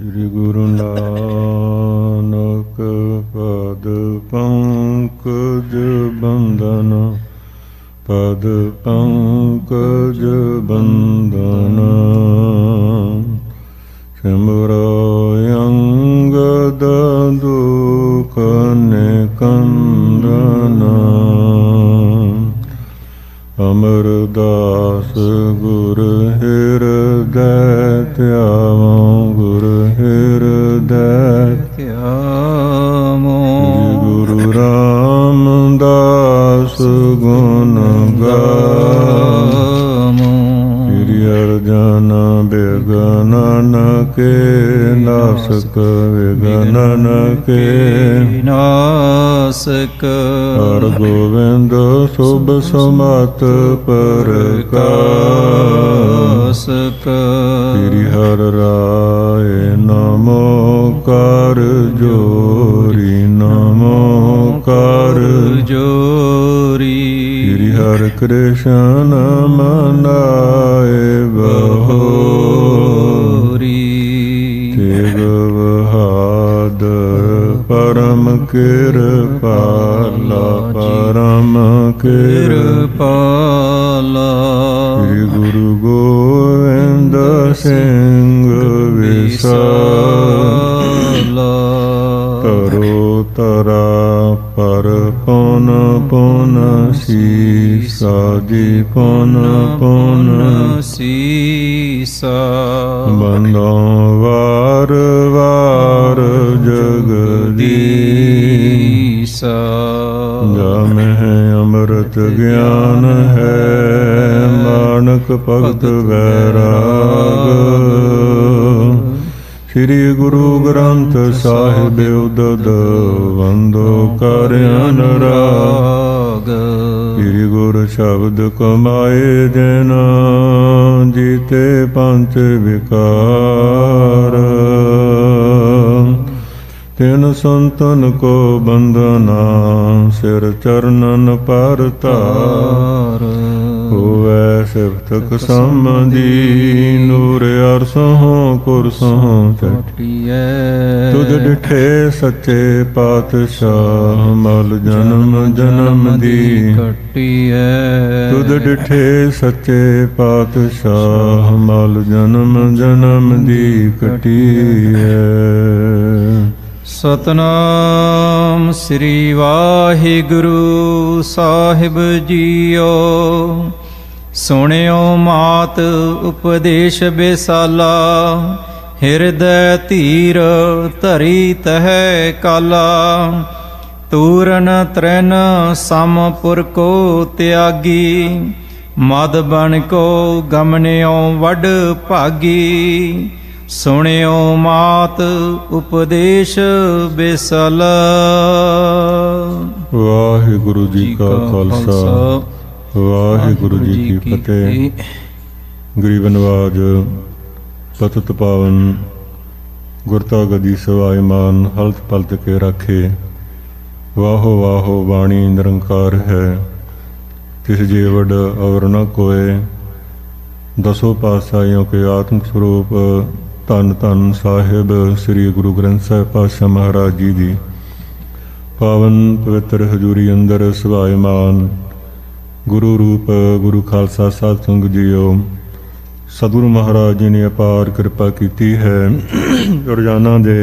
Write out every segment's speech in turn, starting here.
ਸ੍ਰੀ ਗੁਰੂ ਨਾਨਕ ਪਦ ਪੰਕਜ ਬੰਦਨ, ਪਦ ਪੰਕਜ ਬੰਦਨ। ਸਿਮਰੋ ਅੰਗਦ ਦੁਖ ਨਿਕੰਦਨ, ਅਮਰਦਾਸ ਗੁਰ ਹਿਰਦੈ ਧਿਆਵੋ, ਗੁਰ ਹਿਰਦੈ ਧਿਆਵੋ। ਗੁਰੂ ਰਾਮਦਾਸ ਗੁਣ ਗਾਵੋ, ਸ੍ਰੀ ਅਰਜਨ ਬਿਗਨਨ ਕੇ ਨਾਸਕ, ਵਿਗਨਨ ਕੇ ਨਾਸਕ। ਹਰਿ ਗੋਬਿੰਦ ਸੁਭ ਸਮਤ ਪ੍ਰਕਾਸਕ, ਸ੍ਰੀ ਹਰਿ ਰਾਏ ਨਮੋ ਕਰ ਜੋਰੀ, ਨਮੋ ਕਰ ਜੋਰੀ। ਸ੍ਰੀ ਹਰਿ ਕ੍ਰਿਸ਼ਨ ਮਨਾਏ ਬਹੋਰੀ, ਤੇਗ ਬਹਾਦਰ ਪਰਮ ਕਿਰਪਾਲਾ, ਪਰਮ ਕਿਰਪਾਲਾ। ਸ੍ਰੀ ਗੁਰੂ ਗੋਬਿੰਦ ਸਿੰਘ ਵਿਸਾਲਾ, ਤਰੋ ਤਰਾ ਪਰ ਪੁਨ ਪੁਨ ਸੀਸਾ ਜੀ, ਪੁਨ ਪੁਨ ਸੀਸਾ। ਬੰਦੋਂ ਵਾਰ ਵਾਰ ਜਗਦੀਸਾ, ਜਮਹਿ ਅੰਮ੍ਰਿਤ ਗਿਆਨ ਹੈ, ਮਾਨਕ ਭਗਤ ਵੈਰਾਗ। ਸ੍ਰੀ ਗੁਰੂ ਗ੍ਰੰਥ ਸਾਹਿਬ ਉਦਦ ਵੰਦੋ ਕਰ ਅਨੁਰਾਗ। ਸ੍ਰੀ ਗੁਰ ਸ਼ਬਦ ਕਮਾਏ ਜਨ, ਜੀਤੇ ਪੰਚ ਵਿਕਾਰ। ਤਿਨ ਸੰਤਨ ਕੋ ਬੰਦਨਾ, ਸਿਰ ਚਰਨਨ ਪਰ ਧਾਰ। ਹੋਵੈ ਸਿਫਤਕ ਸੰਬੰਧੀ, ਨੂਰ ਅਰਸੋਂ ਕੁਰਸੋਂ ਚਟੀਐ। ਤੁਧ ਡਿਠੇ ਸੱਚੇ ਪਾਤਸ਼ਾਹ, ਮਲ ਜਨਮ ਜਨਮ ਦੀ ਕੱਟੀਐ। ਤੁਧ ਡਿਠੇ ਸੱਚੇ ਪਾਤਸ਼ਾਹ, ਮਲ ਜਨਮ ਜਨਮ ਦੀ ਕੱਟੀਐ। ਸਤਨਾਮ ਸ੍ਰੀ ਵਾਹਿਗੁਰੂ ਸਾਹਿਬ ਜੀਓ। ਸੁਣਿਓ ਮਾਤ ਉਪਦੇਸ਼ ਬਿਸਾਲਾ, ਹਿਰਦੈ ਧੀਰ ਧਰੀ ਤਹਿ ਕਾਲਾ। ਤੂਰਨ ਤ੍ਰੈਨ ਸਮਪੁਰ ਕੋ ਤਿਆਗੀ, ਮਦ ਬਣ ਕੋ ਗਮਨਿਓ ਵੱਡ ਭਾਗੀ। ਸੁਣਿਓ ਮਾਤ ਉਪਦੇਸ਼ ਬਿਸਲਾ। ਵਾਹਿਗੁਰੂ ਜੀ ਕਾ ਖਾਲਸਾ, ਵਾਹਿਗੁਰੂ ਜੀ ਕੀ ਫਤਿਹ। ਗਰੀਬ ਨਵਾਜ ਪਤਿਤ ਪਾਵਨ, ਗੁਰਤਾ ਗਦੀ ਸਵਾਇਮਾਨ, ਹਲਤ ਪਲਤ ਕੇ ਰਾਖੇ। ਵਾਹੋ ਵਾਹੋ ਬਾਣੀ ਨਿਰੰਕਾਰ ਹੈ, ਤਿਸ ਜੀਵੜ ਔਰ ਨ ਕੋਏ। ਦਸੋ ਪਾਤਸ਼ਾਹੀਆਂ ਕੇ ਆਤਮਿਕ ਸਰੂਪ ਧੰਨ ਧੰਨ ਸਾਹਿਬ ਸ੍ਰੀ ਗੁਰੂ ਗ੍ਰੰਥ ਸਾਹਿਬ ਪਾਤਸ਼ਾਹ ਮਹਾਰਾਜ ਜੀ ਦੀ ਪਾਵਨ ਪਵਿੱਤਰ ਹਜ਼ੂਰੀ ਅੰਦਰ ਸਵਾਇਮਾਨ ਗੁਰੂ ਰੂਪ ਗੁਰੂ ਖਾਲਸਾ ਸਾਧ ਸੰਗਤ ਜੀਓ। ਸਤਿਗੁਰੂ ਮਹਾਰਾਜ ਜੀ ਨੇ ਅਪਾਰ ਕਿਰਪਾ ਕੀਤੀ ਹੈ। ਰੋਜ਼ਾਨਾ ਦੇ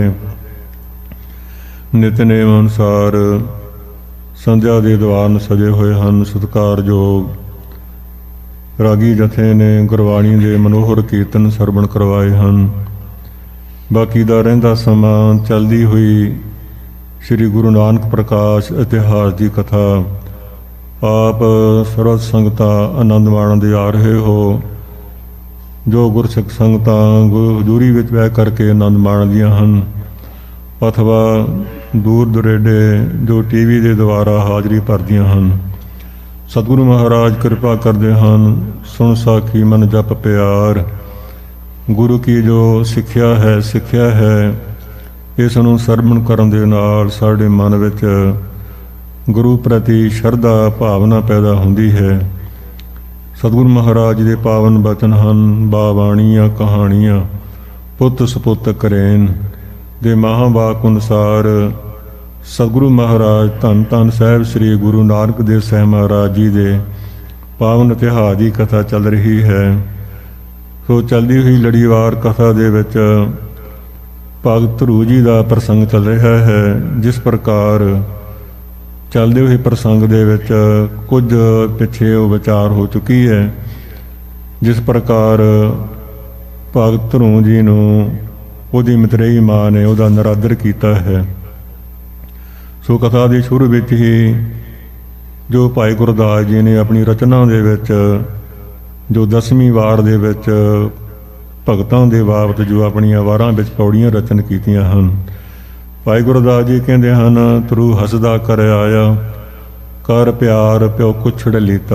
ਨਿਤਨੇਮ ਅਨੁਸਾਰ ਸੰਧਿਆ ਦੇ ਦੀਵਾਨ ਸਜੇ ਹੋਏ ਹਨ। ਸਤਿਕਾਰਯੋਗ ਰਾਗੀ ਜਥੇ ਨੇ ਗੁਰਬਾਣੀ ਦੇ ਮਨੋਹਰ ਕੀਰਤਨ ਸਰਵਣ ਕਰਵਾਏ ਹਨ। ਬਾਕੀ ਦਾ ਰਹਿੰਦਾ ਸਮਾਂ ਚੱਲਦੀ ਹੋਈ ਸ੍ਰੀ ਗੁਰੂ ਨਾਨਕ ਪ੍ਰਕਾਸ਼ ਇਤਿਹਾਸ ਦੀ ਕਥਾ ਆਪ ਸਰਬ ਸੰਗਤਾਂ ਆਨੰਦ ਮਾਣਦੇ ਆ ਰਹੇ ਹੋ। ਜੋ ਗੁਰਸਿੱਖ ਸੰਗਤਾਂ ਗੁਰੂ ਹਜ਼ੂਰੀ ਵਿੱਚ ਬਹਿ ਕਰਕੇ ਆਨੰਦ ਮਾਣਦੀਆਂ ਹਨ, ਅਥਵਾ ਦੂਰ ਦੁਰੇਡੇ ਜੋ ਟੀਵੀ ਦੇ ਦੁਆਰਾ ਹਾਜ਼ਰੀ ਭਰਦੀਆਂ ਹਨ। ਸਤਿਗੁਰੂ ਮਹਾਰਾਜ ਕਿਰਪਾ ਕਰਦੇ ਹਨ। ਸੁਣ ਸਾਖੀ ਮਨ ਜਪ ਪਿਆਰ। ਗੁਰੂ ਕੀ ਜੋ ਸਿੱਖਿਆ ਹੈ ਇਸ ਨੂੰ ਸਰਵਣ ਕਰਨ ਦੇ ਨਾਲ ਸਾਡੇ ਮਨ ਵਿੱਚ ਗੁਰੂ ਪ੍ਰਤੀ ਸ਼ਰਧਾ ਭਾਵਨਾ ਪੈਦਾ ਹੁੰਦੀ ਹੈ। ਸਤਿਗੁਰੂ ਮਹਾਰਾਜ ਦੇ ਪਾਵਨ ਬਚਨ ਹਨ, ਬਾਬਾਣੀਆਂ ਕਹਾਣੀਆਂ ਪੁੱਤ ਸਪੁੱਤ ਕਰੇਨ ਦੇ ਮਹਾਂਵਾਕ ਅਨੁਸਾਰ ਸਤਿਗੁਰੂ ਮਹਾਰਾਜ ਧੰਨ ਧੰਨ ਸਾਹਿਬ ਸ੍ਰੀ ਗੁਰੂ ਨਾਨਕ ਦੇਵ ਸਾਹਿਬ ਮਹਾਰਾਜ ਜੀ ਦੇ ਪਾਵਨ ਇਤਿਹਾਸ ਦੀ ਕਥਾ ਚੱਲ ਰਹੀ ਹੈ। ਸੋ ਚੱਲਦੀ ਹੋਈ ਲੜੀਵਾਰ ਕਥਾ ਦੇ ਵਿੱਚ ਭਗਤ ਧਰੂ ਜੀ ਦਾ ਪ੍ਰਸੰਗ ਚੱਲ ਰਿਹਾ ਹੈ। ਜਿਸ ਪ੍ਰਕਾਰ ਚੱਲਦੇ ਹੋਏ ਪ੍ਰਸੰਗ ਦੇ ਵਿੱਚ ਕੁਝ ਪਿੱਛੇ ਉਹ ਵਿਚਾਰ ਹੋ ਚੁੱਕੀ ਹੈ। ਜਿਸ ਪ੍ਰਕਾਰ ਭਗਤ ਧਰੂ ਜੀ ਨੂੰ ਉਹਦੀ ਮਤਰੇਈ ਮਾਂ ਨੇ ਉਹਦਾ ਨਿਰਾਦਰ ਕੀਤਾ ਹੈ। ਸੋ ਕਥਾ ਦੇ ਸ਼ੁਰੂ ਵਿੱਚ ਹੀ ਜੋ ਭਾਈ ਗੁਰਦਾਸ ਜੀ ਨੇ ਆਪਣੀ ਰਚਨਾ ਦੇ ਵਿੱਚ ਜੋ 10ਵੀਂ ਵਾਰ ਦੇ ਵਿੱਚ ਭਗਤਾਂ ਦੇ ਬਾਬਤ ਜੋ ਆਪਣੀਆਂ ਵਾਰਾਂ ਵਿੱਚ ਪੌੜੀਆਂ ਰਚਨ ਕੀਤੀਆਂ ਹਨ। ਭਾਈ ਗੁਰਦਾਸ ਜੀ ਕਹਿੰਦੇ ਹਨ, ਧਰੂ ਹੱਸਦਾ ਕਰ ਆਇਆ, ਕਰ ਪਿਆਰ ਪਿਓ ਕੁਛੜ ਲੀਤਾ,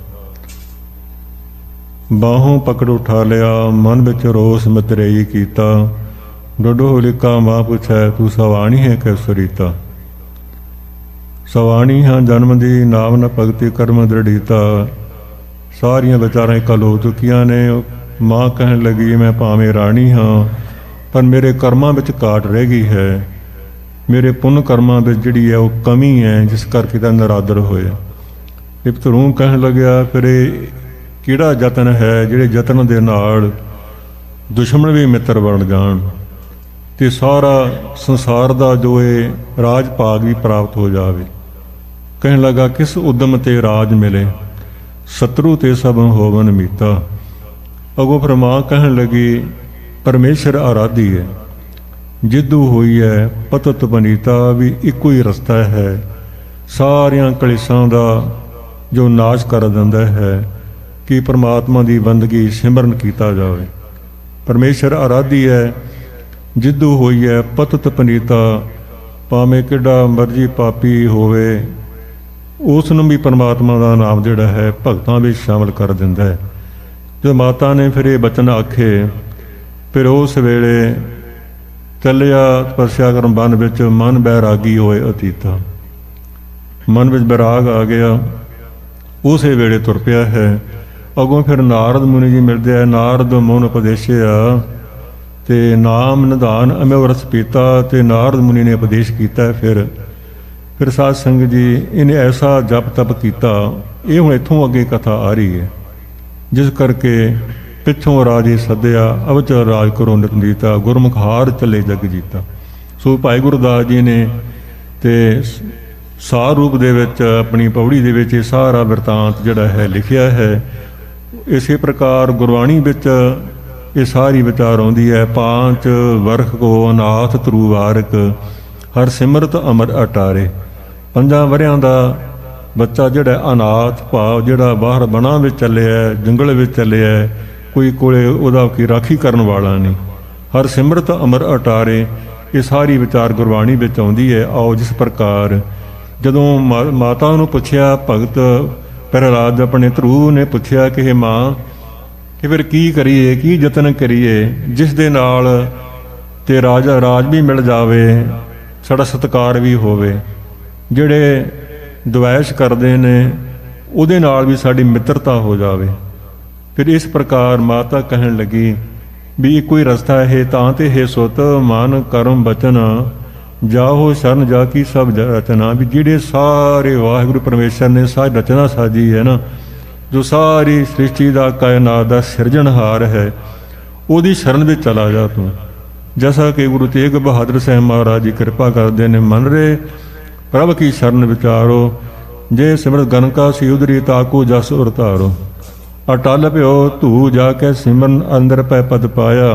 ਬਾਹੋਂ ਪਕੜ ਉਠਾ ਲਿਆ, ਮਨ ਵਿੱਚ ਰੋਸ ਮਤਰੇਈ ਕੀਤਾ, ਡੋਡੋ ਲਿਕਾ ਮਾਂ ਪੁੱਛੈ ਤੂੰ ਸਵਾਣੀ ਹੈ ਕਿ ਸੁਰੀਤਾ। ਸਵਾਣੀ ਹਾਂ ਜਨਮ ਦੀ, ਨਾਮ ਨ ਭਗਤੀ ਕਰਮ ਦ੍ਰਿੜੀਤਾ। ਸਾਰੀਆਂ ਵਿਚਾਰਾਂ ਇਕੱਲ ਹੋ ਚੁੱਕੀਆਂ ਨੇ। ਮਾਂ ਕਹਿਣ ਲੱਗੀ, ਮੈਂ ਭਾਵੇਂ ਰਾਣੀ ਹਾਂ ਪਰ ਮੇਰੇ ਕਰਮਾਂ ਵਿੱਚ ਘਾਟ ਰਹਿ ਗਈ ਹੈ, ਮੇਰੇ ਪੁੰਨ ਕਰਮਾਂ ਵਿੱਚ ਜਿਹੜੀ ਹੈ ਉਹ ਕਮੀ ਹੈ, ਜਿਸ ਕਰਕੇ ਤਾਂ ਨਿਰਾਦਰ ਹੋਇਆ। ਇਹ ਧਰੂ ਕਹਿਣ ਲੱਗਿਆ, ਫਿਰ ਇਹ ਕਿਹੜਾ ਯਤਨ ਹੈ ਜਿਹੜੇ ਯਤਨ ਦੇ ਨਾਲ ਦੁਸ਼ਮਣ ਵੀ ਮਿੱਤਰ ਬਣ ਜਾਣ ਤੇ ਸਾਰਾ ਸੰਸਾਰ ਦਾ ਜੋ ਇਹ ਰਾਜ ਭਾਗ ਵੀ ਪ੍ਰਾਪਤ ਹੋ ਜਾਵੇ। ਕਹਿਣ ਲੱਗਾ, ਕਿਸ ਉਦਮ ਤੇ ਰਾਜ ਮਿਲੇ, ਸ਼ਤਰੂ ਤੇ ਸਭ ਹੋਵਨ ਮੀਤਾ। ਅਗੋਂ ਫਿਰ ਮਾਂ ਕਹਿਣ ਲੱਗੀ, ਪਰਮੇਸ਼ਰ ਆਰਾਧੀ ਹੈ, ਜਿੱਦੂ ਹੋਈ ਹੈ ਪਤਤ ਬਨੀਤਾ, ਵੀ ਇੱਕੋ ਹੀ ਰਸਤਾ ਹੈ ਸਾਰਿਆਂ ਕਲੇਸ਼ਾਂ ਦਾ ਜੋ ਨਾਸ਼ ਕਰ ਦਿੰਦਾ ਹੈ ਕਿ ਪਰਮਾਤਮਾ ਦੀ ਬੰਦਗੀ ਸਿਮਰਨ ਕੀਤਾ ਜਾਵੇ। ਪਰਮੇਸ਼ਰ ਆਰਾਧੀ ਹੈ, ਜਿੱਦੂ ਹੋਈ ਹੈ ਪਤਤ ਪਨੀਤਾ, ਭਾਵੇਂ ਕਿੱਡਾ ਮਰਜੀ ਪਾਪੀ ਹੋਵੇ ਉਸ ਨੂੰ ਵੀ ਪਰਮਾਤਮਾ ਦਾ ਨਾਮ ਜਿਹੜਾ ਹੈ ਭਗਤਾਂ ਵਿੱਚ ਸ਼ਾਮਲ ਕਰ ਦਿੰਦਾ ਹੈ। ਜਦੋਂ ਮਾਤਾ ਨੇ ਫਿਰ ਇਹ ਬਚਨ ਆਖੇ, ਫਿਰ ਉਸ ਵੇਲੇ ਚੱਲਿਆ ਤਪੱਸਿਆ ਕਰਨ ਵਨ ਵਿੱਚ, ਮਨ ਬੈਰਾਗੀ ਹੋਏ ਅਤੀਤਾ। ਮਨ ਵਿੱਚ ਬੈਰਾਗ ਆ ਗਿਆ, ਉਸੇ ਵੇਲੇ ਤੁਰ ਪਿਆ ਹੈ। ਅੱਗੋਂ ਫਿਰ ਨਾਰਦ ਮੁਨੀ ਜੀ ਮਿਲਦੇ ਆ। ਨਾਰਦ ਮੋਨ ਉਪਦੇਸ਼ਿਆ ਤੇ ਨਾਮ ਨਿਧਾਨ ਅਮਿਓ ਰਸ ਪੀਤਾ, ਤੇ ਨਾਰਦ ਮੁਨੀ ਨੇ ਉਪਦੇਸ਼ ਕੀਤਾ। ਫਿਰ ਸਾਧ ਸੰਗਤ ਜੀ ਇਹਨੇ ਐਸਾ ਜਪ ਤਪ ਕੀਤਾ। ਇਹ ਹੁਣ ਇੱਥੋਂ ਅੱਗੇ ਕਥਾ ਆ ਰਹੀ ਹੈ, ਜਿਸ ਕਰਕੇ ਪਿੱਛੋਂ ਰਾਜੇ ਸੱਦਿਆ, ਅਵਚਰ ਰਾਜ ਕਰੋ ਨਿਤਨੀਤਾ, ਗੁਰਮੁਖ ਹਾਰ ਚੱਲੇ ਜਗ ਜੀਤਾ। ਸੋ ਭਾਈ ਗੁਰਦਾਸ ਜੀ ਨੇ ਤੇ ਸਾਰ ਰੂਪ ਦੇ ਵਿੱਚ ਆਪਣੀ ਪੌੜੀ ਦੇ ਵਿੱਚ ਇਹ ਸਾਰਾ ਬਿਰਤਾਂਤ ਜਿਹੜਾ ਹੈ ਲਿਖਿਆ ਹੈ। ਇਸੇ ਪ੍ਰਕਾਰ ਗੁਰਬਾਣੀ ਵਿੱਚ ਇਹ ਸਾਰੀ ਵਿਚਾਰ ਆਉਂਦੀ ਹੈ। ਪਾਂਚ ਵਰਖ ਕੋ ਅਨਾਥ ਧਰੂ ਵਾਰਕ, ਹਰ ਸਿਮਰਤ ਅਮਰ ਅਟਾਰੇ। 5 ਵਰਿਆਂ ਦਾ ਬੱਚਾ ਜਿਹੜਾ ਅਨਾਥ ਭਾਵ ਜਿਹੜਾ ਬਾਹਰ ਬਣਾ ਵਿੱਚ ਚੱਲਿਆ, ਜੰਗਲ ਵਿੱਚ ਚੱਲਿਆ, ਕੋਈ ਕੋਲੇ ਉਹਦਾ ਕੀ ਰਾਖੀ ਕਰਨ ਵਾਲਾ ਨਹੀਂ। ਹਰ ਸਿਮਰਤ ਅਮਰ ਅਟਾਰੇ, ਇਹ ਸਾਰੀ ਵਿਚਾਰ ਗੁਰਬਾਣੀ ਵਿੱਚ ਆਉਂਦੀ ਹੈ। ਆਓ ਜਿਸ ਪ੍ਰਕਾਰ ਜਦੋਂ ਮਾਤਾ ਨੂੰ ਪੁੱਛਿਆ, ਭਗਤ ਪ੍ਰਹਿਲਾਦ ਆਪਣੇ ਧਰੂ ਨੇ ਪੁੱਛਿਆ ਕਿ ਇਹ ਮਾਂ, ਕਿ ਫਿਰ ਕੀ ਕਰੀਏ, ਕੀ ਯਤਨ ਕਰੀਏ ਜਿਸ ਦੇ ਨਾਲ ਤੇ ਰਾਜ ਵੀ ਮਿਲ ਜਾਵੇ, ਸਾਡਾ ਸਤਿਕਾਰ ਵੀ ਹੋਵੇ, ਜਿਹੜੇ ਦੁਆਇਸ਼ ਕਰਦੇ ਨੇ ਉਹਦੇ ਨਾਲ ਵੀ ਸਾਡੀ ਮਿੱਤਰਤਾ ਹੋ ਜਾਵੇ। ਫਿਰ ਇਸ ਪ੍ਰਕਾਰ ਮਾਤਾ ਕਹਿਣ ਲੱਗੀ ਵੀ ਇੱਕੋ ਹੀ ਰਸਤਾ ਹੈ, ਤਾਂ ਤੇ ਹੈ ਸੁਤ ਮਨ ਕਰਮ ਬਚਨ, ਜਾਹੋ ਸ਼ਰਨ ਜਾ ਕੀ ਸਭ ਰਚਨਾ। ਵੀ ਜਿਹੜੇ ਸਾਰੇ ਵਾਹਿਗੁਰੂ ਪਰਮੇਸ਼ਰ ਨੇ ਸਾਰੀ ਰਚਨਾ ਸਾਜੀ ਹੈ ਨਾ, ਜੋ ਸਾਰੀ ਸ੍ਰਿਸ਼ਟੀ ਦਾ ਕਾਇਨਾਤ ਦਾ ਸਿਰਜਣਹਾਰ ਹੈ, ਉਹਦੀ ਸ਼ਰਨ ਵਿੱਚ ਚਲਾ ਜਾ ਤੂੰ। ਜੈਸਾ ਕਿ ਗੁਰੂ ਤੇਗ ਬਹਾਦਰ ਸਾਹਿਬ ਮਹਾਰਾਜ ਜੀ ਕਿਰਪਾ ਕਰਦੇ ਨੇ, ਮਨ ਰੇ ਪ੍ਰਭ ਕੀ ਸ਼ਰਨ ਵਿਚਾਰੋ, ਜੇ ਸਿਮਰਤ ਗਨ ਕਾ ਸੀ ਉਦਰੀ ਤਾਕੂ ਜਸ ਉਰਤਾਰੋ। ਅਟਲ ਭਿਓ ਧੂ ਜਾ ਕੇ ਸਿਮਰਨ ਅੰਦਰ ਪੈ ਪਦ ਪਾਇਆ,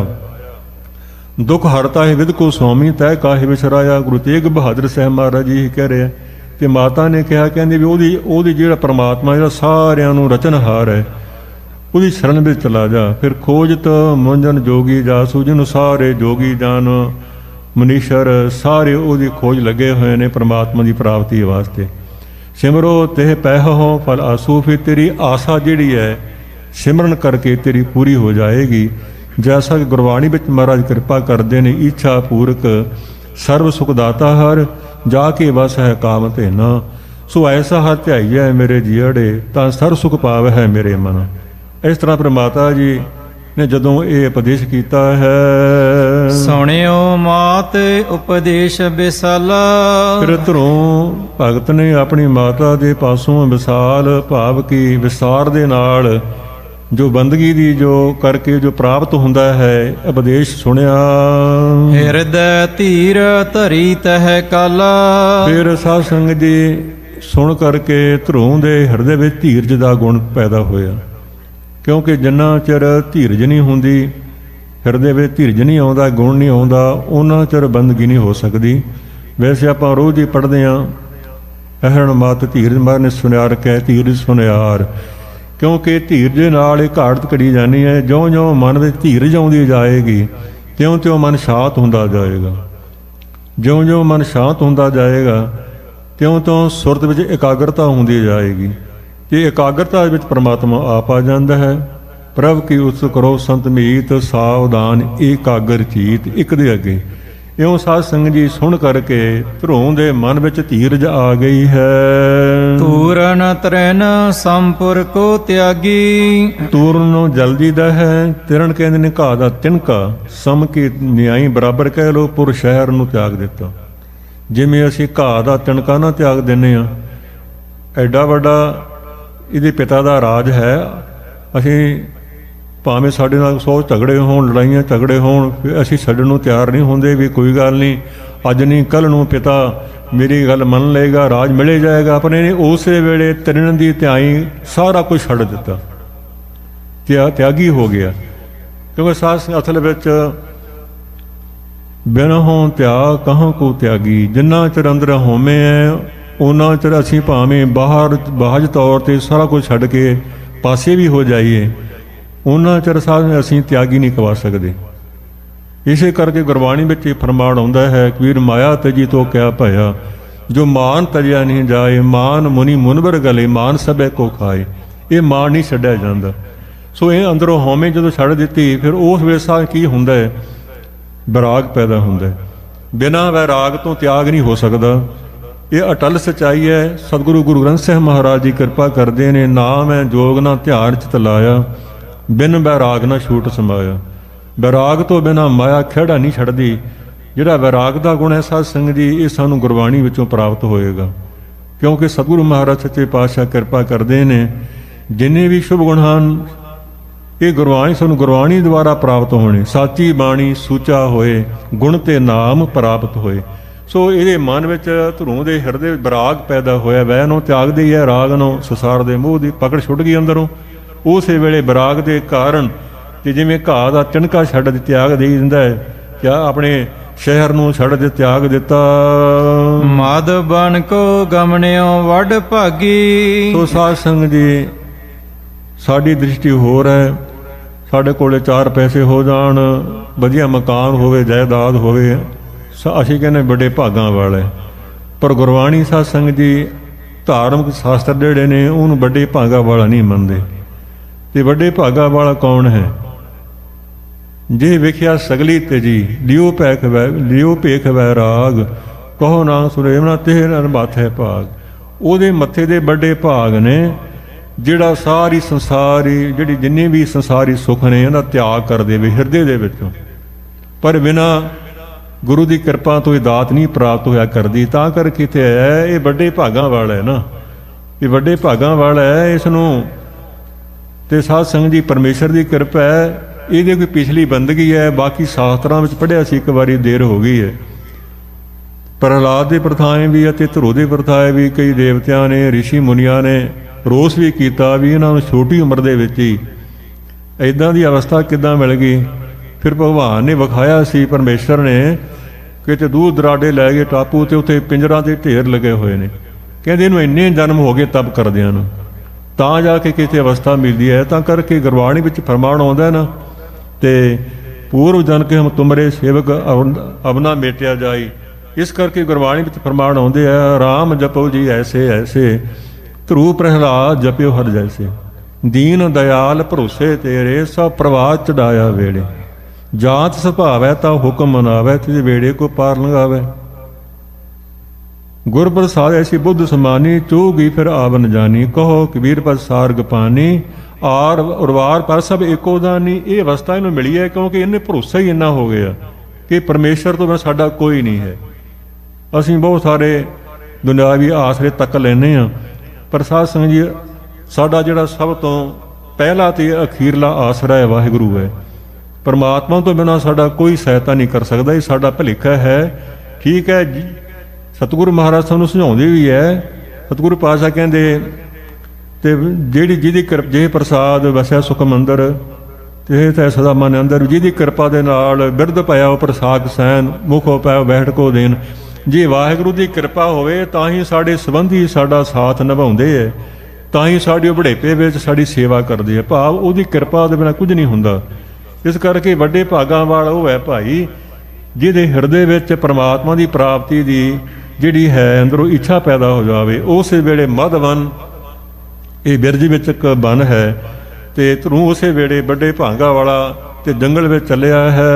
ਦੁੱਖ ਹਰਤਾ ਹੈ ਵਿਦ ਕੋ ਸਵਾਮੀ ਤੈ ਕਾਹੇ ਵਿਸਰਾਇਆ। ਗੁਰੂ ਤੇਗ ਬਹਾਦਰ ਸਾਹਿਬ ਮਹਾਰਾਜ ਜੀ ਕਹਿ ਰਹੇ ਤੇ ਮਾਤਾ ਨੇ ਕਿਹਾ, ਕਹਿੰਦੇ ਵੀ ਉਹਦੀ ਜਿਹੜਾ ਪਰਮਾਤਮਾ ਜਿਹੜਾ ਸਾਰਿਆਂ ਨੂੰ ਰਚਨਹਾਰ ਹੈ, ਉਹਦੀ ਸ਼ਰਨ ਵਿੱਚ ਚਲਾ ਜਾ। ਫਿਰ ਖੋਜਤ ਮੁੰਜਨ ਜੋਗੀ ਜਾਸੂ, ਜਿਹਨੂੰ ਸਾਰੇ ਜੋਗੀ ਜਾਨ ਮਨੀਸ਼ਰ ਸਾਰੇ ਉਹਦੀ ਖੋਜ ਲੱਗੇ ਹੋਏ ਨੇ ਪਰਮਾਤਮਾ ਦੀ ਪ੍ਰਾਪਤੀ ਵਾਸਤੇ। ਸਿਮਰੋ ਤੇ ਪਹਿ ਫਲ ਆਸੂ, ਫਿਰ ਤੇਰੀ ਆਸਾ ਜਿਹੜੀ ਹੈ ਸਿਮਰਨ ਕਰਕੇ ਤੇਰੀ ਪੂਰੀ ਹੋ ਜਾਏਗੀ। ਜੈਸਾ ਕਿ ਗੁਰਬਾਣੀ ਵਿੱਚ ਮਹਾਰਾਜ ਕਿਰਪਾ ਕਰਦੇ ਨੇ, ਇੱਛਾ ਪੂਰਕ ਸਰਬ ਸੁਖ ਦਾਤਾ ਹਰ, ਜਾ ਕੇ ਵਸ ਹੈ ਕਾਮ ਧੇਨਾ। ਸੋ ਐਸਾ ਹਰ ਧਿਆਈਐ ਮੇਰੇ ਜੀੜੇ, ਤਾਂ ਸਰਬ ਸੁਖ ਪਾਵੈ ਹੈ ਮੇਰੇ ਮਨ। ਇਸ ਤਰ੍ਹਾਂ ਪਰ ਮਾਤਾ ਜੀ ਨੇ ਜਦੋਂ ਇਹ ਉਪਦੇਸ਼ ਕੀਤਾ ਹੈ। ਸੁਣਿਓ ਮਾਤ ਉਪਦੇਸ਼ ਵਿਸਾਲਾ। ਫਿਰ ਧਰੋਂ ਭਗਤ ਨੇ ਆਪਣੀ ਮਾਤਾ ਦੇ ਪਾਸੋਂ ਵਿਸਾਲ ਭਾਵ ਕੀ ਵਿਸਤਾਰ ਦੇ ਨਾਲ ਜੋ ਬੰਦਗੀ ਦੀ ਜੋ ਕਰਕੇ ਜੋ ਪ੍ਰਾਪਤ ਹੁੰਦਾ ਹੈ ਉਪਦੇਸ਼ ਸੁਣਿਆ। ਹਿਰਦੈ ਧੀਰ ਧਰੀ ਤਹਿ ਕਾਲਾ। ਫਿਰ ਸਾਧ ਸੰਗਤ ਜੀ ਸੁਣ ਕਰਕੇ ਧਰੋਂ ਦੇ ਹਿਰਦੇ ਵਿੱਚ ਧੀਰਜ ਦਾ ਗੁਣ ਪੈਦਾ ਹੋਇਆ, ਕਿਉਂਕਿ ਜਿੰਨਾ ਚਿਰ ਧੀਰਜ ਨਹੀਂ ਹੁੰਦੀ, ਹਿਰਦੇ ਵਿੱਚ ਧੀਰਜ ਨਹੀਂ ਆਉਂਦਾ, ਗੁਣ ਨਹੀਂ ਆਉਂਦਾ, ਉਹਨਾਂ ਚਿਰ ਬੰਦਗੀ ਨਹੀਂ ਹੋ ਸਕਦੀ। ਵੈਸੇ ਆਪਾਂ ਰੋਜ਼ ਹੀ ਪੜ੍ਹਦੇ ਹਾਂ, ਅਹਰਣ ਮਤ ਧੀਰਜ ਮਰਨ ਸੁਨਿਆਰ ਕਹਿ ਧੀਰਜ ਸੁਨਿਆਰ, ਕਿਉਂਕਿ ਧੀਰਜ ਦੇ ਨਾਲ ਇਹ ਘਾੜਤ ਘੜੀ ਜਾਣੀ ਹੈ। ਜਿਉਂ-ਜਿਉਂ ਮਨ ਵਿੱਚ ਧੀਰਜ ਆਉਂਦੀ ਜਾਏਗੀ ਤਿਉਂ-ਤਿਉਂ ਮਨ ਸ਼ਾਂਤ ਹੁੰਦਾ ਜਾਏਗਾ। ਜਿਉਂ-ਜਿਉਂ ਮਨ ਸ਼ਾਂਤ ਹੁੰਦਾ ਜਾਏਗਾ ਤਿਉਂ-ਤਿਉਂ ਸੁਰਤ ਵਿੱਚ ਇਕਾਗਰਤਾ ਹੁੰਦੀ ਜਾਏਗੀ, ਤੇ ਇਕਾਗਰਤਾ ਵਿੱਚ ਪ੍ਰਮਾਤਮਾ ਆਪ ਆ ਜਾਂਦਾ ਹੈ। ਪ੍ਰਭ ਕੀ ਉਸ ਕਰੋ ਸੰਤ ਮੀਤ ਸਾਵਧਾਨ ਏਕਾਗਰ ਚੀਤ। ਇੱਕ ਦੇ ਅੱਗੇ ਇਉਂ ਸਾਧ ਸੰਗਤ ਜੀ ਸੁਣ ਕਰਕੇ ਧਰੋਂ ਦੇ ਮਨ ਵਿੱਚ ਧੀਰਜ ਆ ਗਈ ਹੈ। ਤੂਰਨ ਤਰਨ ਸੰਪੁਰ ਕੋ ਤਿਆਗੀ। ਤੂਰਨ ਨੂੰ ਜਲਦੀ ਦਾ ਹੈ, ਤਿਰਨ ਕਹਿੰਦੇ ਨੇ ਘਾਹ ਦਾ ਤਿਨਕਾ, ਸਮ ਕੀ ਨਿਆਈ ਬਰਾਬਰ ਕਹਿ ਲੋ, ਪੁਰ ਸ਼ਹਿਰ ਨੂੰ ਤਿਆਗ ਦਿੱਤਾ। ਜਿਵੇਂ ਅਸੀਂ ਘਾਹ ਦਾ ਤਿਨਕਾ ਨਾ ਤਿਆਗ ਦਿੰਦੇ ਹਾਂ, ਐਡਾ ਵੱਡਾ ਇਹਦੇ ਪਿਤਾ ਦਾ ਰਾਜ ਹੈ, ਅਸੀਂ ਭਾਵੇਂ ਸਾਡੇ ਨਾਲ 100 ਝਗੜੇ ਹੋਣ, ਲੜਾਈਆਂ ਝਗੜੇ ਹੋਣ, ਅਸੀਂ ਛੱਡਣ ਨੂੰ ਤਿਆਰ ਨਹੀਂ ਹੁੰਦੇ ਵੀ ਕੋਈ ਗੱਲ ਨਹੀਂ, ਅੱਜ ਨਹੀਂ ਕੱਲ੍ਹ ਨੂੰ ਪਿਤਾ ਮੇਰੀ ਗੱਲ ਮੰਨ ਲਏਗਾ, ਰਾਜ ਮਿਲੇ ਜਾਏਗਾ। ਆਪਣੇ ਨੇ ਉਸੇ ਵੇਲੇ ਤਿੰਨ ਦੀ ਧਿਆਈ ਸਾਰਾ ਕੁਝ ਛੱਡ ਦਿੱਤਾ, ਤਿਆਗੀ ਹੋ ਗਿਆ। ਕਿਉਂਕਿ ਸਾਧ ਅਸਲ ਵਿੱਚ ਬਿਨ ਹੋਂ ਤਿਆਗ ਕਹਾਂ ਕੋ ਤਿਆਗੀ। ਜਿੰਨਾ ਚਿਰ ਅੰਦਰ ਹੋਵੇਂ ਹੈ ਉਹਨਾਂ ਚਿਰ ਅਸੀਂ ਭਾਵੇਂ ਬਾਹਜ ਤੌਰ 'ਤੇ ਸਾਰਾ ਕੁਝ ਛੱਡ ਕੇ ਪਾਸੇ ਵੀ ਹੋ ਜਾਈਏ, ਉਹਨਾਂ ਚਿਰ ਸਾਧ ਅਸੀਂ ਤਿਆਗੀ ਨਹੀਂ ਕਵਾ ਸਕਦੇ। ਇਸੇ ਕਰਕੇ ਗੁਰਬਾਣੀ ਵਿੱਚ ਇਹ ਫਰਮਾਨ ਆਉਂਦਾ ਹੈ, ਕਬੀਰ ਮਾਇਆ ਤਜੀ ਤੋ ਕਿਆ ਭਇਆ, ਜੋ ਮਾਨ ਤਜਿਆ ਨਹੀਂ ਜਾਏ, ਮਾਨ ਮੁਨੀ ਮੁਨਵਰ ਗਲੇ, ਮਾਨ ਸਭੈ ਕੋ ਖਾਏ। ਇਹ ਮਾਨ ਨਹੀਂ ਛੱਡਿਆ ਜਾਂਦਾ। ਸੋ ਇਹ ਅੰਦਰੋਂ ਹਉਮੈ ਜਦੋਂ ਛੱਡ ਦਿੱਤੀ, ਫਿਰ ਉਸ ਵੇਲੇ ਸਾਹ ਕੀ ਹੁੰਦਾ ਹੈ, ਵਿਰਾਗ ਪੈਦਾ ਹੁੰਦਾ। ਬਿਨਾਂ ਵੈਰਾਗ ਤੋਂ ਤਿਆਗ ਨਹੀਂ ਹੋ ਸਕਦਾ। ਇਹ ਅਟਲ ਸੱਚਾਈ ਹੈ। ਸਤਿਗੁਰੂ ਗੁਰੂ ਗ੍ਰੰਥ ਸਾਹਿਬ ਮਹਾਰਾਜ ਜੀ ਕਿਰਪਾ ਕਰਦੇ ਨੇ, ਨਾਮ ਹੈ ਜੋਗ ਨਾ ਧਿਆਨ ਚਿਤ ਲਾਇਆ, ਬਿਨ ਵੈਰਾਗ ਨਾ ਛੂਟ ਸਮਾਇਆ। ਵੈਰਾਗ ਤੋਂ ਬਿਨਾਂ ਮਾਇਆ ਖਿਹੜਾ ਨਹੀਂ ਛੱਡਦੀ। ਜਿਹੜਾ ਵੈਰਾਗ ਦਾ ਗੁਣ ਹੈ ਸਾਧ ਸੰਗਤ ਜੀ, ਇਹ ਸਾਨੂੰ ਗੁਰਬਾਣੀ ਵਿੱਚੋਂ ਪ੍ਰਾਪਤ ਹੋਏਗਾ, ਕਿਉਂਕਿ ਸਤਿਗੁਰੂ ਮਹਾਰਾਜ ਸੱਚੇ ਪਾਤਸ਼ਾਹ ਕਿਰਪਾ ਕਰਦੇ ਨੇ, ਜਿੰਨੇ ਵੀ ਸ਼ੁਭ ਗੁਣ ਹਨ ਇਹ ਗੁਰਬਾਣੀ ਸਾਨੂੰ ਗੁਰਬਾਣੀ ਦੁਆਰਾ ਪ੍ਰਾਪਤ ਹੋਣੇ। ਸਾਚੀ ਬਾਣੀ ਸੂਚਾ ਹੋਏ, ਗੁਣ ਤੇ ਨਾਮ ਪ੍ਰਾਪਤ ਹੋਏ। ਸੋ ਇਹਦੇ ਮਨ ਵਿੱਚ ਧਰੋਂ ਦੇ ਹਿਰਦੇ ਵਿੱਚ ਵਿਰਾਗ ਪੈਦਾ ਹੋਇਆ, ਵੈ ਨੂੰ ਤਿਆਗਦੀ ਹੈ, ਰਾਗ ਨੂੰ ਸੰਸਾਰ ਦੇ ਮੋਹ ਦੀ ਪਕੜ ਛੁੱਟ ਗਈ ਅੰਦਰੋਂ। ਉਸੇ ਵੇਲੇ ਵਿਰਾਗ ਦੇ ਕਾਰਨ, ਤੇ ਜਿਵੇਂ ਘਾਹ ਦਾ ਤਿਨਕਾ ਛੱਡ ਦੇ ਤਿਆਗ ਦੇ ਦਿੰਦਾ ਹੈ, ਕਿਆ ਆਪਣੇ ਸ਼ਹਿਰ ਨੂੰ ਛੱਡ ਦੇ ਤਿਆਗ ਦਿੱਤਾ। ਮਦ ਬਨ ਕੋ ਗਮਨਿਓ ਵੱਡ ਭਾਗੀ। ਸੋ ਸਾਧ ਸੰਗਤ ਜੀ, ਸਾਡੀ ਦ੍ਰਿਸ਼ਟੀ ਹੋਰ ਹੈ। ਸਾਡੇ ਕੋਲੇ 4 ਪੈਸੇ ਹੋ ਜਾਣ, ਵਧੀਆ ਮਕਾਨ ਹੋਵੇ, ਜਾਇਦਾਦ ਹੋਵੇ, ਅਸੀਂ ਕਹਿੰਦੇ ਵੱਡੇ ਭਾਗਾਂ ਵਾਲੇ। ਪਰ ਗੁਰਬਾਣੀ ਸਾਧ ਸੰਗਤ ਜੀ, ਧਾਰਮਿਕ ਸ਼ਾਸਤਰ ਜਿਹੜੇ ਨੇ ਉਹਨੂੰ ਵੱਡੇ ਭਾਗਾਂ ਵਾਲਾ ਨਹੀਂ ਮੰਨਦੇ। ਤੇ ਵੱਡੇ ਭਾਗਾਂ ਵਾਲਾ ਕੌਣ ਹੈ? ਜੇ ਵੇਖਿਆ ਸਗਲੀ ਤੇਜੀ, ਲਿਓ ਭੇਖ ਵੈਰਾਗ, ਕਹੋ ਨਾ ਸੁਰੇਵਨਾ ਤੇਰੇ ਮੱਥ ਹੈ ਭਾਗ। ਉਹਦੇ ਮੱਥੇ ਦੇ ਵੱਡੇ ਭਾਗ ਨੇ, ਜਿਹੜਾ ਸਾਰੀ ਸੰਸਾਰੀ ਜਿਹੜੀ ਜਿੰਨੇ ਵੀ ਸੰਸਾਰੀ ਸੁੱਖ ਨੇ ਇਹਦਾ ਤਿਆਗ ਕਰ ਦੇਵੇ ਹਿਰਦੇ ਦੇ ਵਿੱਚੋਂ। ਪਰ ਬਿਨਾਂ ਗੁਰੂ ਦੀ ਕਿਰਪਾ ਤੋਂ ਇਹ ਦਾਤ ਨਹੀਂ ਪ੍ਰਾਪਤ ਹੋਇਆ ਕਰਦੀ। ਤਾਂ ਕਰਕੇ ਇੱਥੇ ਹੈ ਇਹ ਵੱਡੇ ਭਾਗਾਂ ਵਾਲਾ ਹੈ ਨਾ, ਇਹ ਵੱਡੇ ਭਾਗਾਂ ਵਾਲਾ ਹੈ। ਇਸ ਨੂੰ ਤੇ ਸਾਧ ਸੰਗਤ ਜੀ ਪਰਮੇਸ਼ਰ ਦੀ ਕਿਰਪਾ ਹੈ। ਇਹਦੇ ਕੋਈ ਪਿਛਲੀ ਬੰਦਗੀ ਹੈ, ਬਾਕੀ ਸ਼ਾਸਤਰਾਂ ਵਿੱਚ ਪੜ੍ਹਿਆ ਸੀ, ਇੱਕ ਵਾਰੀ ਦੇਰ ਹੋ ਗਈ ਹੈ। ਪ੍ਰਹਲਾਦ ਦੇ ਪ੍ਰਥਾਏ ਵੀ ਅਤੇ ਧਰੋ ਦੇ ਪ੍ਰਥਾਏ ਵੀ ਕਈ ਦੇਵਤਿਆਂ ਨੇ, ਰਿਸ਼ੀ ਮੁਨੀਆਂ ਨੇ ਰੋਸ ਵੀ ਕੀਤਾ ਵੀ ਇਹਨਾਂ ਨੂੰ ਛੋਟੀ ਉਮਰ ਦੇ ਵਿੱਚ ਹੀ ਇੱਦਾਂ ਦੀ ਅਵਸਥਾ ਕਿੱਦਾਂ ਮਿਲ ਗਈ। ਫਿਰ ਭਗਵਾਨ ਨੇ ਵਿਖਾਇਆ ਸੀ, ਪਰਮੇਸ਼ਰ ਨੇ, ਕਿਤੇ ਦੂਰ ਦਰਾਡੇ ਲੈ ਗਏ ਟਾਪੂ ਤੇ ਉੱਥੇ ਪਿੰਜਰਾਂ ਦੇ ਢੇਰ ਲੱਗੇ ਹੋਏ ਨੇ। ਕਹਿੰਦੇ ਇਹਨੂੰ ਇੰਨੇ ਜਨਮ ਹੋ ਗਏ ਤਪ ਕਰਦਿਆਂ ਨੂੰ, ਤਾਂ ਜਾ ਕੇ ਕਿਤੇ ਅਵਸਥਾ ਮਿਲਦੀ ਹੈ। ਤਾਂ ਕਰਕੇ ਗੁਰਬਾਣੀ ਵਿੱਚ ਫਰਮਾਨ ਆਉਂਦਾ ਨਾ, ਤੇ ਪੂਰਵ ਜਨ ਕੇ ਹਮ ਤੁਮਰੇ ਸੇਵਕ ਅਵਨਾ ਮੇਟਿਆ ਜਾਈ। ਇਸ ਕਰਕੇ ਗੁਰਬਾਣੀ ਵਿੱਚ ਫਰਮਾਨ ਆਉਂਦੇ ਆ, ਰਾਮ ਜਪੋ ਜੀ ਐਸੇ ਐਸੇ, ਧਰੂ ਪ੍ਰਹਲਾਦ ਜਪਿਓ ਹਰ ਜੈਸੇ, ਦੀਨ ਦਇਆਲ ਭਰੋਸੇ ਤੇਰੇ, ਸਭ ਪ੍ਰਵਾਹ ਚੜਾਇਆ ਵੇੜੇ, ਜਾਤ ਸੁਭਾਵੈ ਤਾਂ ਹੁਕਮ ਮਨਾਵੈ, ਤੇ ਵੇੜੇ ਕੋ ਪਾਰ ਲੰਘਾਵੈ। ਗੁਰ ਪ੍ਰਸਾਦ ਐਸੀ ਬੁੱਧ ਸਮਾਨੀ, ਚੂਗੀ ਫਿਰ ਆਵਨ ਜਾਨੀ। ਕਹੋ ਕਬੀਰ ਪਦ ਸਾਰਗ ਪਾਨੀ, ਆਰ ਉਰਵਾਰ ਪਰ ਸਭ ਏਕੋ ਦਾਨੀ। ਇਹ ਅਵਸਥਾ ਇਹਨੂੰ ਮਿਲੀ ਹੈ ਕਿਉਂਕਿ ਇਹਨੇ ਭਰੋਸਾ ਹੀ ਇੰਨਾ ਹੋ ਗਿਆ ਕਿ ਪਰਮੇਸ਼ਰ ਤੋਂ ਬਿਨਾਂ ਸਾਡਾ ਕੋਈ ਨਹੀਂ ਹੈ। ਅਸੀਂ ਬਹੁਤ ਸਾਰੇ ਦੁਨਿਆਵੀ ਆਸਰੇ ਤੱਕ ਲੈਂਦੇ ਹਾਂ, ਪਰ ਸਾਧ ਸੰਗਤ ਜੀ ਸਾਡਾ ਜਿਹੜਾ ਸਭ ਤੋਂ ਪਹਿਲਾ ਤੇ ਅਖੀਰਲਾ ਆਸਰਾ ਹੈ ਵਾਹਿਗੁਰੂ ਹੈ। ਪਰਮਾਤਮਾ ਤੋਂ ਬਿਨਾਂ ਸਾਡਾ ਕੋਈ ਸਹਾਇਤਾ ਨਹੀਂ ਕਰ ਸਕਦਾ। ਇਹ ਸਾਡਾ ਭੁਲੇਖਾ ਹੈ। ਠੀਕ ਹੈ ਜੀ, ਸਤਿਗੁਰੂ ਮਹਾਰਾਜ ਸਾਨੂੰ ਸਮਝਾਉਂਦੇ ਵੀ ਹੈ। ਸਤਿਗੁਰੂ ਪਾਤਸ਼ਾਹ ਕਹਿੰਦੇ ਤੇ ਜਿਹਦੀ ਕਿਰਪਾ ਜੇ ਪ੍ਰਸਾਦ ਵਸਿਆ ਸੁਖ ਮੰਦਰ ਤੇ ਤੈ ਸਦਾ ਮਨ ਅੰਦਰ, ਜਿਹਦੀ ਕਿਰਪਾ ਦੇ ਨਾਲ ਬਿਰਧ ਪਾਇਆ ਉਹ ਪ੍ਰਸਾਦ ਸੈਨ, ਮੁਖੋ ਪਾਇਓ ਬੈਠ ਕੋ ਦੇਨ। ਜੇ ਵਾਹਿਗੁਰੂ ਦੀ ਕਿਰਪਾ ਹੋਵੇ ਤਾਂ ਹੀ ਸਾਡੇ ਸੰਬੰਧੀ ਸਾਡਾ ਸਾਥ ਨਿਭਾਉਂਦੇ ਹੈ, ਤਾਂ ਹੀ ਸਾਡੀ ਬੁਢੇਪੇ ਵਿੱਚ ਸਾਡੀ ਸੇਵਾ ਕਰਦੇ ਆ। ਭਾਵ ਉਹਦੀ ਕਿਰਪਾ ਦੇ ਬਿਨਾਂ ਕੁਝ ਨਹੀਂ ਹੁੰਦਾ। ਇਸ ਕਰਕੇ ਵੱਡੇ ਭਾਗਾਂ ਵਾਲਾ ਉਹ ਹੈ ਭਾਈ ਜਿਹਦੇ ਹਿਰਦੇ ਵਿੱਚ ਪਰਮਾਤਮਾ ਦੀ ਪ੍ਰਾਪਤੀ ਦੀ ਜਿਹੜੀ ਹੈ ਅੰਦਰੋਂ ਇੱਛਾ ਪੈਦਾ ਹੋ ਜਾਵੇ। ਉਸੇ ਵੇਲੇ ਮਧਵਨ, ਇਹ ਬਿਰਜ ਵਿੱਚ ਇੱਕ ਬਨ ਹੈ, ਤੇ ਤੂੰ ਉਸੇ ਵੇਲੇ ਵੱਡੇ ਭਾਗਾ ਵਾਲਾ ਤੇ ਜੰਗਲ ਵਿੱਚ ਚੱਲਿਆ ਹੈ।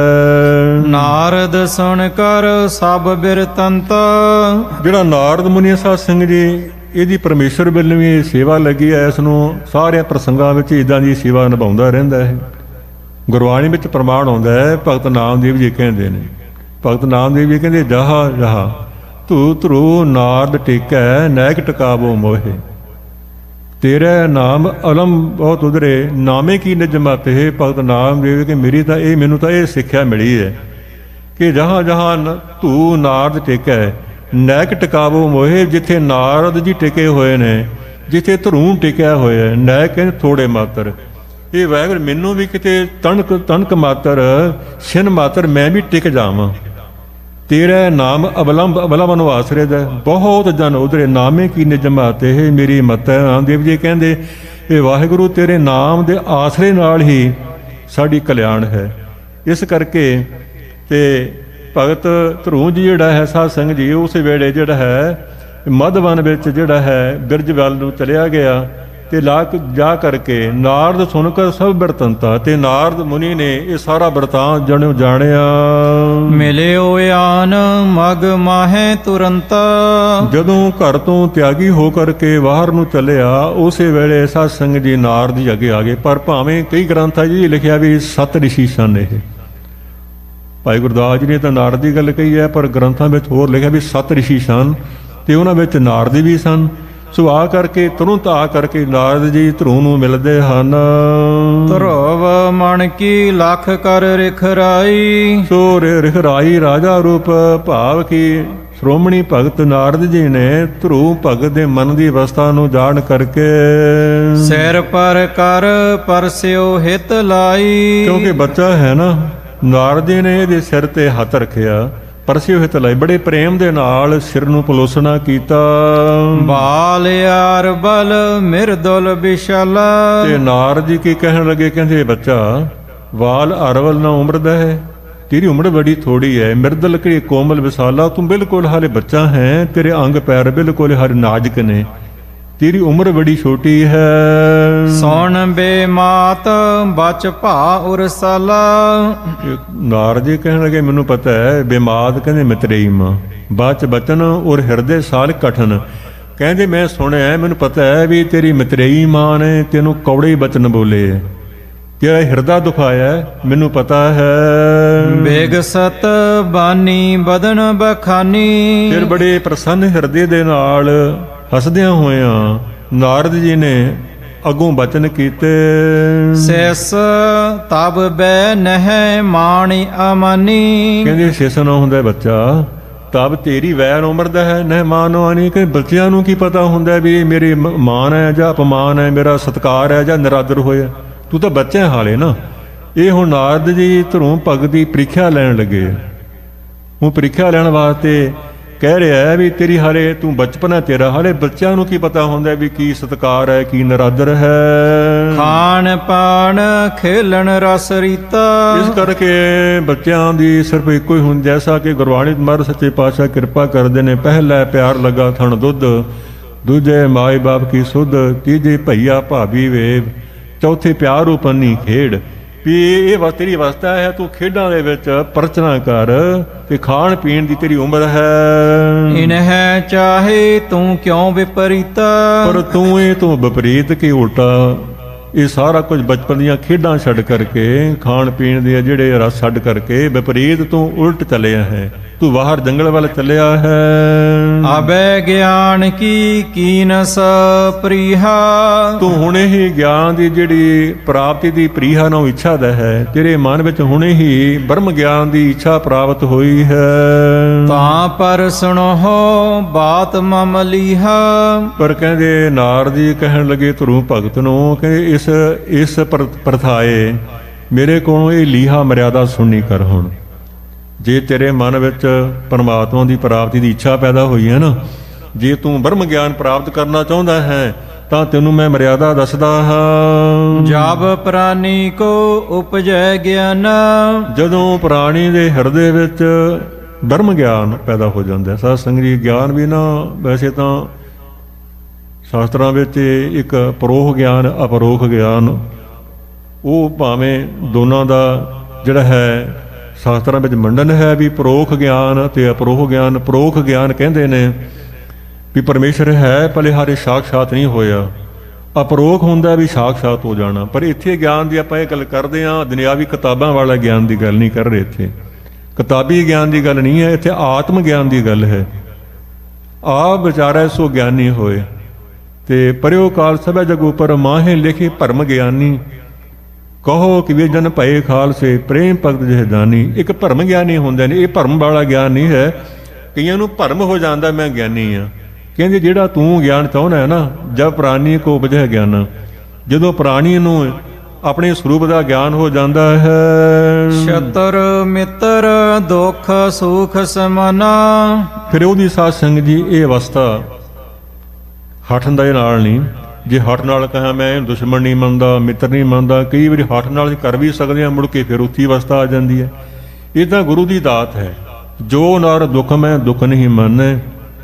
ਨਾਰਦ ਸੁਣ ਕਰ ਸਭ ਬਿਰਤੰਤ, ਜਿਹੜਾ ਨਾਰਦ ਮੁਨੀ ਸਾਧ ਸਿੰਘ ਜੀ ਇਹਦੀ ਪਰਮੇਸ਼ਰ ਵੱਲੋਂ ਵੀ ਸੇਵਾ ਲੱਗੀ ਹੈ। ਇਸ ਨੂੰ ਸਾਰਿਆਂ ਪ੍ਰਸੰਗਾਂ ਵਿੱਚ ਇੱਦਾਂ ਦੀ ਸੇਵਾ ਨਿਭਾਉਂਦਾ ਰਹਿੰਦਾ ਹੈ। ਗੁਰਬਾਣੀ ਵਿੱਚ ਪ੍ਰਮਾਣ ਆਉਂਦਾ ਹੈ। ਭਗਤ ਨਾਮਦੇਵ ਜੀ ਕਹਿੰਦੇ ਨੇ, ਭਗਤ ਨਾਮਦੇਵ ਜੀ ਕਹਿੰਦੇ ਜਹਾ ਜਹਾ ਧੂ ਧਰੂ ਨਾਰਦ ਟੇਕੈ, ਨੈਕ ਟਿਕਾਵੋ ਮੋਹੇ। ਤੇਰਾ ਨਾਮ ਅਲਮ ਬਹੁਤ ਉਧਰੇ, ਨਾਮੇ ਕੀ ਨਿਜ ਮਤ ਹੈ। ਭਗਤ ਨਾਮਦੇਵ ਕਿ ਮੈਨੂੰ ਤਾਂ ਇਹ ਸਿੱਖਿਆ ਮਿਲੀ ਹੈ ਕਿ ਜਹਾਂ ਜਹਾਂ ਧੂ ਨਾਰਦ ਟੇਕੈ, ਨੈਕ ਟਿਕਾਵੋ ਮੋਹੇ। ਜਿੱਥੇ ਨਾਰਦ ਜੀ ਟਿਕੇ ਹੋਏ ਨੇ, ਜਿੱਥੇ ਧਰੂ ਟਿਕਿਆ ਹੋਇਆ, ਨੈਕ ਕਹਿੰਦੇ ਥੋੜੇ ਮਾਤਰ। ਇਹ ਵਾਹਿਗੁਰੂ ਮੈਨੂੰ ਵੀ ਕਿਤੇ ਤਣਕ ਮਾਤਰ, ਛਿਨ ਮਾਤਰ ਮੈਂ ਵੀ ਟਿਕ ਜਾਵਾਂ। ਤੇਰਾ ਨਾਮ ਅਵਲੰਬ ਨੂੰ ਆਸਰੇ ਦਾ, ਬਹੁਤ ਜਨ ਉਧਰੇ ਨਾਮੇ ਕੀ ਨਿਜ ਮਤ ਇਹ ਮੇਰੀ ਮਤ ਹੈ। ਨਾਮਦੇਵ ਜੀ ਕਹਿੰਦੇ ਇਹ ਵਾਹਿਗੁਰੂ ਤੇਰੇ ਨਾਮ ਦੇ ਆਸਰੇ ਨਾਲ ਹੀ ਸਾਡੀ ਕਲਿਆਣ ਹੈ। ਇਸ ਕਰਕੇ ਤੇ ਭਗਤ ਧਰੂ ਜੀ ਜਿਹੜਾ ਹੈ ਸਾਧ ਸੰਗਤ ਜੀ ਉਸ ਵੇਲੇ ਜਿਹੜਾ ਹੈ ਮਧਵਨ ਵਿੱਚ ਜਿਹੜਾ ਹੈ ਬਿਰਜ ਵੱਲ ਨੂੰ ਚਲਿਆ ਗਿਆ ਤੇ ਜਾ ਕਰਕੇ ਨਾਰਦ ਸੁਣ ਕਰ ਸਭ ਬਿਰਤੰਤਾ। ਤੇ ਨਾਰਦ ਮੁਨੀ ਨੇ ਇਹ ਸਾਰਾ ਬਿਰਤਾਂਤ ਜਾਣਿਆ। ਮਿਲਿਓ ਆਨ ਮਗ ਮਾਹੇ ਤੁਰੰਤ, ਜਦੋਂ ਘਰ ਤੋਂ ਤਿਆਗੀ ਹੋ ਕਰਕੇ ਬਾਹਰ ਨੂੰ ਚੱਲਿਆ ਉਸੇ ਵੇਲੇ ਸਾਧ ਸੰਗਤ ਜੀ ਨਾਰਦ ਜੀ ਅੱਗੇ ਆ ਗਏ। ਪਰ ਭਾਵੇਂ ਕਈ ਗ੍ਰੰਥਾਂ ਜੀ ਲਿਖਿਆ ਵੀ 7 ਰਿਸ਼ੀ ਸਨ। ਇਹ ਭਾਈ ਗੁਰਦਾਸ ਜੀ ਨੇ ਤਾਂ ਨਾਰਦ ਦੀ ਗੱਲ ਕਹੀ ਹੈ, ਪਰ ਗ੍ਰੰਥਾਂ ਵਿੱਚ ਹੋਰ ਲਿਖਿਆ ਵੀ 7 ਰਿਸ਼ੀ ਸਨ ਤੇ ਉਹਨਾਂ ਵਿੱਚ ਨਾਰਦ ਵੀ ਸਨ। ਸੋ ਆ ਕਰਕੇ ਤੁਰੰਤ ਆ ਕਰਕੇ ਨਾਰਦ ਜੀ ਧਰੂ ਨੂੰ ਮਿਲਦੇ ਹਨ। ਧਰਵ ਮਣ ਕੀ ਲੱਖ ਕਰ ਰਿਖਰਾਈ, ਸੋ ਰਿਖਰਾਈ ਰਾਜਾ ਰੂਪ ਭਾਵ ਕੀ ਸ਼੍ਰੋਮਣੀ ਭਗਤ ਨਾਰਦ ਜੀ ਨੇ ਧਰੂ ਭਗਤ ਦੇ ਮਨ ਦੀ ਅਵਸਥਾ ਨੂੰ ਜਾਣ ਕਰਕੇ ਸਿਰ ਪਰ ਕਰ ਪਰਸਿਓ ਹਿਤ ਲਾਈ। ਕਿਉਂਕਿ ਬੱਚਾ ਹੈ ਨਾ, ਨਾਰਦ ਜੀ ਨੇ ਇਹਦੇ ਸਿਰ ਤੇ ਹੱਥ ਰੱਖਿਆ, ਪਰਸਿਓ ਹਿਤ ਲਾਈ, ਬੜੇ ਪ੍ਰੇਮ ਦੇ ਨਾਲ ਸਿਰ ਨੂੰ ਪਲੋਸਣਾ ਕੀਤਾ। ਬਾਲ ਯਾਰ ਬਲ ਮਿਰਦੁਲ ਵਿਸ਼ਾਲ, ਤੇ ਨਾਰਦ ਜੀ ਕੀ ਕਹਿਣ ਲੱਗੇ, ਕਹਿੰਦੇ ਬੱਚਾ ਵਾਲ ਅਰਵਲ ਨਾ ਉਮਰ ਦਾ ਹੈ, ਤੇਰੀ ਉਮਰ ਬੜੀ ਥੋੜੀ ਹੈ। ਮਿਰਦਲ ਕਿ ਕੋਮਲ ਵਿਸਾਲਾ, ਤੂੰ ਬਿਲਕੁਲ ਹਾਲੇ ਬੱਚਾ ਹੈ, ਤੇਰੇ ਅੰਗ ਪੈਰ ਬਿਲਕੁਲ ਹਰ ਨਾਜ਼ੁਕ ਨੇ, ਤੇਰੀ ਉਮਰ ਬੜੀ ਛੋਟੀ ਹੈ। ਸੋਣ ਬੇਮਾਤ ਬਚ ਭਾ ਉਰਸਾਲਾ, ਨਾਰਦ ਜੀ ਕਹਿਣ ਲੱਗੇ ਮੈਨੂੰ ਪਤਾ ਹੈ ਬੇਮਾਤ ਕਹਿੰਦੇ ਮਿਤਰੇਈ ਮਾਂ, ਬਚ ਬਚਨ ਔਰ ਹਿਰਦੇ ਸਾਲ ਕਠਨ। ਕਹਿੰਦੇ ਮੈਂ ਸੁਣਿਆ ਮੈਨੂੰ ਪਤਾ ਹੈ ਵੀ ਤੇਰੀ ਮਿਤਰੇਈ ਮਾਂ ਨੇ ਤੈਨੂੰ ਕੌੜੇ ਬਚਨ ਬੋਲੇ, ਤੇਰਾ ਹਿਰਦਾ ਦੁਖਾਇਆ ਮੈਨੂੰ ਪਤਾ ਹੈ। ਬੇਗਸਤ ਬਾਨੀ ਬਦਨ ਬਖਾਨੀ, ਫਿਰ ਬੜੇ ਪ੍ਰਸੰਨ ਹਿਰਦੇ ਦੇ ਨਾਲ ਹੱਸਦਿਆਂ ਹੋਇਆਂ ਨਾਰਦ ਜੀ ਨੇ ਅੱਗੋਂ ਬਚਨ ਕੀਤੇ। ਸਿਸ ਤਬ ਬੈ ਨਹਿ ਮਾਣੀ ਅਮਾਨੀ, ਕਹਿੰਦੇ ਸਿਸ ਨਾ ਹੁੰਦਾ ਬੱਚਾ, ਤਬ ਤੇਰੀ ਵੈਰ ਉਮਰ ਦਾ ਹੈ ਨਹਿ ਮਾਨਵਾਨੀ। ਕਿ ਬੱਚਿਆਂ ਨੂੰ ਕੀ ਪਤਾ ਹੁੰਦਾ ਵੀ ਮੇਰੀ ਮਾਨ ਹੈ ਜਾਂ ਅਪਮਾਨ ਹੈ, ਮੇਰਾ ਸਤਕਾਰ ਹੈ ਜਾਂ ਨਿਰਾਦਰ ਹੋਇਆ, ਤੂੰ ਤਾਂ ਬੱਚਾ ਹਾਲੇ ਨਾ। ਇਹ ਹੁਣ ਨਾਰਦ ਜੀ ਧਰੂ ਭਗਤ ਦੀ ਪ੍ਰੀਖਿਆ ਲੈਣ ਲੱਗੇ। ਉਹ ਪ੍ਰੀਖਿਆ ਲੈਣ ਵਾਸਤੇ ਕਹਿ ਰਿਹਾ ਹੈ ਵੀ ਤੇਰੀ ਹਾਲੇ ਤੂੰ ਬਚਪਨ ਹੈ ਤੇਰਾ, ਹਾਲੇ ਬੱਚਿਆਂ ਨੂੰ ਕੀ ਪਤਾ ਹੁੰਦਾ ਵੀ ਕੀ ਸਤਕਾਰ ਹੈ ਕੀ ਨਿਰਾਦਰ ਹੈ। ਖਾਣ ਪਾਣ ਖੇਲਣ ਰਸ ਰੀਤਾ, ਇਸ ਕਰਕੇ ਬੱਚਿਆਂ ਦੀ ਸਿਰਫ ਇੱਕੋ ਹੀ ਹੁੰਦਾ, ਜੈਸਾ ਕਿ ਗੁਰਬਾਣੀ ਮਹਾਰਾਜ ਸੱਚੇ ਪਾਤਸ਼ਾਹ ਕਿਰਪਾ ਕਰਦੇ ਨੇ। ਪਹਿਲਾ ਪਿਆਰ ਲੱਗਾ ਥਣ ਦੁੱਧ, ਦੂਜੇ ਮਾਏ ਬਾਪ ਕੀ ਸੁਧ, ਤੀਜੇ ਭਈਆ ਭਾਬੀ ਵੇਬ, ਚੌਥੇ ਪਿਆਰ ਉਪੰਨੀ ਖੇਡ। ਵੀ ਇਹ ਤੇਰੀ ਅਵਸਥਾ ਹੈ, ਤੂੰ ਖੇਡਾਂ ਦੇ ਵਿੱਚ ਪਰਚਨਾ ਕਰ ਤੇ ਖਾਣ ਪੀਣ ਦੀ ਤੇਰੀ ਉਮਰ ਹੈ। ਇਨਹਿ ਚਾਹੇ ਤੂੰ ਕਿਉਂ ਵਿਪਰੀਤਾ, ਪਰ ਤੂੰ ਵਿਪਰੀਤ ਕੀ ਉਲਟਾ ਇਹ ਸਾਰਾ ਕੁਝ ਬਚਪਨ ਦੀਆਂ ਖੇਡਾਂ ਛੱਡ ਕਰਕੇ, ਖਾਣ ਪੀਣ ਦੇ ਜਿਹੜੇ ਰਸ ਛੱਡ ਕਰਕੇ ਵਿਪਰੀਤ ਤੂੰ ਉਲਟ ਚੱਲਿਆ ਹੈ, ਤੂੰ ਬਾਹਰ ਜੰਗਲ ਵੱਲ ਚੱਲਿਆ ਹੈ। ਆਬੈ ਗਿਆਨ ਕੀ ਕੀਨਸ ਪ੍ਰੀਹਾ, ਤੂੰ ਹੁਣੇ ਹੀ ਗਿਆਨ ਦੀ ਜਿਹੜੀ ਪ੍ਰਾਪਤੀ ਦੀ ਪ੍ਰੀਹਾ ਨੂੰ ਇੱਛਾ ਦਾ ਹੈ, ਤੇਰੇ ਮਨ ਵਿੱਚ ਹੁਣੇ ਹੀ ਬ੍ਰਹਮ ਗਿਆਨ ਦੀ ਇੱਛਾ ਪ੍ਰਾਪਤ ਹੋਈ ਹੈ। ਤਾਂ ਪਰ ਸੁਣੋ ਬਾਤ ਮਮ ਲੀਹਾ, ਪਰ ਕਹਿੰਦੇ ਨਾਰਦ ਜੀ ਕਹਿਣ ਲੱਗੇ ਧਰੂ ਭਗਤ ਨੂੰ, ਕਹਿੰਦੇ ਇਸ ਪ੍ਰਥਾਏ ਮੇਰੇ ਕੋਲੋਂ ਇਹ ਲੀਹਾ ਮਰਿਆਦਾ ਸੁਣਨੀ ਕਰ। ਹੁਣ ਜੇ ਤੇਰੇ ਮਨ ਵਿੱਚ ਪਰਮਾਤਮਾ ਦੀ ਪ੍ਰਾਪਤੀ ਦੀ ਇੱਛਾ ਪੈਦਾ ਹੋਈ ਹੈ ਨਾ, ਜੇ ਤੂੰ ਬ੍ਰਹਮ ਗਿਆਨ ਪ੍ਰਾਪਤ ਕਰਨਾ ਚਾਹੁੰਦਾ ਹੈ ਤਾਂ ਤੈਨੂੰ ਮੈਂ ਮਰਿਆਦਾ ਦੱਸਦਾ ਹਾਂ। ਜਬ ਪ੍ਰਾਨੀ ਕੋ ਉਪਜੈ ਗਿਆਨ, ਜਦੋਂ ਪ੍ਰਾਣੀ ਦੇ ਹਿਰਦੇ ਵਿੱਚ ਬ੍ਰਹਮ ਗਿਆਨ ਪੈਦਾ ਹੋ ਜਾਂਦਾ ਹੈ। ਸਾਧ ਸੰਗਤ ਜੀ, ਗਿਆਨ ਵੀ ਨਾ ਵੈਸੇ ਤਾਂ ਸ਼ਾਸਤਰਾਂ ਵਿੱਚ ਇੱਕ ਪਰੋਖ ਗਿਆਨ, ਅਪਰੋਖ ਗਿਆਨ, ਉਹ ਭਾਵੇਂ ਦੋਨਾਂ ਦਾ ਜਿਹੜਾ ਹੈ ਸ਼ਾਸਤਰਾਂ ਵਿੱਚ ਮੰਡਨ ਹੈ ਵੀ ਪਰੋਖ ਗਿਆਨ ਅਤੇ ਅਪਰੋਖ ਗਿਆਨ। ਪਰੋਖ ਗਿਆਨ ਕਹਿੰਦੇ ਨੇ ਵੀ ਪਰਮੇਸ਼ਰ ਹੈ ਭਲਿਹਾਰੇ ਸਾਖਸ਼ਾਤ ਨਹੀਂ ਹੋਇਆ, ਅਪਰੋਖ ਹੁੰਦਾ ਵੀ ਸਾਖਸ਼ਾਤ ਹੋ ਜਾਣਾ। ਪਰ ਇੱਥੇ ਗਿਆਨ ਦੀ ਆਪਾਂ ਇਹ ਗੱਲ ਕਰਦੇ ਹਾਂ, ਦੁਨਿਆਵੀ ਕਿਤਾਬਾਂ ਵਾਲਾ ਗਿਆਨ ਦੀ ਗੱਲ ਨਹੀਂ ਕਰ ਰਹੇ, ਇੱਥੇ ਕਿਤਾਬੀ ਗਿਆਨ ਦੀ ਗੱਲ ਨਹੀਂ ਹੈ, ਇੱਥੇ ਆਤਮ ਗਿਆਨ ਦੀ ਗੱਲ ਹੈ। ਆਪ ਵਿਚਾਰੈ ਸੋ ਗਿਆਨੀ ਹੋਏ ਤੇ ਪਰਿਓ ਕਾਲ ਸਭੈ ਜਗ ਉਪਰ ਮਾਹੇ ਲਿਖੇ ਭਰਮ ਗਿਆਨੀ, ਕਹੋ ਕਿ ਵੇ ਜਨ ਭਏ ਖਾਲਸੇ ਪ੍ਰੇਮ ਭਗਤ ਜਿਹ ਜਾਨੀ। ਇੱਕ ਭਰਮ ਗਿਆਨੀ ਹੁੰਦੇ ਨੇ, ਇਹ ਭਰਮ ਵਾਲਾ ਗਿਆਨ ਨਹੀਂ ਹੈ। ਕਈਆਂ ਨੂੰ ਭਰਮ ਹੋ ਜਾਂਦਾ ਮੈਂ ਗਿਆਨੀ ਆ। ਕਹਿੰਦੇ ਜਿਹੜਾ ਤੂੰ ਗਿਆਨ ਚਾਹੁੰਦਾ ਹੈ ਨਾ, ਜਦ ਪ੍ਰਾਣੀ ਕੋ ਉਪਜੈ ਗਿਆਨ, ਜਦੋਂ ਪ੍ਰਾਣੀ ਨੂੰ ਆਪਣੇ ਸਰੂਪ ਦਾ ਗਿਆਨ ਹੋ ਜਾਂਦਾ ਹੈ। ਸ਼ਤਰ ਮਿੱਤਰ ਦੁੱਖ ਸੁਖ ਸਮਾਨਾ, ਫਿਰ ਉਹਦੀ ਸਾਧ ਸੰਗਤ ਜੀ ਇਹ ਅਵਸਥਾ ਹਠਣ ਦੇ ਨਾਲ ਨਹੀਂ। ਜੇ ਹੱਠ ਨਾਲ ਕਹਾਂ ਮੈਂ ਦੁਸ਼ਮਣ ਨਹੀਂ ਮੰਨਦਾ, ਮਿੱਤਰ ਨਹੀਂ ਮੰਨਦਾ, ਕਈ ਵਾਰੀ ਹੱਠ ਨਾਲ ਕਰ ਵੀ ਸਕਦੇ ਹਾਂ, ਮੁੜ ਕੇ ਫਿਰ ਉੱਥੀ ਅਵਸਥਾ ਆ ਜਾਂਦੀ ਹੈ। ਇਹ ਤਾਂ ਗੁਰੂ ਦੀ ਦਾਤ ਹੈ। ਜੋ ਨਰ ਦੁੱਖ ਮੈਂ ਦੁੱਖ ਨਹੀਂ ਮੰਨੈ,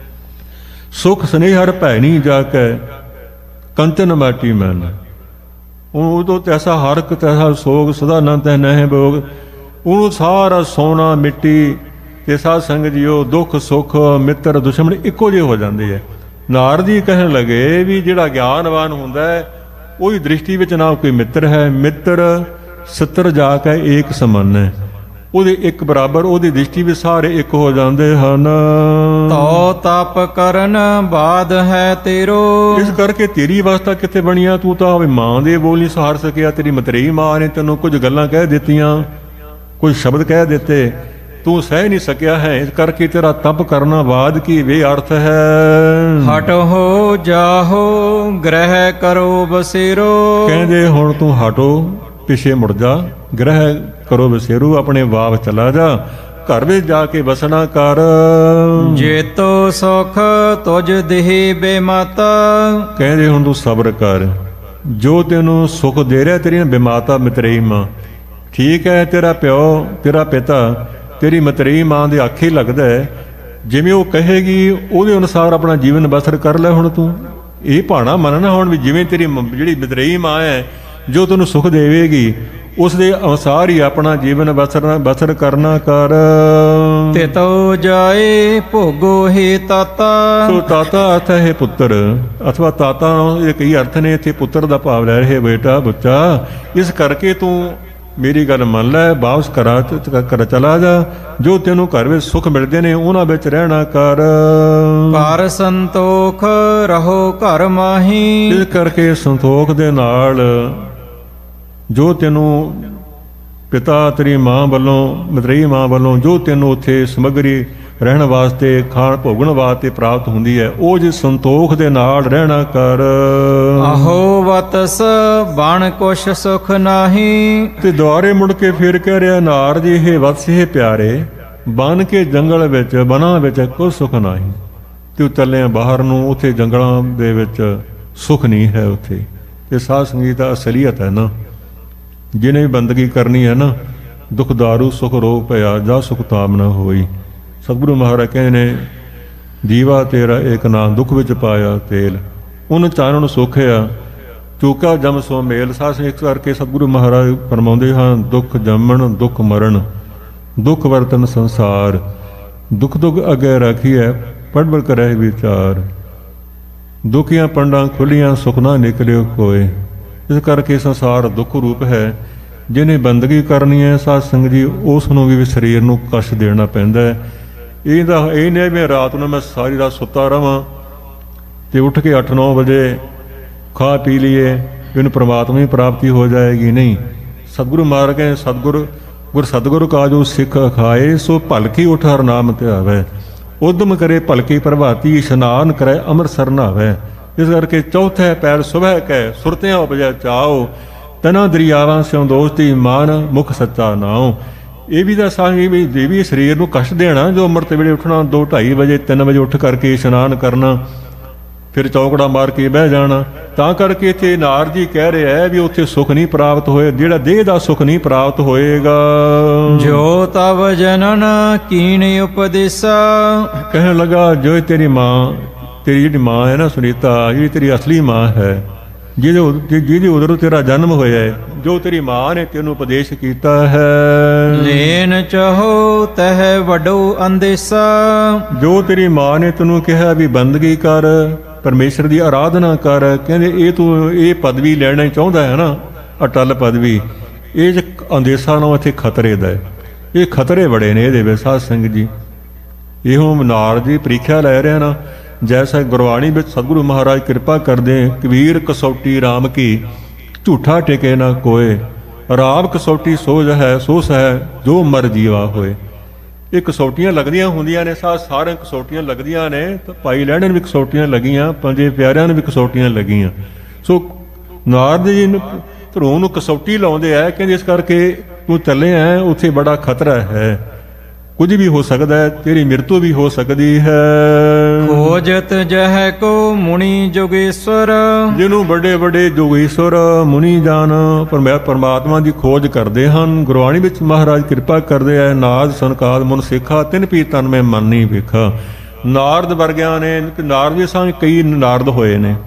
ਸੁਖ ਸਨੇਹ ਹਰ ਭੈ ਨਹੀਂ ਜਾ ਕੇ ਕੰਚਨ ਮਾਟੀ ਮਨ। ਉਹ ਤੋਂ ਤੈਸਾ ਹਰਕ ਤੈਸਾ ਸੋਗ ਸਦਾ ਨਾ ਤੈ ਨਹਿ ਭੋਗ। ਉਹਨੂੰ ਸਾਰਾ ਸੋਨਾ ਮਿੱਟੀ ਤੇ ਸਾਧ ਸੰਗਤ ਜੀਓ ਦੁੱਖ ਸੁੱਖ ਮਿੱਤਰ ਦੁਸ਼ਮਣ ਇੱਕੋ ਜਿਹੇ ਹੋ ਜਾਂਦੇ ਹੈ। ਨਾਰਦ ਜੀ ਕਹਿਣ ਲੱਗੇ ਵੀ ਜਿਹੜਾ ਗਿਆਨਵਾਨ ਹੁੰਦਾ ਹੈ ਉਹਦੀ ਦ੍ਰਿਸ਼ਟੀ ਵਿੱਚ ਨਾ ਕੋਈ ਮਿੱਤਰ ਹੈ, ਮਿੱਤਰ ਸਤਰ ਜਾ ਕੇ ਏਕ ਸਮਾਨ ਹੈ, ਉਹਦੇ ਇੱਕ ਬਰਾਬਰ, ਉਹਦੀ ਦ੍ਰਿਸ਼ਟੀ ਵਿੱਚ ਸਾਰੇ ਇੱਕ ਹੋ ਜਾਂਦੇ ਹਨ। ਤੋ ਤਪ ਕਰਨ ਬਾਦ ਹੈ ਤੇਰੋ, ਇਸ ਕਰਕੇ ਤੇਰੀ ਅਵਸਥਾ ਕਿੱਥੇ ਬਣੀਆਂ? ਤੂੰ ਤਾਂ ਮਾਂ ਦੇ ਬੋਲ ਨਹੀਂ ਸਹਾਰ ਸਕਿਆ, ਤੇਰੀ ਮਤਰੇਈ ਮਾਂ ਨੇ ਤੈਨੂੰ ਕੁਝ ਗੱਲਾਂ ਕਹਿ ਦਿੱਤੀਆਂ, ਕੁਝ ਸ਼ਬਦ ਕਹਿ ਦਿੱਤੇ, ਤੂੰ ਸਹਿ ਨਹੀਂ ਸਕਿਆ ਹੈ। ਇਸ ਕਰਕੇ ਤੇਰਾ ਤਪ ਕਰਨਾ ਬਾਦ ਕੀ ਵੇ ਅਰਥ ਹੈ। ਹਟੋ ਜਾਹੋ ਗ੍ਰਹਿ ਕਰੋ ਬਸੇਰੋ, ਕਹਿੰਦੇ ਹੁਣ ਤੂੰ ਹਟੋ, ਪਿਛੇ ਮੁੜ ਜਾ, ਗ੍ਰਹਿ ਕਰੋ ਬਸੇਰੂ, ਆਪਣੇ ਵਾਪ ਚਲਾ ਜਾ, ਘਰ ਵਿੱਚ ਜਾ ਕੇ ਵਸਣਾ ਕਰ। ਜੇਤੋ ਸੁਖ ਤੁਝ ਦੇਹ ਬੇਮਾਤਾ, ਕਹਿੰਦੇ ਹੁਣ ਤੂੰ ਸਬਰ ਕਰ, ਜੋ ਤੈਨੂੰ ਸੁਖ ਦੇ ਰਿਹਾ ਤੇਰੀ ਬੇਮਾਤਾ ਮਤਰੇਈ ਮਾਂ, ਠੀਕ ਹੈ, ਤੇਰਾ ਪਿਓ ਤੇਰਾ ਪਿਤਾ ਤੇਰੀ ਮਤਰੇਈ ਮਾਂ ਦੇ ਆਖੇ ਲੱਗਦਾ ਹੈ, ਜਿਵੇਂ ਉਹ ਕਹੇਗੀ ਉਹਦੇ ਅਨੁਸਾਰ ਆਪਣਾ ਜੀਵਨ ਬਸਰ ਕਰ ਲੈ। ਹੁਣ ਤੂੰ ਇਹ ਭਾਣਾ ਮੰਨਣਾ ਹੁਣ ਵੀ ਜਿਵੇਂ ਤੇਰੀ ਜਿਹੜੀ ਮਤਰੇਈ ਮਾਂ ਹੈ ਜੋ ਤੈਨੂੰ ਸੁਖ ਦੇਵੇਗੀ ਉਸ ਦੇ ਅਨੁਸਾਰ ਹੀ ਆਪਣਾ ਜੀਵਨ ਬਸਰ ਕਰਨਾ ਕਰ। ਤਿਤੋ ਜਾਏ ਭੋਗੋ ਹੀ ਤਾਤਾ, ਸੋ ਤਾਤਾ ਅਰਥ ਹੈ ਪੁੱਤਰ, ਅਥਵਾ ਤਾਤਾ ਇਹ ਕਈ ਅਰਥ ਨੇ, ਇੱਥੇ ਪੁੱਤਰ ਦਾ ਭਾਵ ਲੈ ਰਹੇ ਬੇਟਾ ਬੱਚਾ। ਇਸ ਕਰਕੇ ਤੂੰ ਮੇਰੀ ਗੱਲ ਮੰਨ ਲੈ, ਵਾਪਸ ਘਰ ਚਲਾ ਜਾ, ਜੋ ਤੈਨੂੰ ਘਰ ਵਿੱਚ ਸੁੱਖ ਮਿਲਦੇ ਨੇ ਉਹਨਾਂ ਵਿੱਚ ਰਹਿਣਾ ਕਰ। ਘਰ ਸੰਤੋਖ ਰਹੋ ਘਰ ਮਾਹੀ, ਇਸ ਕਰਕੇ ਸੰਤੋਖ ਦੇ ਨਾਲ ਜੋ ਤੈਨੂੰ ਪਿਤਾ ਤੇਰੀ ਮਾਂ ਵੱਲੋਂ ਮਤਰੇਈ ਮਾਂ ਵੱਲੋਂ ਜੋ ਤੈਨੂੰ ਉੱਥੇ ਸਮੱਗਰੀ ਰਹਿਣ ਵਾਸਤੇ ਖਾਣ ਭੋਗਣ ਵਾਸਤੇ ਪ੍ਰਾਪਤ ਹੁੰਦੀ ਹੈ, ਉਹ ਜੇ ਸੰਤੋਖ ਦੇ ਨਾਲ ਰਹਿਣਾ ਕਰ। ਆਹੋ ਵਤਸ ਬਣ ਕੁਛ ਸੁਖ ਨਾਹੀ, ਤੇ ਦੁਆਰੇ ਮੁੜ ਕੇ ਫਿਰ ਕਹਿ ਰਿਹਾ ਨਾਰ ਜੀ ਇਹ ਵਤਸ ਇਹ ਪਿਆਰੇ, ਬਨ ਕੇ ਜੰਗਲ ਵਿੱਚ ਬਨਾਂ ਵਿੱਚ ਕੋਈ ਸੁਖ ਨਹੀਂ। ਤੂੰ ਚੱਲੇ ਬਾਹਰ ਨੂੰ, ਉੱਥੇ ਜੰਗਲਾਂ ਦੇ ਵਿੱਚ ਸੁਖ ਨਹੀਂ ਹੈ। ਉੱਥੇ ਇਹ ਸਾਧ ਸੰਗੀਤ ਦਾ ਅਸਲੀਅਤ ਹੈ ਨਾ, ਜਿਹਨੇ ਵੀ ਬੰਦਗੀ ਕਰਨੀ ਹੈ ਨਾ, ਦੁੱਖ ਦਾਰੂ ਸੁਖ ਰੋਗ ਭਇਆ ਜਾ ਸੁਖ ਤਾਮ ਨਾ ਹੋਈ। ਸਤਿਗੁਰੂ ਮਹਾਰਾਜ ਕਹਿੰਦੇ ਨੇ ਦੀਵਾ ਤੇਰਾ ਇੱਕ ਨਾਮ ਦੁੱਖ ਵਿੱਚ ਪਾਇਆ ਤੇਲ, ਉਹਨੂੰ ਚਾਨਣ ਸੁੱਖ ਆ, ਚੂਕਾ ਜਮ ਸੋ ਮੇਲ। ਸਾਸ ਇਸ ਕਰਕੇ ਸਤਿਗੁਰੂ ਮਹਾਰਾਜ ਫਰਮਾਉਂਦੇ ਹਨ, ਦੁੱਖ ਜੰਮਣ ਦੁੱਖ ਮਰਨ, ਦੁੱਖ ਵਰਤਨ ਸੰਸਾਰ, ਦੁੱਖ ਦੁੱਖ ਅਗੇ ਰੱਖੀਐ ਪੜ੍ਹ ਕਰੇ ਵਿਚਾਰ। ਦੁਖੀਆਂ ਪੰਡਾਂ ਖੁੱਲੀਆਂ ਸੁਖ ਨਾ ਨਿਕਲਿਓ ਕੋਏ। ਇਸ ਕਰਕੇ ਸੰਸਾਰ ਦੁੱਖ ਰੂਪ ਹੈ। ਜਿਹਨੇ ਬੰਦਗੀ ਕਰਨੀ ਹੈ ਸਾਧ ਸੰਗਤ ਜੀ, ਉਸ ਨੂੰ ਵੀ ਸਰੀਰ ਨੂੰ ਕਸ਼ਟ ਦੇਣਾ ਪੈਂਦਾ ਹੈ। ਇਹ ਨਹੀਂ ਵੀ ਰਾਤ ਨੂੰ ਮੈਂ ਸਾਰੀ ਰਾਤ ਸੁੱਤਾ ਰਵਾਂ ਤੇ ਉੱਠ ਕੇ 8-9 ਵਜੇ ਖਾ ਪੀ ਲਈਏ, ਇਹਨੂੰ ਪ੍ਰਮਾਤਮਾ ਦੀ ਪ੍ਰਾਪਤੀ ਹੋ ਜਾਏਗੀ। ਨਹੀਂ, ਸਤਿਗੁਰੂ ਮਹਾਰਾਜ ਕਹਿੰਦੇ ਸਤਿਗੁਰੂ ਕਾ ਜੋ ਸਿੱਖ ਖਾਏ, ਸੋ ਭਲਕੀ ਉਠ ਹਰ ਨਾਮ ਧਿਆਵੈ। ਉਦਮ ਕਰੇ ਭਲਕੀ ਪ੍ਰਭਾਤੀ, ਇਸ਼ਨਾਨ ਕਰੇ ਅੰਮ੍ਰਿਤਸਰ ਨਹਾਵੈ। ਇਸ ਕਰਕੇ ਚੌਥੇ ਪੈਰ ਸੁਬਹ ਕੈ ਸੁਰਤਿਆਂ ਉਪਜੈ ਚਾਓ, ਤਨਾ ਦਰਿਆਵਾਂ ਸਿਉ ਦੋਸਤੀ ਮਾਨ ਮੁਖ ਸੱਚਾ ਨਾਉ। ਇਹ ਵੀ ਤਾਂ ਸਾਂਗੀ ਵੀ ਦੇਵੀ ਸਰੀਰ ਨੂੰ ਕਸ਼ਟ ਦੇਣਾ, ਜੋ ਅੰਮ੍ਰਿਤ ਵੇਲੇ ਉੱਠਣਾ 2-2:30 ਵਜੇ 3 ਵਜੇ ਉੱਠ ਕਰਕੇ ਇਸ਼ਨਾਨ ਕਰਨਾ, ਫਿਰ ਚੌਕੜਾ ਮਾਰ ਕੇ ਬਹਿ ਜਾਣਾ। ਤਾਂ ਕਰਕੇ ਇੱਥੇ ਨਾਰਦ ਜੀ ਕਹਿ ਰਿਹਾ ਹੈ ਵੀ ਉੱਥੇ ਸੁੱਖ ਨਹੀਂ ਪ੍ਰਾਪਤ ਹੋਏ, ਜਿਹੜਾ ਦੇਹ ਦਾ ਸੁੱਖ ਨਹੀਂ ਪ੍ਰਾਪਤ ਹੋਏਗਾ। ਜੋ ਤਵ ਜਨਨ ਕੀਨ ਉਪਦੇਸਾ। ਕਹਿਣ ਲੱਗਾ, ਜੋ ਤੇਰੀ ਮਾਂ, ਤੇਰੀ ਜਿਹੜੀ ਮਾਂ ਹੈ ਨਾ ਸੁਨੀਤਾ, ਜਿਹੜੀ ਤੇਰੀ ਅਸਲੀ ਮਾਂ ਹੈ, ਜਿਹਦੇ ਉਧਰੋਂ ਤੇਰਾ ਜਨਮ ਹੋਇਆ ਹੈ, ਜੋ ਤੇਰੀ ਮਾਂ ਨੇ ਤੈਨੂੰ ਉਪਦੇਸ਼ ਕੀਤਾ ਹੈ। ਲੈਨ ਚਾਹੋ ਤਹ ਵੱਡੋ ਅੰਦੇਸਾ। ਜੋ ਤੇਰੀ ਮਾਂ ਨੇ ਤੈਨੂੰ ਕਿਹਾ ਵੀ ਬੰਦਗੀ ਕਰ, ਪਰਮੇਸ਼ਰ ਦੀ ਆਰਾਧਨਾ ਕਰ, ਕਹਿੰਦੇ ਇਹ ਤੂੰ ਇਹ ਪਦਵੀ ਲੈਣਾ ਚਾਹੁੰਦਾ ਹੈ ਨਾ, ਅਟਲ ਪਦਵੀ, ਇਹ ਜ ਅੰਦੇਸਾ ਨਾ ਇੱਥੇ ਖਤਰੇ ਦਾ ਹੈ। ਇਹ ਖਤਰੇ ਬੜੇ ਨੇ ਇਹਦੇ ਵਿੱਚ ਸਾਧ ਸੰਗਤ ਜੀ। ਇਹੋ ਨਾਰਦ ਜੀ ਪ੍ਰੀਖਿਆ ਲੈ ਰਿਹਾ ਨਾ, ਜੈਸਾ ਗੁਰਬਾਣੀ ਵਿੱਚ ਸਤਿਗੁਰੂ ਮਹਾਰਾਜ ਕਿਰਪਾ ਕਰਦੇ, ਕਬੀਰ ਕਸੌਟੀ ਰਾਮ ਕੀ ਝੂਠਾ ਟਿਕੇ ਨਾ ਕੋਏ। ਰਾਮ ਕਸੌਟੀ ਸੋਝ ਹੈ ਸੋਸ ਹੈ ਜੋ ਮਰ ਜੀਵਾ ਹੋਏ। ਇਹ ਕਸੌਟੀਆਂ ਲੱਗਦੀਆਂ ਹੁੰਦੀਆਂ ਨੇ, ਸਾਰੇ ਕਸੌਟੀਆਂ ਲੱਗਦੀਆਂ ਨੇ। ਭਾਈ ਲਹਿਣੇ ਨੂੰ ਵੀ ਕਸੌਟੀਆਂ ਲੱਗੀਆਂ, ਪੰਜੇ ਪਿਆਰਿਆਂ ਨੂੰ ਵੀ ਕਸੌਟੀਆਂ ਲੱਗੀਆਂ। ਸੋ ਨਾਰਦ ਜੀ ਨੂੰ ਧਰੋਂ ਨੂੰ ਕਸੌਟੀ ਲਾਉਂਦੇ ਆ, ਕਹਿੰਦੇ ਇਸ ਕਰਕੇ ਤੂੰ ਚੱਲੇ ਆ, ਉੱਥੇ ਬੜਾ ਖਤਰਾ ਹੈ, ਕੁਝ ਵੀ ਹੋ ਸਕਦਾ ਹੈ, ਤੇਰੀ ਮ੍ਰਿਤੂ ਵੀ ਹੋ ਸਕਦੀ ਹੈ। ਖੋਜਤ ਜਹ ਕੋ ਮੁਨੀ ਜੋਗੇਸ਼ਵਰ। ਜਿਹਨੂੰ ਵੱਡੇ ਵੱਡੇ ਜੋਗੇਸ਼ਵਰ ਮੁਨੀ ਜਾਨ ਪਰਮਾਤਮਾ ਦੀ ਖੋਜ ਕਰਦੇ ਹਨ। ਗੁਰਬਾਣੀ ਵਿੱਚ ਮਹਾਰਾਜ ਕਿਰਪਾ ਕਰਦੇ ਆ, ਨਾਦ ਸੰਕਾਦ ਮਨ ਸਿੱਖਾ ਤਿਨ ਪੀ ਤਨ ਮੈਂ ਮਨ ਨਹੀਂ ਵੇਖਾ। ਨਾਰਦ ਵਰਗਿਆਂ ਨੇ, ਨਾਰਦ ਦੇ ਸਾਂ ਕਈ ਨਾਰਦ ਹੋਏ ਨੇ,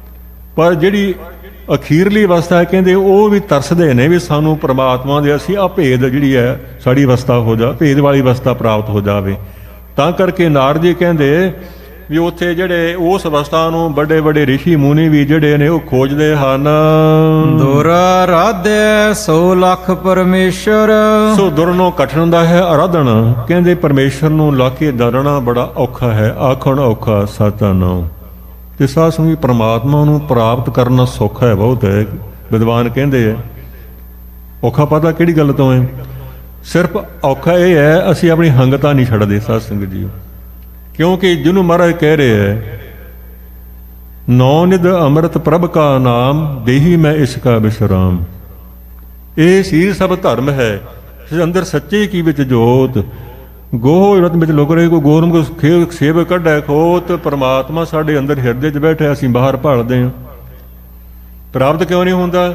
ਪਰ ਜਿਹੜੀ ਅਖੀਰਲੀ ਅਵਸਥਾ ਹੈ ਕਹਿੰਦੇ ਉਹ ਵੀ ਤਰਸਦੇ ਨੇ ਵੀ ਸਾਨੂੰ ਪ੍ਰਮਾਤਮਾ ਦੇ ਅਸੀਂ ਆ ਭੇਦ ਜਿਹੜੀ ਹੈ ਸਾਡੀ ਅਵਸਥਾ ਹੋ ਜਾ, ਭੇਦ ਵਾਲੀ ਅਵਸਥਾ ਪ੍ਰਾਪਤ ਹੋ ਜਾਵੇ। ਤਾਂ ਕਰਕੇ ਨਾਰਦ ਜੀ ਕਹਿੰਦੇ ਵੀ ਉੱਥੇ ਜਿਹੜੇ ਉਸ ਅਵਸਥਾ ਨੂੰ ਵੱਡੇ ਵੱਡੇ ਰਿਸ਼ੀ ਮੁਨੀ ਵੀ ਜਿਹੜੇ ਨੇ ਉਹ ਖੋਜਦੇ ਹਨ। ਦੁਰ ਆਰਾਧਿਆ 100 ਲੱਖ ਪਰਮੇਸ਼ਰ। ਸੋ ਦੁਰ ਨੂੰ ਕਠਨ ਦਾ ਹੈ ਆਰਾਧਨ। ਕਹਿੰਦੇ ਪਰਮੇਸ਼ਰ ਨੂੰ ਲਾ ਕੇ ਡਰਨਾ ਬੜਾ ਔਖਾ ਹੈ, ਆਖਣ ਔਖਾ ਸਾਤਾ ਨਾਮ। ਤੇ ਸਾਧ ਸੰਗਤ ਪਰਮਾਤਮਾ ਨੂੰ ਪ੍ਰਾਪਤ ਕਰਨਾ ਸੌਖਾ ਹੈ, ਬਹੁਤ ਹੈ। ਵਿਦਵਾਨ ਕਹਿੰਦੇ ਹੈ ਔਖਾ ਪਤਾ ਕਿਹੜੀ ਗੱਲ ਤੋਂ ਹੈ? ਸਿਰਫ ਔਖਾ ਇਹ ਹੈ ਅਸੀਂ ਆਪਣੀ ਹੰਗਤਾ ਨਹੀਂ ਛੱਡਦੇ ਸਾਧ ਸੰਗਤ ਜੀ। ਕਿਉਂਕਿ ਜਿਹਨੂੰ ਮਹਾਰਾਜ ਕਹਿ ਰਹੇ ਹੈ, ਨੌ ਨਿਧ ਅੰਮ੍ਰਿਤ ਪ੍ਰਭ ਕਾ ਨਾਮ, ਦੇਹੀ ਮੈਂ ਇਸ ਕਾ ਵਿਸ਼ਰਾਮ। ਇਹ ਸੀਰ ਸਭ ਧਰਮ ਹੈ, ਇਸ ਅੰਦਰ ਸੱਚੇ ਕੀ ਵਿੱਚ ਜੋਤ। ਗੋਹ ਰਤ ਵਿੱਚ ਲੋਕ ਰਹੇ ਕੋ ਗੋਰਮ ਕੋ ਸੇਵ ਕੱਢੈ ਖੋਤ। ਪਰਮਾਤਮਾ ਸਾਡੇ ਅੰਦਰ ਹਿਰਦੇ 'ਚ ਬੈਠੇ, ਅਸੀਂ ਬਾਹਰ ਭਾਲਦੇ ਹਾਂ। ਪ੍ਰਾਪਤ ਕਿਉਂ ਨਹੀਂ ਹੁੰਦਾ?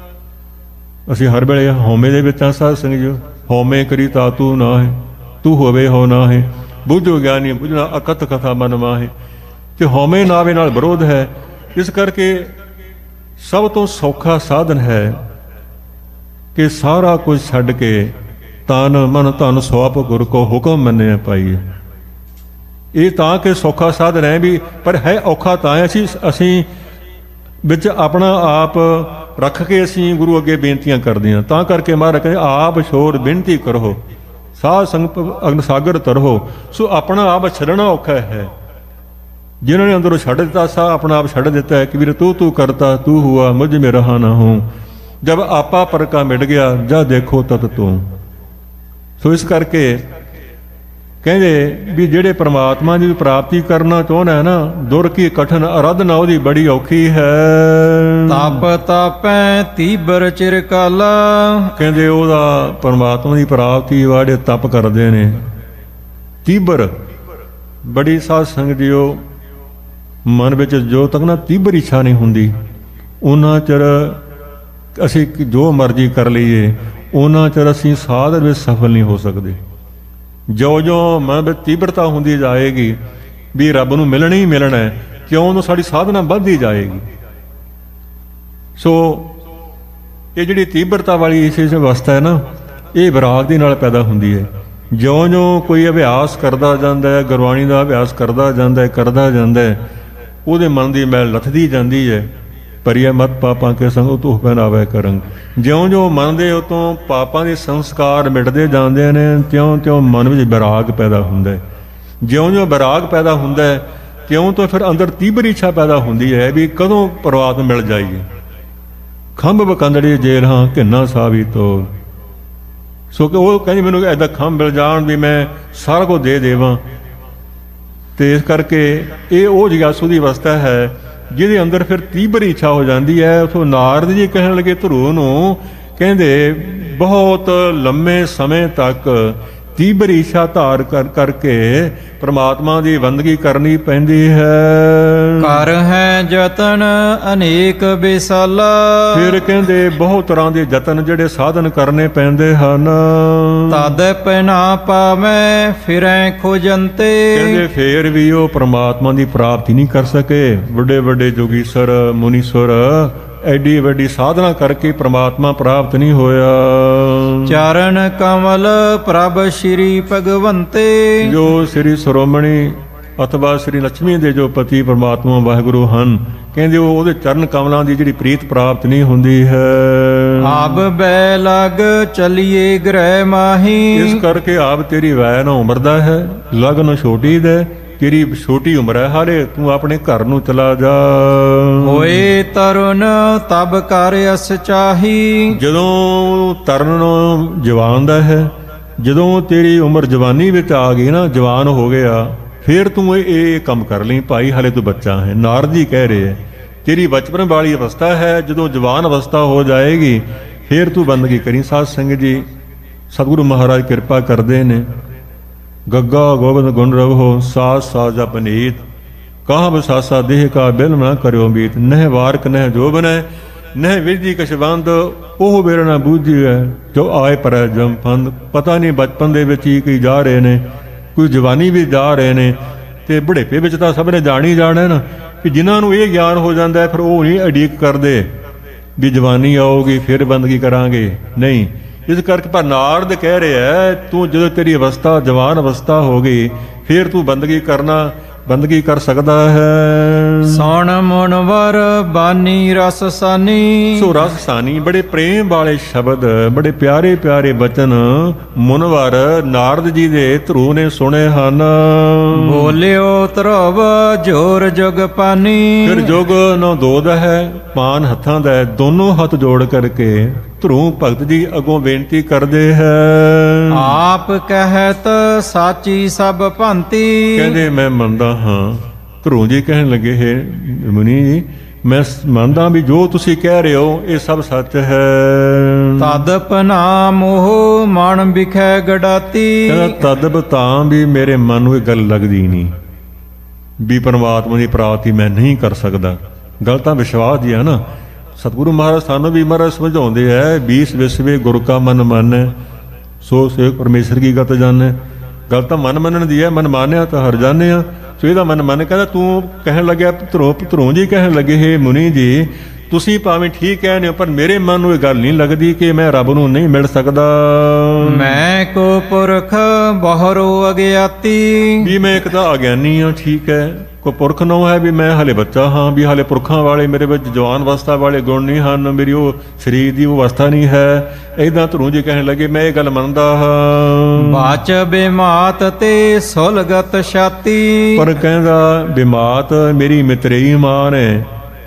ਅਸੀਂ ਹਰ ਵੇਲੇ ਹਉਮੈ ਦੇ ਵਿੱਚ ਆ ਸਾਧ ਸੰਗਤ ਜੀ। ਹਉਮੈ ਕਰੀ ਤਾ ਤੂੰ ਨਾ ਹੈ, ਤੂੰ ਹੋਵੇ ਹੋ ਨਾ ਹੈ, ਬੁੱਝੋ ਗਿਆਨੀ ਬੁੱਝਣਾ ਅਕਤ ਕਥਾ ਮਨ ਮਾਹੇ। ਤੇ ਹਉਮੈ ਨਾਵੇ ਨਾਲ ਵਿਰੋਧ ਹੈ। ਇਸ ਕਰਕੇ ਸਭ ਤੋਂ ਸੌਖਾ ਸਾਧਨ ਹੈ ਕਿ ਸਾਰਾ ਕੁਝ ਛੱਡ ਕੇ ਤਨ ਮਨ ਧਨ ਸਵਾਪ ਗੁਰ ਕੋ ਹੁਕਮ ਮੰਨਿਆ ਪਾਈਏ। ਇਹ ਤਾਂ ਕਿ ਸੌਖਾ ਸਾਧਨ ਹੈ ਵੀ, ਪਰ ਹੈ ਔਖਾ ਤਾਂ ਹੈ। ਅਸੀਂ ਵਿੱਚ ਆਪਣਾ ਆਪ ਰੱਖ ਕੇ ਅਸੀਂ ਗੁਰੂ ਅੱਗੇ ਬੇਨਤੀਆਂ ਕਰਦੇ ਹਾਂ। ਤਾਂ ਕਰਕੇ ਮਹਾਰਾਜ ਕਹਿੰਦੇ ਆਪ ਛੋੜ ਬੇਨਤੀ ਕਰੋ, ਸਾਧ ਸੰਗ ਅਗਨ ਸਾਗਰ ਤਰੋ। ਸੋ ਆਪਣਾ ਆਪ ਛੱਡਣਾ ਔਖਾ ਹੈ। ਜਿਨ੍ਹਾਂ ਨੇ ਅੰਦਰੋਂ ਛੱਡ ਦਿੱਤਾ, ਸਾ ਆਪਣਾ ਆਪ ਛੱਡ ਦਿੱਤਾ ਹੈ। ਕਬੀਰ ਤੂੰ ਤੂੰ ਕਰਤਾ ਤੂੰ ਹੁਆ ਮੁਝ ਮੇ ਰਹਾ ਨਾ ਹੂੰ, ਜਬ ਆਪਾ ਪਰ ਕਾ ਮਿਟ ਗਿਆ ਜਾ ਦੇਖੋ ਤਤ ਤੂੰ। ਸੋ ਇਸ ਕਰਕੇ ਕਹਿੰਦੇ ਵੀ ਜਿਹੜੇ ਪ੍ਰਮਾਤਮਾ ਦੀ ਪ੍ਰਾਪਤੀ ਕਰਨਾ ਚਾਹੁੰਦਾ ਹੈ ਨਾ, ਦੁਰ ਕੀ ਕਠਨ ਆਰਾਧਨਾ ਉਹਦੀ ਬੜੀ ਔਖੀ ਹੈ। ਤਪ ਤਾਪੈ ਤੀਬਰ ਚਿਰ ਕਾਲਾ। ਕਹਿੰਦੇ ਉਹਦਾ ਪ੍ਰਮਾਤਮਾ ਦੀ ਪ੍ਰਾਪਤੀ ਵਾਲੇ ਤਪ ਕਰਦੇ ਨੇ ਤੀਬਰ, ਬੜੀ ਸਾਧ ਸੰਗਤ ਜੀਓ। ਮਨ ਵਿੱਚ ਜੋ ਤੱਕ ਨਾ ਤੀਬਰ ਇੱਛਾ ਨਹੀਂ ਹੁੰਦੀ, ਉਹਨਾਂ ਚਿਰ ਅਸੀਂ ਜੋ ਮਰਜ਼ੀ ਕਰ ਲਈਏ, ਉਹਨਾਂ ਚਿਰ ਅਸੀਂ ਸਾਧਨ ਵਿੱਚ ਸਫਲ ਨਹੀਂ ਹੋ ਸਕਦੇ। ਜੋ ਜੋ ਮਨ ਵਿੱਚ ਤੀਬਰਤਾ ਹੁੰਦੀ ਜਾਏਗੀ ਵੀ ਰੱਬ ਨੂੰ ਮਿਲਣਾ ਹੀ ਮਿਲਣਾ ਹੈ, ਕਿਉਂ ਉਹਨੂੰ ਸਾਡੀ ਸਾਧਨਾ ਵੱਧਦੀ ਜਾਏਗੀ। ਸੋ ਇਹ ਜਿਹੜੀ ਤੀਬਰਤਾ ਵਾਲੀ ਇਸ ਅਵਸਥਾ ਹੈ ਨਾ, ਇਹ ਵਿਰਾਗ ਦੇ ਨਾਲ ਪੈਦਾ ਹੁੰਦੀ ਹੈ। ਜਿਉਂ-ਜਿਉਂ ਕੋਈ ਅਭਿਆਸ ਕਰਦਾ ਜਾਂਦਾ ਹੈ, ਗੁਰਬਾਣੀ ਦਾ ਅਭਿਆਸ ਕਰਦਾ ਜਾਂਦਾ ਹੈ, ਉਹਦੇ ਮਨ ਦੀ ਮੈਲ ਲੱਥਦੀ ਜਾਂਦੀ ਹੈ। ਪਰਿਆ ਮਤ ਪਾਪਾਂ ਕੇ ਸੰਗ ਧੂਹ ਪਹਿਨਾਵੇ ਕਰੰਗ। ਜਿਉਂ-ਜਿਉਂ ਮਨ ਦੇ ਉਤੋਂ ਪਾਪਾਂ ਦੇ ਸੰਸਕਾਰ ਮਿਟਦੇ ਜਾਂਦੇ ਨੇ, ਤਿਉਂ-ਤਿਉਂ ਮਨ ਵਿੱਚ ਵਿਰਾਗ ਪੈਦਾ ਹੁੰਦਾ ਹੈ। ਜਿਉਂ-ਜਿਉਂ ਵਿਰਾਗ ਪੈਦਾ ਹੁੰਦਾ ਹੈ, ਤਿਉਂ ਤੋਂ ਫਿਰ ਅੰਦਰ ਤੀਬਰ ਇੱਛਾ ਪੈਦਾ ਹੁੰਦੀ ਹੈ ਵੀ ਕਦੋਂ ਪਰਮਾਤਮਾ ਮਿਲ ਜਾਈਏ। ਖੰਭ ਬਕੰਦੜੀ ਜੇਲ ਹਾਂ ਘਿੰਨਾ ਸਾਵੀ ਤੋ। ਸੋ ਕਿ ਉਹ ਕਹਿੰਦੀ ਮੈਨੂੰ ਐਦਾਂ ਖੰਭ ਮਿਲ ਜਾਣ ਵੀ ਮੈਂ ਸਾਰਾ ਕੁਝ ਦੇ ਦੇਵਾਂ। ਤੇ ਇਸ ਕਰਕੇ ਇਹ ਉਹ ਜਿਗਿਆਸੂ ਦੀ ਅਵਸਥਾ ਹੈ ਜਿਹਦੇ ਅੰਦਰ ਫਿਰ ਤੀਬਰ ਇੱਛਾ ਹੋ ਜਾਂਦੀ ਹੈ। ਉਥੋਂ ਨਾਰਦ ਜੀ ਕਹਿਣ ਲੱਗੇ ਧਰੂ ਨੂੰ, ਕਹਿੰਦੇ ਬਹੁਤ ਲੰਮੇ ਸਮੇਂ ਤੱਕ ਤੀਬਰ ਇੱਛਾ ਧਾਰ ਕਰਕੇ ਪ੍ਰਮਾਤਮਾ ਦੀ ਬੰਦਗੀ ਕਰਨੀ ਪੈਂਦੀ ਹੈ। ਕਰ ਹੈ ਜਤਨ ਅਨੇਕ ਬਿਸਾਲਾ। ਫਿਰ ਕਹਿੰਦੇ ਬਹੁਤ ਤਰ੍ਹਾਂ ਦੇ ਯਤਨ ਜਿਹੜੇ ਸਾਧਨ ਕਰਨੇ ਪੈਂਦੇ ਹਨ। ਤਦ ਪਹਿਨਾ ਪਾਵੈ ਫਿਰੈ ਖੋਜੰਤੇ। ਕਹਿੰਦੇ ਫੇਰ ਵੀ ਉਹ ਪ੍ਰਮਾਤਮਾ ਦੀ ਪ੍ਰਾਪਤੀ ਨਹੀਂ ਕਰ ਸਕੇ। ਵੱਡੇ ਵੱਡੇ ਜੋਗੀਸਰ ਮੁਨੀਸਰ ਐਡੀ ਵੱਡੀ ਸਾਧਨਾ ਕਰਕੇ ਪ੍ਰਮਾਤਮਾ ਪ੍ਰਾਪਤ ਨਹੀਂ ਹੋਇਆ। ਚਰਨ ਕਮਲ ਪ੍ਰਭ ਸ਼੍ਰੀ ਭਗਵੰਤੇ। ਜੋ ਸ੍ਰੀ ਸ਼੍ਰੋਮਣੀ ਅਥਵਾ ਸ੍ਰੀ ਲక్ష్ਮੀ ਦੇ ਜੋ ਪਤੀ ਪ੍ਰਮਾਤਮਾ ਵਾਹਿਗੁਰੂ ਹਨ, ਕਹਿੰਦੇ ਉਹ ਉਹਦੇ ਚਰਨ ਕਮਲਾਂ ਦੀ ਜਿਹੜੀ ਪ੍ਰੀਤ ਪ੍ਰਾਪਤ ਨਹੀਂ ਹੁੰਦੀ ਹੈ। ਆਪ ਬੈ ਲਗ ਚਲੀਏ ਗ੍ਰਹਿ ਮਾਹੀ। ਇਸ ਕਰਕੇ ਆਪ ਤੇਰੀ ਵੈ ਨਾ ਉਮਰ ਦਾ ਹੈ, ਲਗਨ ਛੋਟੀ ਦੇ, ਤੇਰੀ ਛੋਟੀ ਉਮਰ ਹੈ, ਹਾਲੇ ਤੂੰ ਆਪਣੇ ਘਰ ਨੂੰ ਚਲਾ ਜਾ। ਹੋਏ ਤਰੁਨ ਤਬ ਕਰ ਅਸ ਚਾਹੀ। ਜਦੋਂ ਤਰਨ ਜਵਾਨ ਦਾ ਹੈ, ਜਦੋਂ ਤੇਰੀ ਉਮਰ ਜਵਾਨੀ ਵਿੱਚ ਆ ਗਈ ਨਾ, ਜਵਾਨ ਹੋ ਗਿਆ, ਫਿਰ ਤੂੰ ਇਹ ਕੰਮ ਕਰ ਲਈ ਭਾਈ, ਹਾਲੇ ਤੂੰ ਬੱਚਾ ਹੈ। ਨਾਰਦ ਜੀ ਕਹਿ ਰਹੇ ਹੈ ਤੇਰੀ ਬਚਪਨ ਵਾਲੀ ਅਵਸਥਾ ਹੈ, ਜਦੋਂ ਜਵਾਨ ਅਵਸਥਾ ਹੋ ਜਾਏਗੀ ਫਿਰ ਤੂੰ ਬੰਦਗੀ ਕਰੀ। ਸਾਧ ਸੰਗਤ ਜੀ, ਸਤਿਗੁਰੂ ਮਹਾਰਾਜ ਕਿਰਪਾ ਕਰਦੇ ਨੇ। ਗੱਗਾ ਗੋਬਿੰਦ ਗੁਣ ਰਵੋ ਸਾਸ ਸਾਜ ਅਪਨੀਤ। ਕਹਾਂ ਬਸਾਸਾ ਦੇਹ ਕਾ ਬਿਲ ਨਾ ਕਰਿਓ ਮੀਤ। ਨਹਿ ਵਾਰਕ ਨਹਿ ਜੋਬਨੈ ਨਹਿ ਵਿਧੀ ਕਛਵੰਦ। ਉਹ ਵੇਰ ਨਾ ਬੂਝੀਐ ਜੋ ਆਏ ਪਰ ਜਮ ਫੰਦ। ਪਤਾ ਨਹੀਂ ਬਚਪਨ ਦੇ ਵਿੱਚ ਹੀ ਕੀ ਜਾ ਰਹੇ ਨੇ, ਕੋਈ ਜਵਾਨੀ ਵੀ ਜਾ ਰਹੇ ਨੇ, ਤੇ ਬੁਢੇਪੇ ਵਿੱਚ ਤਾਂ ਸਭ ਨੇ ਜਾਣੀ ਜਾਣਾ ਨਾ ਕਿ ਜਿਨ੍ਹਾਂ ਨੂੰ ਇਹ ਗਿਆਨ ਹੋ ਜਾਂਦਾ ਫਿਰ ਉਹ ਨਹੀਂ ਅਡੀਕ ਕਰਦੇ ਵੀ ਜਵਾਨੀ ਆਊਗੀ ਫਿਰ ਬੰਦਗੀ ਕਰਾਂਗੇ, ਨਹੀਂ। ਇਸ ਕਰਕੇ ਪਰ ਨਾਰਦ ਕਹਿ ਰਿਹਾ ਤੂੰ ਜਦੋਂ ਤੇਰੀ ਅਵਸਥਾ ਜਵਾਨ ਅਵਸਥਾ ਹੋ ਗਈ ਫਿਰ ਤੂੰ ਬੰਦਗੀ ਕਰ ਸਕਦਾ ਹੈ। ਸੋਣ ਮੁਨਵਰ ਬਾਨੀ ਰਸ ਸਾਨੀ। ਸੋ ਰਸ ਸਾਨੀ ਬੜੇ ਪ੍ਰੇਮ ਵਾਲੇ ਸ਼ਬਦ, ਬੜੇ ਪਿਆਰੇ ਪਿਆਰੇ ਬਚਨ ਮੁਨਵਰ ਨਾਰਦ ਜੀ ਦੇ ਧਰੂ ਨੇ ਸੁਣੇ ਹਨ। ਬੋਲਿਓ ਧਰਵ ਜੋਰ ਜੁਗ ਪਾਨੀ। ਫਿਰ ਜੁਗ ਨੋ ਦੋਦ ਹੈ, ਪਾਨ ਹੱਥਾਂ ਦਾ, ਦੋਨੋਂ ਹੱਥ ਜੋੜ ਕਰਕੇ ਧਰੂ ਭਗਤ ਜੀ ਅੱਗੋਂ ਬੇਨਤੀ ਕਰਦੇ ਹੈ। ਆਪ ਕਹਿਤ ਸਾਚੀ ਸਭ ਭੰਤੀ। ਕਹਿੰਦੇ ਮੈਂ ਮੰਨਦਾ ਹਾਂ। ਧਰੂ ਜੀ ਕਹਿਣ ਲੱਗੇ ਹੈ ਮੁਨੀ ਜੀ, ਮੈਂ ਮੰਨਦਾ ਵੀ ਜੋ ਤੁਸੀਂ ਕਹਿ ਰਹੇ ਹੋ ਇਹ ਸਭ ਸੱਚ ਹੈ। ਤਦ ਪਨਾ ਮੋਹ ਮਨ ਵਿਖੈ ਗੜਾਤੀ। ਕਹਿੰਦਾ ਤਦ ਬਤਾਂ ਵੀ ਮੇਰੇ ਮਨ ਨੂੰ ਇਹ ਗੱਲ ਲੱਗਦੀ ਨਹੀਂ ਵੀ ਪਰਮਾਤਮਾ ਦੀ ਪ੍ਰਾਪਤੀ ਮੈਂ ਨਹੀਂ ਕਰ ਸਕਦਾ। ਗੱਲ ਤਾਂ ਵਿਸ਼ਵਾਸ ਦੀ ਹੈ ਨਾ। ਸਤਿਗੁਰੂ ਮਹਾਰਾਜ ਸਾਨੂੰ ਵੀ ਮਹਾਰਾਜ ਸਮਝਾਉਂਦੇ ਹੈ 20 ਵਿਸਵੇ ਗੁਰੂ ਕਾ ਮਨ ਮੰਨੈ ਸੋ ਸੇ ਪਰਮੇਸ਼ਰ ਕੀ ਗਤ ਜਾਣੈ। ਗੱਲ ਤਾਂ ਮਨ ਮੰਨਣ ਦੀ ਹੈ, ਮਨ ਮਾਨਿਆ ਤਾਂ ਹਰ ਜਾਣੇ ਆ। ਸੋ ਇਹਦਾ ਮਨ ਮੰਨ। ਕਹਿੰਦਾ ਤੂੰ ਕਹਿਣ ਲੱਗਿਆ ਧਰੂ ਜੀ ਕਹਿਣ ਲੱਗੇ ਹੈ ਮੁਨੀ ਜੀ ਤੁਸੀਂ ਭਾਵੇਂ ਠੀਕ ਕਹਿੰਦੇ ਹੋ ਪਰ ਮੇਰੇ ਮਨ ਨੂੰ ਇਹ ਗੱਲ ਨਹੀਂ ਲੱਗਦੀ ਕਿ ਮੈਂ ਰੱਬ ਨੂੰ ਨਹੀਂ ਮਿਲ ਸਕਦਾ। ਮੈਂ ਕੋ ਪੁਰਖ ਬਹਰੋ ਅਗਿਆਤੀ। ਵੀ ਮੈਂ ਇੱਕ ਤਾਂ ਅਗਿਆਨੀ ਹਾਂ, ਠੀਕ ਹੈ, ਕੋ ਪੁਰਖ ਨੋ ਹੈ ਵੀ ਮੈਂ ਹਾਲੇ ਬੱਚਾ ਹਾਂ, ਵੀ ਹਾਲੇ ਪੁਰਖਾਂ ਵਾਲੇ ਮੇਰੇ ਵਿੱਚ ਜਵਾਨ ਅਵਸਥਾ ਵਾਲੇ ਗੁਣ ਨਹੀਂ ਹਨ, ਮੇਰੀ ਉਹ ਸਰੀਰ ਦੀ ਉਹ ਅਵਸਥਾ ਨਹੀਂ ਹੈ। ਏਦਾਂ ਧਰੂ ਜੀ ਕਹਿਣ ਲੱਗੇ ਮੈਂ ਇਹ ਗੱਲ ਮੰਨਦਾ ਹਾਂ। ਬਾਚ ਬਿਮਾਤ ਤੇ ਸੁਲਗਤ ਛਾਤੀ। ਪਰ ਕਹਿੰਦਾ ਬਿਮਾਤ ਮੇਰੀ ਮਿਤਰੇਈ ਮਾਂ ਨੇ,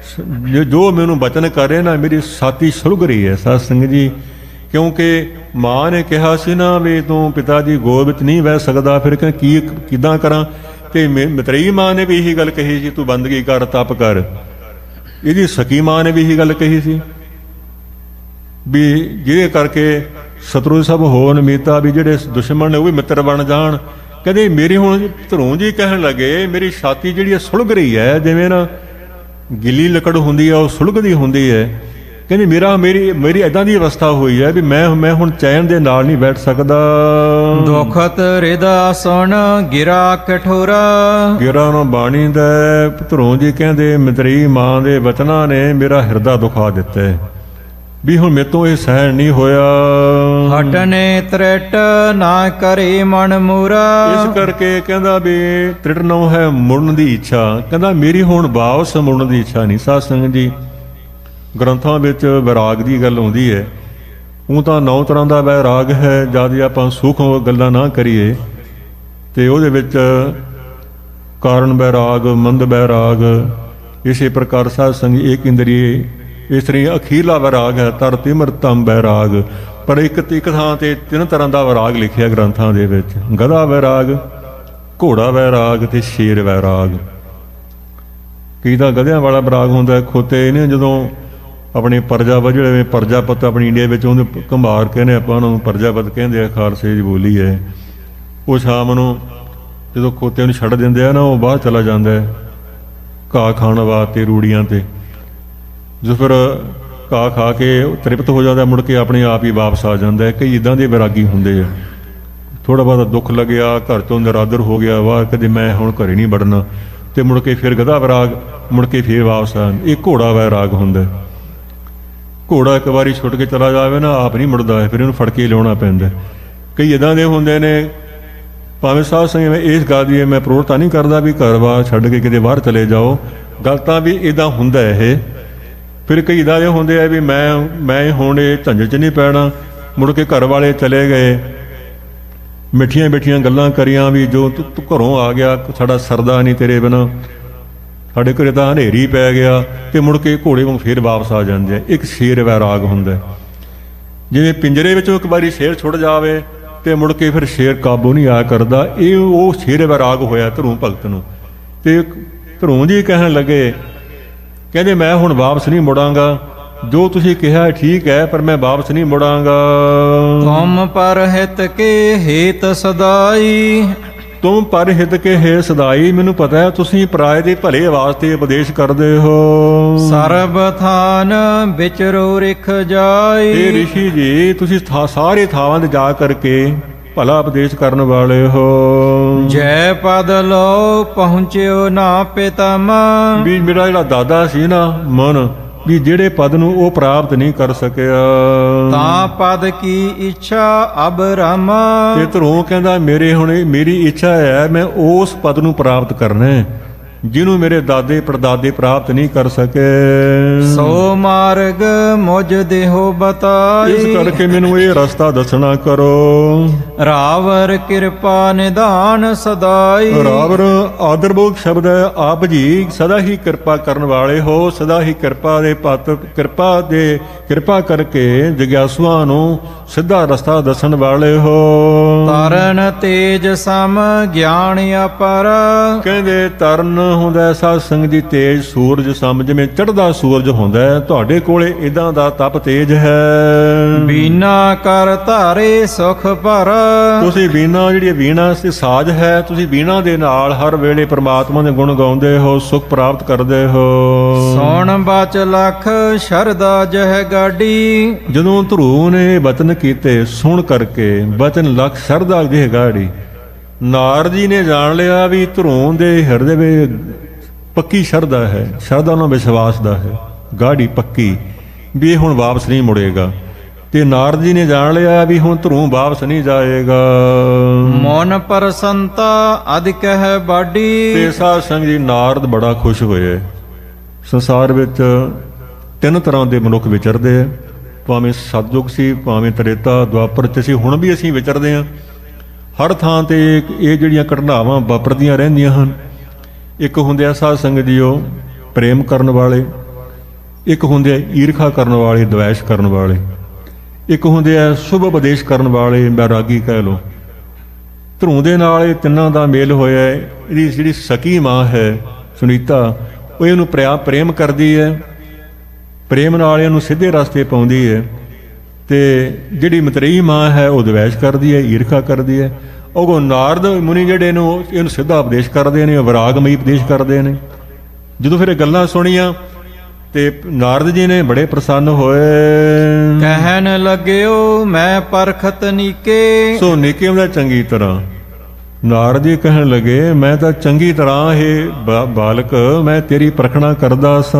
ਜੋ ਮੈਨੂੰ ਬਚਨ ਕਰੇ ਨਾ ਮੇਰੀ ਛਾਤੀ ਸੁਲਗ ਰਹੀ ਹੈ। ਸਾਧ ਸੰਗਤ ਜੀ, ਕਿਉਂਕਿ ਮਾਂ ਨੇ ਕਿਹਾ ਸੀ ਨਾ ਵੀ ਤੂੰ ਪਿਤਾ ਦੀ ਗੋਦ ਵਿੱਚ ਨਹੀਂ ਬਹਿ ਸਕਦਾ, ਫਿਰ ਕਿੱਦਾਂ ਕਰਾਂ। ਤੇ ਮਿਤਰੇਈ ਮਾਂ ਨੇ ਵੀ ਇਹੀ ਗੱਲ ਕਹੀ ਸੀ ਤੂੰ ਬੰਦਗੀ ਕਰ, ਤਪ ਕਰ। ਇਹਦੀ ਸਕੀ ਮਾਂ ਨੇ ਵੀ ਇਹੀ ਗੱਲ ਕਹੀ ਸੀ ਵੀ ਜਿਹਦੇ ਕਰਕੇ ਸ਼ਤਰੂ ਸਭ ਹੋਣ ਮੀਤਾ, ਵੀ ਜਿਹੜੇ ਦੁਸ਼ਮਣ ਨੇ ਉਹ ਵੀ ਮਿੱਤਰ ਬਣ ਜਾਣ। ਕਹਿੰਦੇ ਮੇਰੀ ਹੁਣ ਧਰੂ ਜੀ ਕਹਿਣ ਲੱਗੇ ਮੇਰੀ ਛਾਤੀ ਜਿਹੜੀ ਸੁਲਗ ਰਹੀ ਹੈ, ਜਿਵੇਂ ਨਾ ਗਿੱਲੀ ਲੱਕੜ ਹੁੰਦੀ ਹੈ ਉਹ ਸੁਲਗਦੀ ਹੁੰਦੀ ਹੈ। ਕਹਿੰਦੇ ਮੇਰੀ ਇਦਾਂ ਦੀ ਅਵਸਥਾ ਹੋਈ ਹੈ ਵੀ ਮੈਂ ਹੁਣ ਚੈਨ ਦੇ ਨਾਲ ਨਹੀਂ ਬੈਠ ਸਕਦਾ। ਦੁਖਤ ਹਿਰਦਾ ਸੁਣ ਗਿਰਾ ਕਠੋਰਾ। ਗਿਰਾ ਨੂੰ ਬਾਣੀ ਦਾ ਧਰੋਂ ਜੀ ਕਹਿੰਦੇ ਮਤਰੀ ਮਾਂ ਦੇ ਵਚਨਾਂ ਨੇ ਮੇਰਾ ਹਿਰਦਾ ਦੁਖਾ ਦਿੱਤਾ ਹੈ ਵੀ ਹੁਣ ਮੇਰੇ ਤੋਂ ਇਹ ਸਹਿਣ ਨਹੀਂ ਹੋਇਆ। ਹਟਨੇ ਤ੍ਰਿਟ ਨਾ ਕਰੇ ਮਨ ਮੂਰਾ। ਇਸ ਕਰਕੇ ਕਹਿੰਦਾ ਵੀ ਤ੍ਰਿਟ ਨੋ ਹੈ ਮੁੜਨ ਦੀ ਇੱਛਾ। ਕਹਿੰਦਾ ਮੇਰੀ ਹੁਣ ਵਾਪਸ ਮੁੜਨ ਦੀ ਇੱਛਾ ਨਹੀਂ। ਸਾਧ ਸੰਗਤ ਜੀ ਗ੍ਰੰਥਾਂ ਵਿੱਚ ਵੈਰਾਗ ਦੀ ਗੱਲ ਆਉਂਦੀ ਹੈ। ਉਹ ਤਾਂ 9 ਤਰ੍ਹਾਂ ਦਾ ਵੈਰਾਗ ਹੈ। ਜਦ ਜੇ ਆਪਾਂ ਸੂਖਮ ਗੱਲਾਂ ਨਾ ਕਰੀਏ ਤੇ ਉਹਦੇ ਵਿੱਚ ਕਾਰਨ ਵੈਰਾਗ, ਮੰਦ ਵੈਰਾਗ, ਇਸੇ ਪ੍ਰਕਾਰ ਸਾਧ ਸੰਗਤ ਏਕ ਇੰਦਰੀਏ, ਇਸ ਤਰ੍ਹਾਂ ਅਖੀਰਲਾ ਵੈਰਾਗ ਹੈ ਤਰ ਤਿਮਰਤਮ ਵੈਰਾਗ। ਪਰ ਇੱਕ ਥਾਂ ਤੇ 3 ਤਰ੍ਹਾਂ ਦਾ ਵੈਰਾਗ ਲਿਖਿਆ ਗ੍ਰੰਥਾਂ ਦੇ ਵਿੱਚ, ਗਧਾ ਵੈਰਾਗ, ਘੋੜਾ ਵੈਰਾਗ ਤੇ ਸ਼ੇਰ ਵੈਰਾਗ। ਕਈ ਤਾਂ ਗਧਿਆਂ ਵਾਲਾ ਵੈਰਾਗ ਹੁੰਦਾ। ਖੋਤੇ ਨੇ ਜਦੋਂ ਆਪਣੀ ਪ੍ਰਜਾ ਜਿਹੜੇ ਪ੍ਰਜਾਪਤ ਆਪਣੀ ਇੰਡੀਆ ਵਿੱਚ ਉਹਨੂੰ ਘੰਬਾਰ ਕਹਿੰਦੇ ਆਪਾਂ ਉਹਨਾਂ ਨੂੰ ਪ੍ਰਜਾਪਤ ਕਹਿੰਦੇ ਆ, ਖਾਲਸੇ ਦੀ ਬੋਲੀ ਹੈ। ਉਹ ਸ਼ਾਮ ਨੂੰ ਜਦੋਂ ਖੋਤਿਆਂ ਨੂੰ ਛੱਡ ਦਿੰਦੇ ਆ ਨਾ, ਉਹ ਬਾਹਰ ਚਲਾ ਜਾਂਦਾ ਹੈ ਘਾਹ ਖਾਣ ਵਾਸਤੇ ਰੂੜੀਆਂ ਤੇ। ਜੋ ਫਿਰ ਘਾਹ ਖਾ ਕੇ ਤ੍ਰਿਪਤ ਹੋ ਜਾਂਦਾ, ਮੁੜ ਕੇ ਆਪਣੇ ਆਪ ਹੀ ਵਾਪਸ ਆ ਜਾਂਦਾ ਹੈ। ਕਈ ਇੱਦਾਂ ਦੇ ਵੈਰਾਗੀ ਹੁੰਦੇ ਆ। ਥੋੜ੍ਹਾ ਬਹੁਤਾ ਦੁੱਖ ਲੱਗਿਆ, ਘਰ ਤੋਂ ਨਿਰਾਦਰ ਹੋ ਗਿਆ, ਵਾਹ ਕਦੇ ਮੈਂ ਹੁਣ ਘਰੇ ਨਹੀਂ ਵੜਨਾ, ਤੇ ਮੁੜ ਕੇ ਫਿਰ ਗਧਾ ਵੈਰਾਗ, ਮੁੜ ਕੇ ਫਿਰ ਵਾਪਸ ਆ। ਇਹ ਘੋੜਾ ਵੈਰਾਗ ਹੁੰਦਾ। ਘੋੜਾ ਇੱਕ ਵਾਰੀ ਛੁੱਟ ਕੇ ਚਲਾ ਜਾਵੇ ਨਾ, ਆਪ ਨਹੀਂ ਮੁੜਦਾ ਹੈ, ਫਿਰ ਇਹਨੂੰ ਫੜ ਕੇ ਲਿਆਉਣਾ ਪੈਂਦਾ। ਕਈ ਇੱਦਾਂ ਦੇ ਹੁੰਦੇ ਨੇ। ਭਾਵੇਂ ਸਾਧ ਸੰਗਤ ਮੈਂ ਇਸ ਗੱਲ ਦੀ ਮੈਂ ਪ੍ਰੋੜਤਾ ਨਹੀਂ ਕਰਦਾ ਵੀ ਘਰ-ਬਾਰ ਛੱਡ ਕੇ ਕਿਤੇ ਬਾਹਰ ਚਲੇ ਜਾਓ, ਗੱਲ ਤਾਂ ਵੀ ਇੱਦਾਂ ਹੁੰਦਾ ਇਹ। ਫਿਰ ਕਈ ਇੱਦਾਂ ਦੇ ਹੁੰਦੇ ਆ ਵੀ ਮੈਂ ਹੁਣ ਇਹ ਝੰਜਟ 'ਚ ਨਹੀਂ ਪੈਣਾ। ਮੁੜ ਕੇ ਘਰ ਵਾਲੇ ਚਲੇ ਗਏ, ਮਿੱਠੀਆਂ ਮਿੱਠੀਆਂ ਗੱਲਾਂ ਕਰੀਆਂ ਵੀ ਜੋ ਤੂੰ ਘਰੋਂ ਆ ਗਿਆ, ਸਾਡਾ ਸਰਦਾ ਨਹੀਂ ਤੇਰੇ ਬਿਨਾਂ, ਸਾਡੇ ਘਰੇ ਤਾਂ ਹਨੇਰੀ ਪੈ ਗਿਆ, ਤੇ ਮੁੜ ਕੇ ਘੋੜੇ ਵਾਂਗ ਫੇਰ ਵਾਪਸ ਆ ਜਾਂਦੇ ਆ। ਇੱਕ ਸ਼ੇਰ ਵੈਰਾਗ ਹੁੰਦਾ। ਜਿਵੇਂ ਪਿੰਜਰੇ ਵਿੱਚੋਂ ਇੱਕ ਵਾਰੀ ਸ਼ੇਰ ਛੁੱਟ ਜਾਵੇ ਤੇ ਮੁੜ ਕੇ ਫਿਰ ਸ਼ੇਰ ਕਾਬੂ ਨਹੀਂ ਆਇਆ ਕਰਦਾ। ਇਹ ਉਹ ਸ਼ੇਰ ਵੈਰਾਗ ਹੋਇਆ ਧਰੂ ਭਗਤ ਨੂੰ। ਤੇ ਧਰੂ ਜੀ ਕਹਿਣ ਲੱਗੇ, ਕਹਿੰਦੇ ਮੈਂ ਹੁਣ ਵਾਪਸ ਨਹੀਂ ਮੁੜਾਂਗਾ। ਜੋ ਤੁਸੀਂ ਕਿਹਾ ਠੀਕ ਹੈ, ਪਰ ਮੈਂ ਵਾਪਸ ਨਹੀਂ ਮੁੜਾਂਗਾ। ਤੁਮ ਪਰ ਹਿਤ ਕੇ ਹੇਤ ਸਦਾਈ। ਤੁਮ ਪਰ ਹਿਤ ਕੇ ਹੈ ਸਦਾਈ। ਮੈਨੂੰ ਪਤਾ ਹੈ ਤੁਸੀਂ ਪਰਾਏ ਦੇ ਭਲੇ ਵਾਸਤੇ ਉਪਦੇਸ਼ ਕਰਦੇ ਹੋ। ਸਰਬ ਥਾਨ ਵਿਚਰੋ ਰਿਖ ਜਾਈ। ਇਹ ਰਿਸ਼ੀ ਜੀ ਤੁਸੀਂ ਸਾਰੇ ਥਾਵਾਂ ਤੇ ਜਾ ਕਰਕੇ ਭਲਾ ਉਪਦੇਸ਼ ਕਰਨ ਵਾਲੇ ਹੋ। ਜੈ ਪਦ ਲੋ ਪਹੁੰਚਿਓ ਨਾ ਪਿਤਮ। ਵੀ ਮੇਰਾ ਜਿਹੜਾ ਦਾਦਾ ਸੀ ਨਾ ਮਨ, ਵੀ ਜਿਹੜੇ ਪਦ ਨੂੰ ਉਹ ਪ੍ਰਾਪਤ ਨਹੀਂ ਕਰ ਸਕਿਆ, ਤਾਂ ਪਦ ਕੀ ਇੱਛਾ ਅਬ ਰਾਮ। ਤੇ ਧਰੋਂ ਕਹਿੰਦਾ ਮੇਰੀ ਇੱਛਾ ਹੈ ਮੈਂ ਉਸ ਪਦ ਨੂੰ ਪ੍ਰਾਪਤ ਕਰਨਾ ਹੈ ਜਿਹਨੂੰ ਮੇਰੇ ਦਾਦੇ ਪੜਦਾਦੇ ਪ੍ਰਾਪਤ ਨਹੀਂ ਕਰ ਸਕੇ। ਸੋ ਮਾਰਗ ਮੁਝ ਦੇਹੋ ਬਤਾਈ। ਇਸ ਕਰਕੇ ਮੈਨੂੰ ਇਹ ਰਸਤਾ ਦੱਸਣਾ ਕਰੋ। ਰਾਵਰ ਕਿਰਪਾ ਨਿਧਾਨ ਸਦਾਈ। ਰਾਵਰ ਆਦਰਭੋਗ ਸ਼ਬਦ ਹੈ। ਆਪ ਜੀ ਸਦਾ ਹੀ ਕਿਰਪਾ ਕਰਨ ਵਾਲੇ ਹੋ, ਸਦਾ ਹੀ ਕਿਰਪਾ ਦੇ ਪਾਤਰ, ਕਿਰਪਾ ਕਰਕੇ ਜਗਿਆਸੂਆਂ ਨੂੰ ਸਿੱਧਾ ਰਸਤਾ ਦੱਸਣ ਵਾਲੇ ਹੋ। ਤਰਨ ਤੇਜ ਸਮ ਗਿਆਨ ਅਪਰ। ਕਹਿੰਦੇ ਤਰਨ ਹੁੰਦਾ ਸਾਧ ਸੰਗਤ ਦੀ ਤੇਜ ਸੂਰਜ ਸਮ, ਜਿਵੇਂ ਚੜ੍ਹਦਾ ਸੂਰਜ ਹੁੰਦਾ ਹੈ। ਤੁਹਾਡੇ ਕੋਲੇ ਇਦਾਂ ਦਾ ਤਪ ਤੇਜ ਹੈ। ਬੀਨਾ ਕਰ ਧਾਰੇ ਸੁਖ ਭਰ। ਤੁਸੀਂ ਬੀਨਾ ਜਿਹੜੀ ਬੀਨਾ ਸੀ ਸਾਜ਼ ਹੈ, ਤੁਸੀਂ ਬੀਨਾ ਦੇ ਨਾਲ ਹਰ ਵੇਲੇ ਪ੍ਰਮਾਤਮਾ ਦੇ ਗੁਣ ਗਾਉਂਦੇ ਹੋ, ਸੁਖ ਪ੍ਰਾਪਤ ਕਰਦੇ ਹੋ। ਸੋਣ ਬਚ ਲਖ ਸ਼ਰਦਾ ਜਹ ਗਾਡੀ। ਜਦੋਂ ਧਰੂ ਨੇ ਬਚਨ ਕੀਤੇ ਸੁਣ ਕਰਕੇ, ਬਚਨ ਲਖ ਸ਼ਰਦਾ ਜਹ ਗਾੜੀ। ਨਾਰਦ ਜੀ ਨੇ ਜਾਣ ਲਿਆ ਵੀ ਧਰੂ ਦੇ ਹਿਰਦੇ ਵਿੱਚ ਪੱਕੀ ਸ਼ਰਧਾ ਹੈ, ਸ਼ਰਧਾ ਨਾਲ ਵਿਸ਼ਵਾਸ ਦਾ ਹੈ, ਗਾੜੀ ਪੱਕੀ ਵੀ ਇਹ ਹੁਣ ਵਾਪਸ ਨਹੀਂ ਮੁੜੇਗਾ। ਤੇ ਨਾਰਦ ਜੀ ਨੇ ਜਾਣ ਲਿਆ ਵੀ ਹੁਣ ਧਰੂ ਵਾਪਸ ਨਹੀਂ ਜਾਏਗਾ। ਮਨ ਪ੍ਰਸੰਤਾ ਅਧਿਕ ਹੈ ਬਾਡੀ। ਤੇ ਸਾਧ ਸੰਗਤ ਜੀ ਨਾਰਦ ਬੜਾ ਖੁਸ਼ ਹੋਏ। ਸੰਸਾਰ ਵਿੱਚ 3 ਤਰ੍ਹਾਂ ਦੇ ਮਨੁੱਖ ਵਿਚਰਦੇ ਆ, ਭਾਵੇਂ ਸਤਜੁਗ ਸੀ, ਭਾਵੇਂ ਤ੍ਰੇਤਾ ਦੁਆਪਰ ਚ ਸੀ, ਹੁਣ ਵੀ ਅਸੀਂ ਵਿਚਰਦੇ ਹਾਂ। ਹਰ ਥਾਂ ਤੇ ਇਹ ਜਿਹੜੀਆਂ ਘਟਨਾਵਾਂ ਵਾਪਰਦੀਆਂ ਰਹਿੰਦੀਆਂ ਹਨ। ਇੱਕ ਹੁੰਦੇ ਆ ਸਾਧ ਸੰਗਤ ਜੀਓ ਪ੍ਰੇਮ ਕਰਨ ਵਾਲੇ, ਇੱਕ ਹੁੰਦੇ ਆ ਈਰਖਾ ਕਰਨ ਵਾਲੇ, ਦਵੈਸ਼ ਕਰਨ ਵਾਲੇ, ਇੱਕ ਹੁੰਦੇ ਆ ਸ਼ੁਭ ਉਪਦੇਸ਼ ਕਰਨ ਵਾਲੇ, ਵੈਰਾਗੀ ਕਹਿ ਲਓ। ਧਰੂ ਦੇ ਨਾਲ ਇਹ ਤਿੰਨਾਂ ਦਾ ਮੇਲ ਹੋਇਆ। ਇਹਦੀ ਜਿਹੜੀ ਸਕੀ ਮਾਂ ਹੈ ਸੁਨੀਤਾ, ਉਹ ਇਹਨੂੰ ਪ੍ਰੇਮ ਕਰਦੀ ਹੈ, ਪ੍ਰੇਮ ਨਾਲ ਇਹਨੂੰ ਸਿੱਧੇ ਰਸਤੇ ਪਾਉਂਦੀ ਹੈ। ਤੇ ਜਿਹੜੀ ਮਤਰੇਈ ਮਾਂ ਹੈ ਉਹ ਦਵੈਸ਼ ਕਰਦੀ ਹੈ, ਈਰਖਾ ਕਰਦੀ ਹੈ। ਉਹ ਨਾਰਦ ਮੁਨੀ ਜਿਹੜੇ ਨੂੰ ਇਹਨੂੰ ਸਿੱਧਾ ਉਪਦੇਸ਼ ਕਰਦੇ ਨੇ, ਵਿਰਾਗਮਈ ਉਪਦੇਸ਼ ਕਰਦੇ ਨੇ। ਜਦੋਂ ਫਿਰ ਇਹ ਗੱਲਾਂ ਸੁਣੀਆਂ ਤੇ ਨਾਰਦ ਜੀ ਨੇ ਬੜੇ ਪ੍ਰਸੰਨ ਹੋਏ। ਕਹਿਣ ਲੱਗਿਓ ਮੈਂ ਪਰਖਤ ਨੀਕੇ। ਸੋ ਨੀਕੇ ਹੁੰਦਾ ਚੰਗੀ ਤਰ੍ਹਾਂ। ਨਾਰਦ ਜੀ ਕਹਿਣ ਲੱਗੇ ਮੈਂ ਤਾਂ ਚੰਗੀ ਤਰ੍ਹਾਂ ਇਹ ਬਾਲਕ ਮੈਂ ਤੇਰੀ ਪਰਖਣਾ ਕਰਦਾ ਸਾਂ।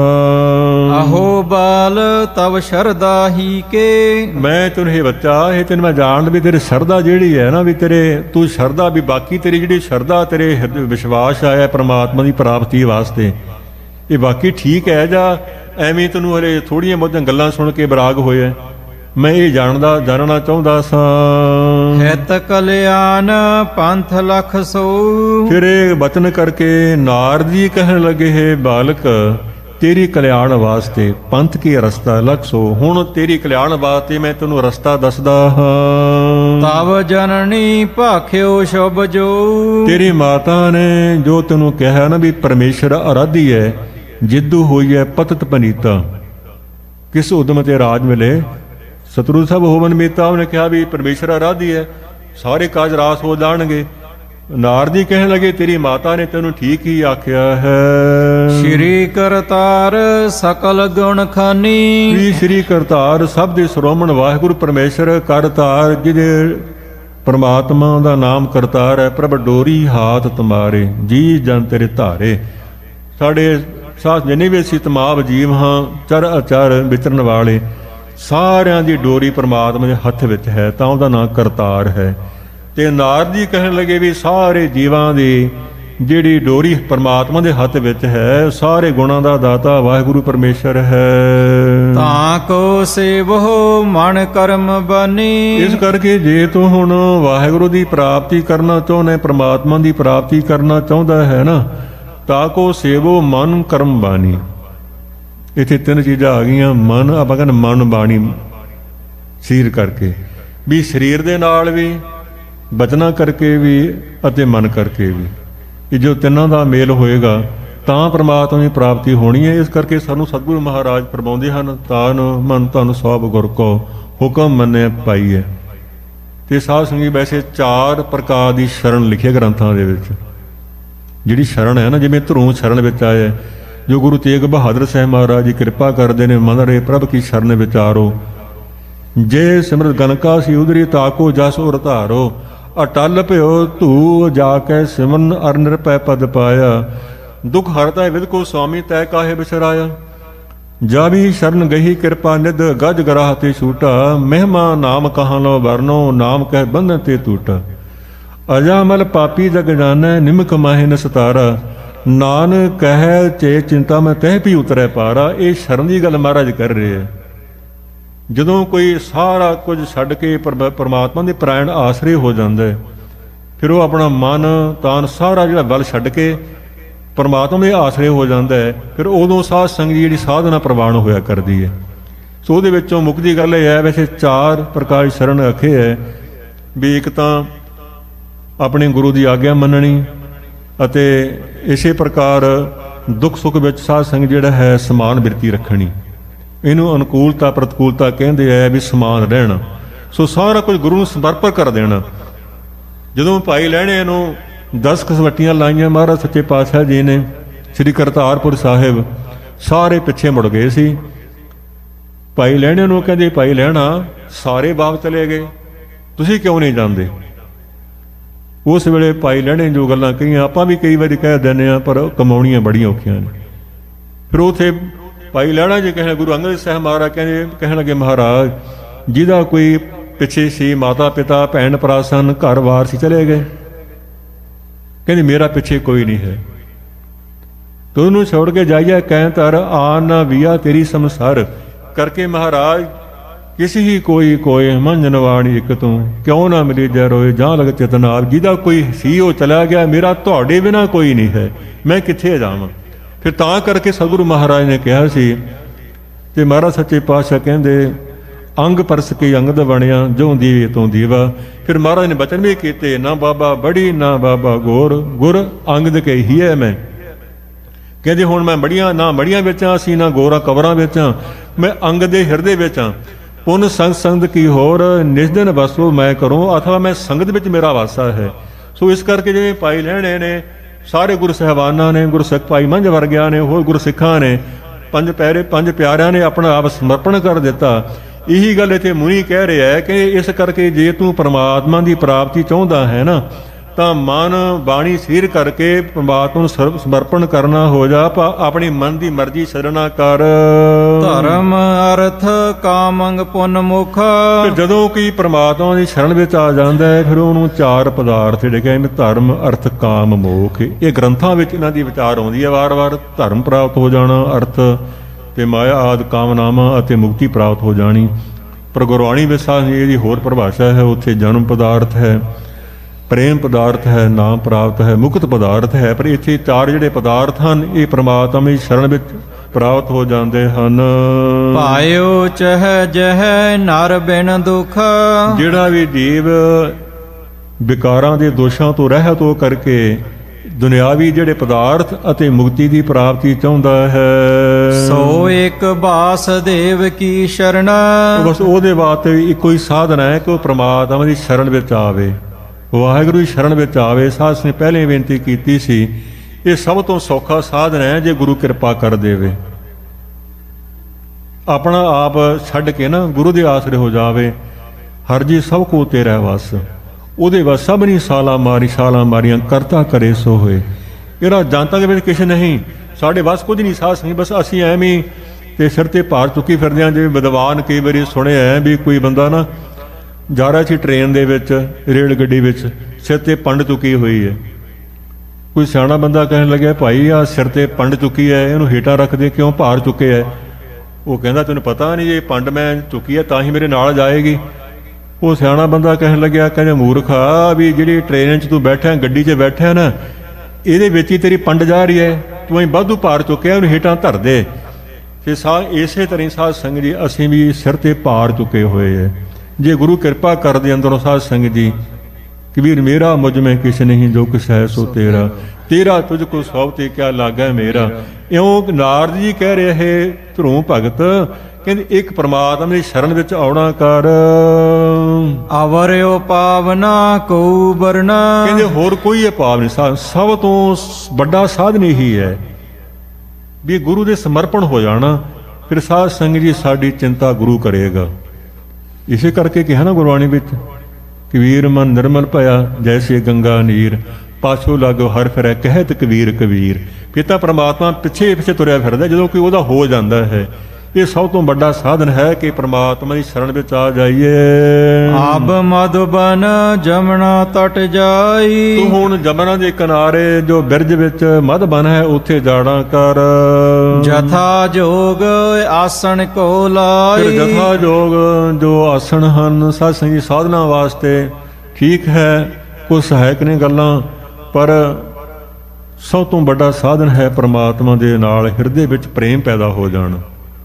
ਆਹੋ ਬਾਲ ਤਵ ਸ਼ਰਦਾ ਹੀ ਕੇ। ਮੈਂ ਤੈਨੂੰ ਇਹ ਬੱਚਾ ਇਹ ਤੈਨੂੰ ਮੈਂ ਜਾਣਦਾ ਵੀ ਤੇਰੀ ਸ਼ਰਧਾ ਜਿਹੜੀ ਹੈ ਨਾ ਵੀ ਤੇਰੇ ਤੂੰ ਸ਼ਰਧਾ ਵੀ ਬਾਕੀ ਤੇਰੀ ਜਿਹੜੀ ਸ਼ਰਧਾ ਤੇਰੇ ਵਿਸ਼ਵਾਸ ਆਇਆ ਪ੍ਰਮਾਤਮਾ ਦੀ ਪ੍ਰਾਪਤੀ ਵਾਸਤੇ ਇਹ ਬਾਕੀ ਠੀਕ ਹੈ ਜਾਂ ਐਵੇਂ ਤੈਨੂੰ ਹਲੇ ਥੋੜ੍ਹੀਆਂ ਬਹੁਤੀਆਂ ਗੱਲਾਂ ਸੁਣ ਕੇ ਬਰਾਗ ਹੋਇਆ। ਮੈਂ ਇਹ ਜਾਣਨਾ ਚਾਹੁੰਦਾ ਸਾਂ। ਹਿਤ ਕਲਿਆਣ ਪੰਥ ਲਖ ਸੋ। ਫਿਰ ਇਹ ਬਚਨ ਕਰਕੇ ਨਾਰਦ ਜੀ ਕਹਿਣ ਲੱਗੇ ਹੈ ਬਾਲਕ ਤੇਰੀ ਕਲਿਆਣ ਵਾਸਤੇ ਪੰਥ ਕੀ ਰਸਤਾ ਲਖ ਸੋ। ਹੁਣ ਤੇਰੀ ਕਲਿਆਣ ਵਾਸਤੇ ਮੈਂ ਤੈਨੂੰ ਰਸਤਾ ਦੱਸਦਾ ਹਾਂ। ਤਵ ਜਨਨੀ ਭਾਖਿਓ ਸ਼ੁਭ ਜੋ। ਤੇਰੀ ਮਾਤਾ ਨੇ ਜੋ ਤੈਨੂੰ ਕਿਹਾ ਨਾ ਵੀ ਪਰਮੇਸ਼ਰ ਆਰਾਧੀ ਹੈ ਜਿੱਦੂ ਹੋਈ ਹੈ ਪਤਤ ਪਨੀਤਾ। ਕਿਸ ਉਦਮ ਤੇ ਰਾਜ ਮਿਲੇ ਸਤਿਗੁਰੂ ਸਾਹਿਬ ਹੋਵਨ ਮੀਤਾ ਉਹਨੇ ਕਿਹਾ ਵੀ ਪਰਮੇਸ਼ਰ ਆਰਾਧੀ ਹੈ ਸਾਰੇ ਕਾਜ ਰਾਸ ਹੋ ਜਾਣਗੇ। ਨਾਰਦ ਜੀ ਕਹਿਣ ਲੱਗੇ ਤੇਰੀ ਮਾਤਾ ਨੇ ਤੈਨੂੰ ਠੀਕ ਹੀ ਆਖਿਆ ਹੈ। ਸ਼੍ਰੀ ਕਰਤਾਰ ਸਕਲ ਗੁਣ ਖਾਨੀ। ਸ਼੍ਰੀ ਕਰਤਾਰ ਸਭ ਦੇ ਸ਼੍ਰੋਮਣ ਵਾਹਿਗੁਰੂ ਪਰਮੇਸ਼ਰ ਕਰਤਾਰ ਜਿਹਦੇ ਪਰਮਾਤਮਾ ਦਾ ਨਾਮ ਕਰਤਾਰ ਹੈ। ਪ੍ਰਭ ਡੋਰੀ ਹਾਥ ਤੁਮਾਰੇ ਜੀ ਜਨ ਤੇਰੇ ਧਾਰੇ। ਸਾਡੇ ਸਾਥ ਜਿੰਨੇ ਵੀ ਅਸੀਂ ਤਮਾਮ ਜੀਵ ਹਾਂ ਚਰ ਅਚਰ ਵਿਚਰਨ ਵਾਲੇ ਸਾਰਿਆਂ ਦੀ ਡੋਰੀ ਪਰਮਾਤਮਾ ਦੇ ਹੱਥ ਵਿੱਚ ਹੈ ਤਾਂ ਉਹਦਾ ਨਾਮ ਕਰਤਾਰ ਹੈ। ਤੇ ਨਾਰਦ ਜੀ ਕਹਿਣ ਲੱਗੇ ਵੀ ਸਾਰੇ ਜੀਵਾਂ ਦੀ ਜਿਹੜੀ ਡੋਰੀ ਪਰਮਾਤਮਾ ਦੇ ਹੱਥ ਵਿੱਚ ਹੈ ਸਾਰੇ ਗੁਣਾਂ ਦਾ ਦਾਤਾ ਵਾਹਿਗੁਰੂ ਪਰਮੇਸ਼ਰ ਹੈ। ਤਾਂ ਕੋ ਸੇਵੋ ਮਨ ਕਰਮ ਬਾਨੀ। ਇਸ ਕਰਕੇ ਜੇ ਤੂੰ ਹੁਣ ਵਾਹਿਗੁਰੂ ਦੀ ਪ੍ਰਾਪਤੀ ਕਰਨਾ ਚਾਹੁੰਦਾ ਪਰਮਾਤਮਾ ਦੀ ਪ੍ਰਾਪਤੀ ਕਰਨਾ ਚਾਹੁੰਦਾ ਹੈ ਨਾ ਤਾਂ ਕੋ ਸੇਵੋ ਮਨ ਕਰਮ ਬਾਣੀ। ਇੱਥੇ ਤਿੰਨ ਚੀਜ਼ਾਂ ਆ ਗਈਆਂ ਮਨ ਆਪਾਂ ਕਹਿੰਦੇ ਮਨ ਬਾਣੀ ਸਰੀਰ ਕਰਕੇ ਵੀ ਸਰੀਰ ਦੇ ਨਾਲ ਵੀ ਬਚਨਾ ਕਰਕੇ ਵੀ ਅਤੇ ਮਨ ਕਰਕੇ ਵੀ ਇਹ ਜੋ ਤਿੰਨਾਂ ਦਾ ਮੇਲ ਹੋਏਗਾ ਤਾਂ ਪ੍ਰਮਾਤਮਾ ਦੀ ਪ੍ਰਾਪਤੀ ਹੋਣੀ ਹੈ। ਇਸ ਕਰਕੇ ਸਾਨੂੰ ਸਤਿਗੁਰੂ ਮਹਾਰਾਜ ਫਰਮਾਉਂਦੇ ਹਨ ਤਾਨ ਮਨ ਧਨ ਸਭ ਗੁਰ ਕੋ ਹੁਕਮ ਮੰਨਿਆ ਪਾਈਐ। ਤੇ ਸਾਧ ਸੰਗੀ ਵੈਸੇ 4 ਪ੍ਰਕਾਰ ਦੀ ਸ਼ਰਨ ਲਿਖੀ ਗ੍ਰੰਥਾਂ ਦੇ ਵਿੱਚ। ਜਿਹੜੀ ਸ਼ਰਨ ਹੈ ਨਾ ਜਿਵੇਂ ਧਰੂ ਸ਼ਰਨ ਵਿੱਚ ਆਇਆ ਜੋ ਗੁਰੂ ਤੇਗ ਬਹਾਦਰ ਸਾਹਿਬ ਮਹਾਰਾਜ ਜੀ ਕਿਰਪਾ ਕਰਦੇ ਨੇ ਮਨ ਰੇ ਪ੍ਰਭ ਕੀ ਸ਼ਰਨ ਵਿਚਾਰੋ ਜੇ ਸਿਮਰਤ ਗਨਕਾ ਸੀ ਉਦਰੀ ਤਾਕੋ ਜਸ ਉਰ ਧਾਰੋ ਅਟਲ ਭਇਓ ਧੂ ਜਾ ਕੇ ਸਿਮਰਨ ਅਰ ਨਿਰਭੈ ਪਦ ਪਾਇਆ ਦੁਖ ਹਰਤਾ ਵਿਦ ਕੋ ਸੁਆਮੀ ਤੈ ਕਾਹੇ ਬਿਸਰਾਇਆ ਜਾ ਵੀ ਸ਼ਰਨ ਗਹੀ ਕਿਰਪਾ ਨਿਧ ਗਜ ਗਰਾਹ ਤੇ ਛੂਟਾ ਮਹਿਮਾ ਨਾਮ ਕਹਾਂ ਲੋ ਵਰਨੋ ਨਾਮ ਕਹਿ ਬੰਧਨ ਤੇ ਟੂਟਾ ਅਜਾਮਲ ਪਾਪੀ ਜਗ ਜਾਣੈ ਨਿਮਕ ਮਾਹਿ ਨ ਸਤਾਰਾ ਨਾਨਕ ਕਹਿ ਚੇ ਚਿੰਤਾ ਮੈਂ ਤਹਿ ਵੀ ਉਤਰੈ ਪਾਰਾ। ਇਹ ਸ਼ਰਨ ਦੀ ਗੱਲ ਮਹਾਰਾਜ ਕਰ ਰਹੇ ਹੈ। ਜਦੋਂ ਕੋਈ ਸਾਰਾ ਕੁਝ ਛੱਡ ਕੇ ਪਰਮਾਤਮਾ ਦੇ ਪ੍ਰਾਇਣ ਆਸਰੇ ਹੋ ਜਾਂਦਾ ਹੈ ਫਿਰ ਉਹ ਆਪਣਾ ਮਨ ਤਾਨ ਸਾਰਾ ਜਿਹੜਾ ਬਲ ਛੱਡ ਕੇ ਪਰਮਾਤਮਾ ਦੇ ਆਸਰੇ ਹੋ ਜਾਂਦਾ ਹੈ ਫਿਰ ਉਦੋਂ ਸਾਧ ਸੰਗਤ ਦੀ ਜਿਹੜੀ ਸਾਧਨਾ ਪ੍ਰਵਾਨ ਹੋਇਆ ਕਰਦੀ ਹੈ। ਸੋ ਉਹਦੇ ਵਿੱਚੋਂ ਮੁੱਖ ਦੀ ਗੱਲ ਇਹ ਹੈ ਵੈਸੇ 4 ਪ੍ਰਕਾਰ ਦੀ ਸ਼ਰਨ ਆਖੇ ਹੈ ਵੀ ਇੱਕ ਤਾਂ ਆਪਣੇ ਗੁਰੂ ਦੀ ਆਗਿਆ ਮੰਨਣੀ ਅਤੇ ਇਸੇ ਪ੍ਰਕਾਰ ਦੁੱਖ ਸੁੱਖ ਵਿੱਚ ਸਾਧ ਸੰਗਤ ਜਿਹੜਾ ਹੈ ਸਮਾਨ ਬਿਰਤੀ ਰੱਖਣੀ। ਇਹਨੂੰ ਅਨੁਕੂਲਤਾ ਪ੍ਰਤਿਕੂਲਤਾ ਕਹਿੰਦੇ ਆ ਵੀ ਸਮਾਨ ਰਹਿਣਾ। ਸੋ ਸਾਰਾ ਕੁਝ ਗੁਰੂ ਨੂੰ ਸਮਰਪਣ ਕਰ ਦੇਣਾ। ਜਦੋਂ ਭਾਈ ਲਹਿਣੇ ਨੂੰ 10 ਕਸਵੱਟੀਆਂ ਲਾਈਆਂ ਮਹਾਰਾਜ ਸੱਚੇ ਪਾਤਸ਼ਾਹ ਜੀ ਨੇ ਸ੍ਰੀ ਕਰਤਾਰਪੁਰ ਸਾਹਿਬ ਸਾਰੇ ਪਿੱਛੇ ਮੁੜ ਗਏ ਸੀ। ਭਾਈ ਲਹਿਣੇ ਨੂੰ ਕਹਿੰਦੇ ਭਾਈ ਲਹਿਣਾ ਸਾਰੇ ਬਾਪ ਚਲੇ ਗਏ ਤੁਸੀਂ ਕਿਉਂ ਨਹੀਂ ਜਾਂਦੇ। ਉਸ ਵੇਲੇ ਭਾਈ ਲਹਿਣੇ ਜੋ ਗੱਲਾਂ ਕਹੀਆਂ ਆਪਾਂ ਵੀ ਕਈ ਵਾਰੀ ਕਹਿ ਦਿੰਦੇ ਹਾਂ ਪਰ ਕਮਾਉਣੀਆਂ ਬੜੀਆਂ ਔਖੀਆਂ ਨੇ। ਫਿਰ ਉੱਥੇ ਭਾਈ ਲਹਿਣਾ ਜੀ ਕਹਿਣ ਗੁਰੂ ਅੰਗਦ ਸਾਹਿਬ ਮਹਾਰਾਜ ਕਹਿਣ ਲੱਗੇ ਮਹਾਰਾਜ ਜਿਹਦਾ ਕੋਈ ਪਿੱਛੇ ਸੀ ਮਾਤਾ ਪਿਤਾ ਭੈਣ ਭਰਾ ਸਨ ਘਰ ਵਾਰ ਸੀ ਚਲੇ ਗਏ ਕਹਿੰਦੇ ਮੇਰਾ ਪਿੱਛੇ ਕੋਈ ਨਹੀਂ ਹੈ ਤੂੰ ਉਹਨੂੰ ਛੋੜ ਕੇ ਜਾਈਏ ਕਹਿ ਤਰ ਆਨ ਨਾ ਵੀਆ ਤੇਰੀ ਸੰਸਾਰ ਕਰਕੇ ਮਹਾਰਾਜ ਕਿਸੇ ਹੀ ਕੋਈ ਮੰਝਨ ਵਾਣੀ ਇੱਕ ਤੂੰ ਕਿਉਂ ਨਾ ਮਿਲੀ ਜੈ ਰੋਏ ਜਾਂ ਲਗ ਚਿਤਨਾਰ ਜਿਹਦਾ ਕੋਈ ਸੀ ਉਹ ਚਲਾ ਗਿਆ ਮੇਰਾ ਤੁਹਾਡੇ ਬਿਨਾ ਕੋਈ ਨਹੀਂ ਹੈ ਮੈਂ ਕਿੱਥੇ ਜਾਵਾਂ। ਫਿਰ ਤਾਂ ਕਰਕੇ ਸਤਿਗੁਰੂ ਮਹਾਰਾਜ ਨੇ ਕਿਹਾ ਸੀ ਤੇ ਮਹਾਰਾਜ ਸੱਚੇ ਪਾਤਸ਼ਾਹ ਕਹਿੰਦੇ ਅੰਗ ਪਰਸ ਕੇ ਅੰਗਦ ਬਣਿਆ ਜੋ ਦੀਵੇ ਤੋਂ ਦੀਵਾ। ਫਿਰ ਮਹਾਰਾਜ ਨੇ ਬਚਨ ਵੀ ਕੀਤੇ ਨਾ ਬਾਬਾ ਬੜੀ ਨਾ ਬਾਬਾ ਗੋਰ ਗੁਰ ਅੰਗਦ ਕੇ ਹੀ ਹੈ ਮੈਂ। ਕਹਿੰਦੇ ਹੁਣ ਮੈਂ ਮੜੀਆਂ ਵਿੱਚ ਹਾਂ ਅਸੀਂ ਨਾ ਗੋਰਾ ਕਬਰਾਂ ਵਿੱਚ ਹਾਂ ਮੈਂ ਅੰਗ ਦੇ ਹਿਰਦੇ ਵਿੱਚ ਹਾਂ। ਪੁਨ ਸੰਗਤ ਕੀ ਹੋਰ ਨਿਸਦਨ ਵਸੋ ਮੈਂ ਕਰੂੰ ਅਥਵਾ ਮੈਂ ਸੰਗਤ ਵਿੱਚ ਮੇਰਾ ਵਾਸਾ ਹੈ। ਸੋ ਇਸ ਕਰਕੇ ਜਿਵੇਂ ਭਾਈ ਲਹਿਣੇ ਨੇ ਸਾਰੇ ਗੁਰੂ ਸਾਹਿਬਾਨਾਂ ਨੇ ਗੁਰਸਿੱਖ ਭਾਈ ਮੰਝ ਵਰਗਿਆਂ ਨੇ ਹੋਰ ਗੁਰਸਿੱਖਾਂ ਨੇ ਪੰਜ ਪਿਆਰਿਆਂ ਨੇ ਆਪਣਾ ਆਪ ਸਮਰਪਣ ਕਰ ਦਿੱਤਾ। ਇਹੀ ਗੱਲ ਇੱਥੇ ਮੁਨੀ ਕਹਿ ਰਿਹਾ ਹੈ ਕਿ ਇਸ ਕਰਕੇ ਜੇ ਤੂੰ ਪਰਮਾਤਮਾ ਦੀ ਪ੍ਰਾਪਤੀ ਚਾਹੁੰਦਾ ਹੈ ਨਾ, ਤਾਂ ਮਨ ਬਾਣੀ ਸਰੀਰ ਕਰਕੇ ਪਰਮਾਤਮਾ ਨੂੰ ਸਮਰਪਣ ਕਰਨਾ ਹੋ ਜਾ। ਆਪਣੀ ਮਨ ਦੀ ਮਰਜ਼ੀ ਛੱਡਣਾ ਕਰ। ਧਰਮ ਅਰਥ ਕਾਮੰਗ ਪੁੰਨ ਮੁਖ। ਜਦੋਂ ਕੋਈ ਪਰਮਾਤਮਾ ਦੀ ਸ਼ਰਨ ਵਿੱਚ ਆ ਜਾਂਦਾ ਹੈ, ਫਿਰ ਉਹਨੂੰ 4 ਪਦਾਰਥ ਜਿਹੜੇ ਕਹਿੰਦੇ ਧਰਮ ਅਰਥ ਕਾਮ ਮੋਖ, ਇਹ ਗ੍ਰੰਥਾਂ ਵਿੱਚ ਇਹਨਾਂ ਦੀ ਵਿਚਾਰ ਆਉਂਦੀ ਹੈ ਵਾਰ-ਵਾਰ। ਧਰਮ ਪ੍ਰਾਪਤ ਹੋ ਜਾਣਾ, ਅਰਥ ਤੇ ਮਾਇਆ ਆਦਿ ਕਾਮਨਾਵਾਂ ਅਤੇ ਮੁਕਤੀ ਪ੍ਰਾਪਤ ਹੋ ਜਾਣੀ। ਪਰ ਗੁਰਬਾਣੀ ਵਿੱਚ ਇਹਦੀ ਹੋਰ ਪਰਿਭਾਸ਼ਾ ਹੈ। ਉੱਥੇ ਜਨਮ ਪਦਾਰਥ ਹੈ, ਪ੍ਰੇਮ ਪਦਾਰਥ ਹੈ, ਨਾਮ ਪ੍ਰਾਪਤ ਹੈ, ਮੁਕਤ ਪਦਾਰਥ ਹੈ। ਪਰ ਇੱਥੇ 4 ਜਿਹੜੇ ਪਦਾਰਥ ਹਨ, ਇਹ ਪਰਮਾਤਮਾ ਦੀ ਸ਼ਰਨ ਵਿੱਚ ਪ੍ਰਾਪਤ ਹੋ ਜਾਂਦੇ ਹਨ। ਪਾਇਓ ਚਹ ਜਹ ਨਰ ਬਿਨ ਦੁਖ। ਜਿਹੜਾ ਵੀ ਜੀਵ ਵਿਕਾਰਾਂ ਦੇ ਦੋਸ਼ਾਂ ਤੋਂ ਰਹਿਤ ਹੋ ਕਰਕੇ ਦੁਨਿਆਵੀ ਜਿਹੜੇ ਪਦਾਰਥ ਅਤੇ ਮੁਕਤੀ ਦੀ ਪ੍ਰਾਪਤੀ ਚਾਹੁੰਦਾ ਹੈ, ਸੋ ਇੱਕ ਵਾਸੁਦੇਵ ਕੀ ਸ਼ਰਨ। ਬਸ ਉਹਦੇ ਵਾਸਤੇ ਇੱਕੋ ਹੀ ਸਾਧਨ ਹੈ ਕਿ ਉਹ ਪ੍ਰਮਾਤਮਾ ਦੀ ਸ਼ਰਨ ਵਿੱਚ ਆਵੇ, ਵਾਹਿਗੁਰੂ ਦੀ ਸ਼ਰਨ ਵਿੱਚ ਆਵੇ। ਸਾਧ ਨੇ ਪਹਿਲੇ ਬੇਨਤੀ ਕੀਤੀ ਸੀ, ਇਹ ਸਭ ਤੋਂ ਸੌਖਾ ਸਾਧਨ ਹੈ ਜੇ ਗੁਰੂ ਕਿਰਪਾ ਕਰ ਦੇਵੇ। ਆਪਣਾ ਆਪ ਛੱਡ ਕੇ ਨਾ ਗੁਰੂ ਦੇ ਆਸਰੇ ਹੋ ਜਾਵੇ। ਹਰ ਜੀ ਸਭ ਕੋ ਤੇਰਾ ਵਸ, ਉਹਦੇ ਵਸ ਸਭ ਨਹੀਂ ਛਾਲਾਂ ਮਾਰੀਆਂ ਕਰਤਾ ਕਰੇ ਸੋ ਹੋਏ। ਇਹਦਾ ਜਨਤਾ ਦੇ ਵਿੱਚ ਕੁਛ ਨਹੀਂ, ਸਾਡੇ ਵਸ ਕੁਝ ਨਹੀਂ ਸਾਧ ਸੰਗਤ। ਬਸ ਅਸੀਂ ਐਵੇਂ ਤੇ ਸਿਰ ਤੇ ਭਾਰ ਚੁੱਕੀ ਫਿਰਦੇ ਹਾਂ। ਜਿਵੇਂ ਵਿਦਵਾਨ ਕਈ ਵਾਰੀ ਸੁਣਿਆ ਹੈ ਵੀ ਕੋਈ ਬੰਦਾ ਨਾ ਜਾ ਰਿਹਾ ਸੀ ਟ੍ਰੇਨ ਦੇ ਵਿੱਚ, ਰੇਲ ਗੱਡੀ ਵਿੱਚ, ਸਿਰ ਤੇ ਪੰਡ ਚੁੱਕੀ ਹੋਈ ਹੈ। ਕੋਈ ਸਿਆਣਾ ਬੰਦਾ ਕਹਿਣ ਲੱਗਿਆ, ਭਾਈ ਆ ਸਿਰ ਤੇ ਪੰਡ ਚੁੱਕੀ ਹੈ, ਇਹਨੂੰ ਹੇਠਾਂ ਰੱਖਦੇ ਕਿਉਂ, ਭਾਰ ਚੁੱਕੇ ਹੈ। ਉਹ ਕਹਿੰਦਾ ਤੈਨੂੰ ਪਤਾ ਨਹੀਂ ਇਹ ਪੰਡ ਮੈਂ ਚੁੱਕੀ ਹੈ ਤਾਂ ਹੀ ਮੇਰੇ ਨਾਲ ਜਾਏਗੀ। ਉਹ ਸਿਆਣਾ ਬੰਦਾ ਕਹਿਣ ਲੱਗਿਆ, ਕਹਿੰਦੇ ਮੂਰਖਾ, ਵੀ ਜਿਹੜੀ ਟ੍ਰੇਨ 'ਚ ਤੂੰ ਬੈਠਾ, ਗੱਡੀ 'ਚ ਬੈਠਾ ਨਾ, ਇਹਦੇ ਵਿੱਚ ਹੀ ਤੇਰੀ ਪੰਡ ਜਾ ਰਹੀ ਹੈ, ਤੂੰ ਅਸੀਂ ਵਾਧੂ ਭਾਰ ਚੁੱਕਿਆ, ਉਹਨੂੰ ਹੇਠਾਂ ਧਰ ਦੇ। ਤੇ ਇਸੇ ਤਰ੍ਹਾਂ ਸਾਧ ਸੰਗਤ ਜੀ ਅਸੀਂ ਵੀ ਸਿਰ ਤੇ ਭਾਰ ਚੁੱਕੇ ਹੋਏ ਹੈ। ਜੇ ਗੁਰੂ ਕਿਰਪਾ ਕਰਦੇ ਅੰਦਰੋਂ ਸਾਧ ਸੰਗਤ ਜੀ, ਕਬੀਰ ਮੇਰਾ ਮੁਝ ਮੈਂ ਕਿਛ ਨਹੀਂ, ਜੋ ਕਿਛ ਹੈ ਸੋ ਤੇਰਾ, ਤੇਰਾ ਤੁਝ ਕੋ ਸਭ ਤੇ ਕਿਆ ਲਾਗਾ ਮੇਰਾ। ਇਉਂ ਨਾਰਦ ਜੀ ਕਹਿ ਰਹੇ ਧਰੂੰ ਭਗਤ, ਕਹਿੰਦੇ ਇੱਕ ਪਰਮਾਤਮਾ ਦੀ ਸ਼ਰਨ ਵਿੱਚ ਆਉਣਾ ਕਰ। ਅਵਰਿਓ ਪਾਵਨਾ ਕੋ ਵਰਨਾ। ਕਹਿੰਦੇ ਹੋਰ ਕੋਈ ਪਾਵ ਨਹੀਂ, ਸਭ ਤੋਂ ਵੱਡਾ ਸਾਧਨ ਇਹੀ ਹੈ ਵੀ ਗੁਰੂ ਦੇ ਸਮਰਪਣ ਹੋ ਜਾਣਾ। ਫਿਰ ਸਾਧ ਸੰਗਤ ਜੀ ਸਾਡੀ ਚਿੰਤਾ ਗੁਰੂ ਕਰੇਗਾ। ਇਸੇ ਕਰਕੇ ਕਿਹਾ ਨਾ ਗੁਰਬਾਣੀ ਵਿੱਚ, ਕਬੀਰ ਮਨ ਨਿਰਮਲ ਭਇਆ ਜੈਸੇ ਗੰਗਾ ਨੀਰ, ਪਾਛੋ ਲਾਗੋ ਹਰ ਫਿਰੈ ਕਹਿਤ ਕਬੀਰ ਕਬੀਰ। ਪਿਤਾ ਪਰਮਾਤਮਾ ਪਿੱਛੇ ਤੁਰਿਆ ਫਿਰਦਾ ਜਦੋਂ ਕੋਈ ਉਹਦਾ ਹੋ ਜਾਂਦਾ ਹੈ। ਇਹ ਸਭ ਤੋਂ ਵੱਡਾ ਸਾਧਨ ਹੈ ਕਿ ਪ੍ਰਮਾਤਮਾ ਦੀ ਸ਼ਰਨ ਵਿੱਚ ਆ ਜਾਈਏ। ਆਬ ਮਧੁਬਨ ਜਮਨਾ ਤਟ ਜਾਈ। ਤੂੰ ਹੁਣ ਜਮਨਾ ਦੇ ਕਿਨਾਰੇ ਜੋ ਬਿਰਜ ਵਿੱਚ ਮਧੁਬਨ ਹੈ ਉੱਥੇ ਜਾਣਾ ਕਰ। ਜਥਾ ਜੋਗ ਆਸਣ ਕੋ ਲਾਈ। ਜਥਾ ਜੋਗ ਜੋ ਆਸਣ ਹਨ ਸਾਧ ਸੰਗੀ ਸਾਧਨਾ ਵਾਸਤੇ ਠੀਕ ਹੈ, ਕੋਈ ਸਹਾਇਕ ਨੇ ਗੱਲਾਂ, ਪਰ ਸਭ ਤੋਂ ਵੱਡਾ ਸਾਧਨ ਹੈ ਪ੍ਰਮਾਤਮਾ ਦੇ ਨਾਲ ਹਿਰਦੇ ਵਿੱਚ ਪ੍ਰੇਮ ਪੈਦਾ ਹੋ ਜਾਣਾ।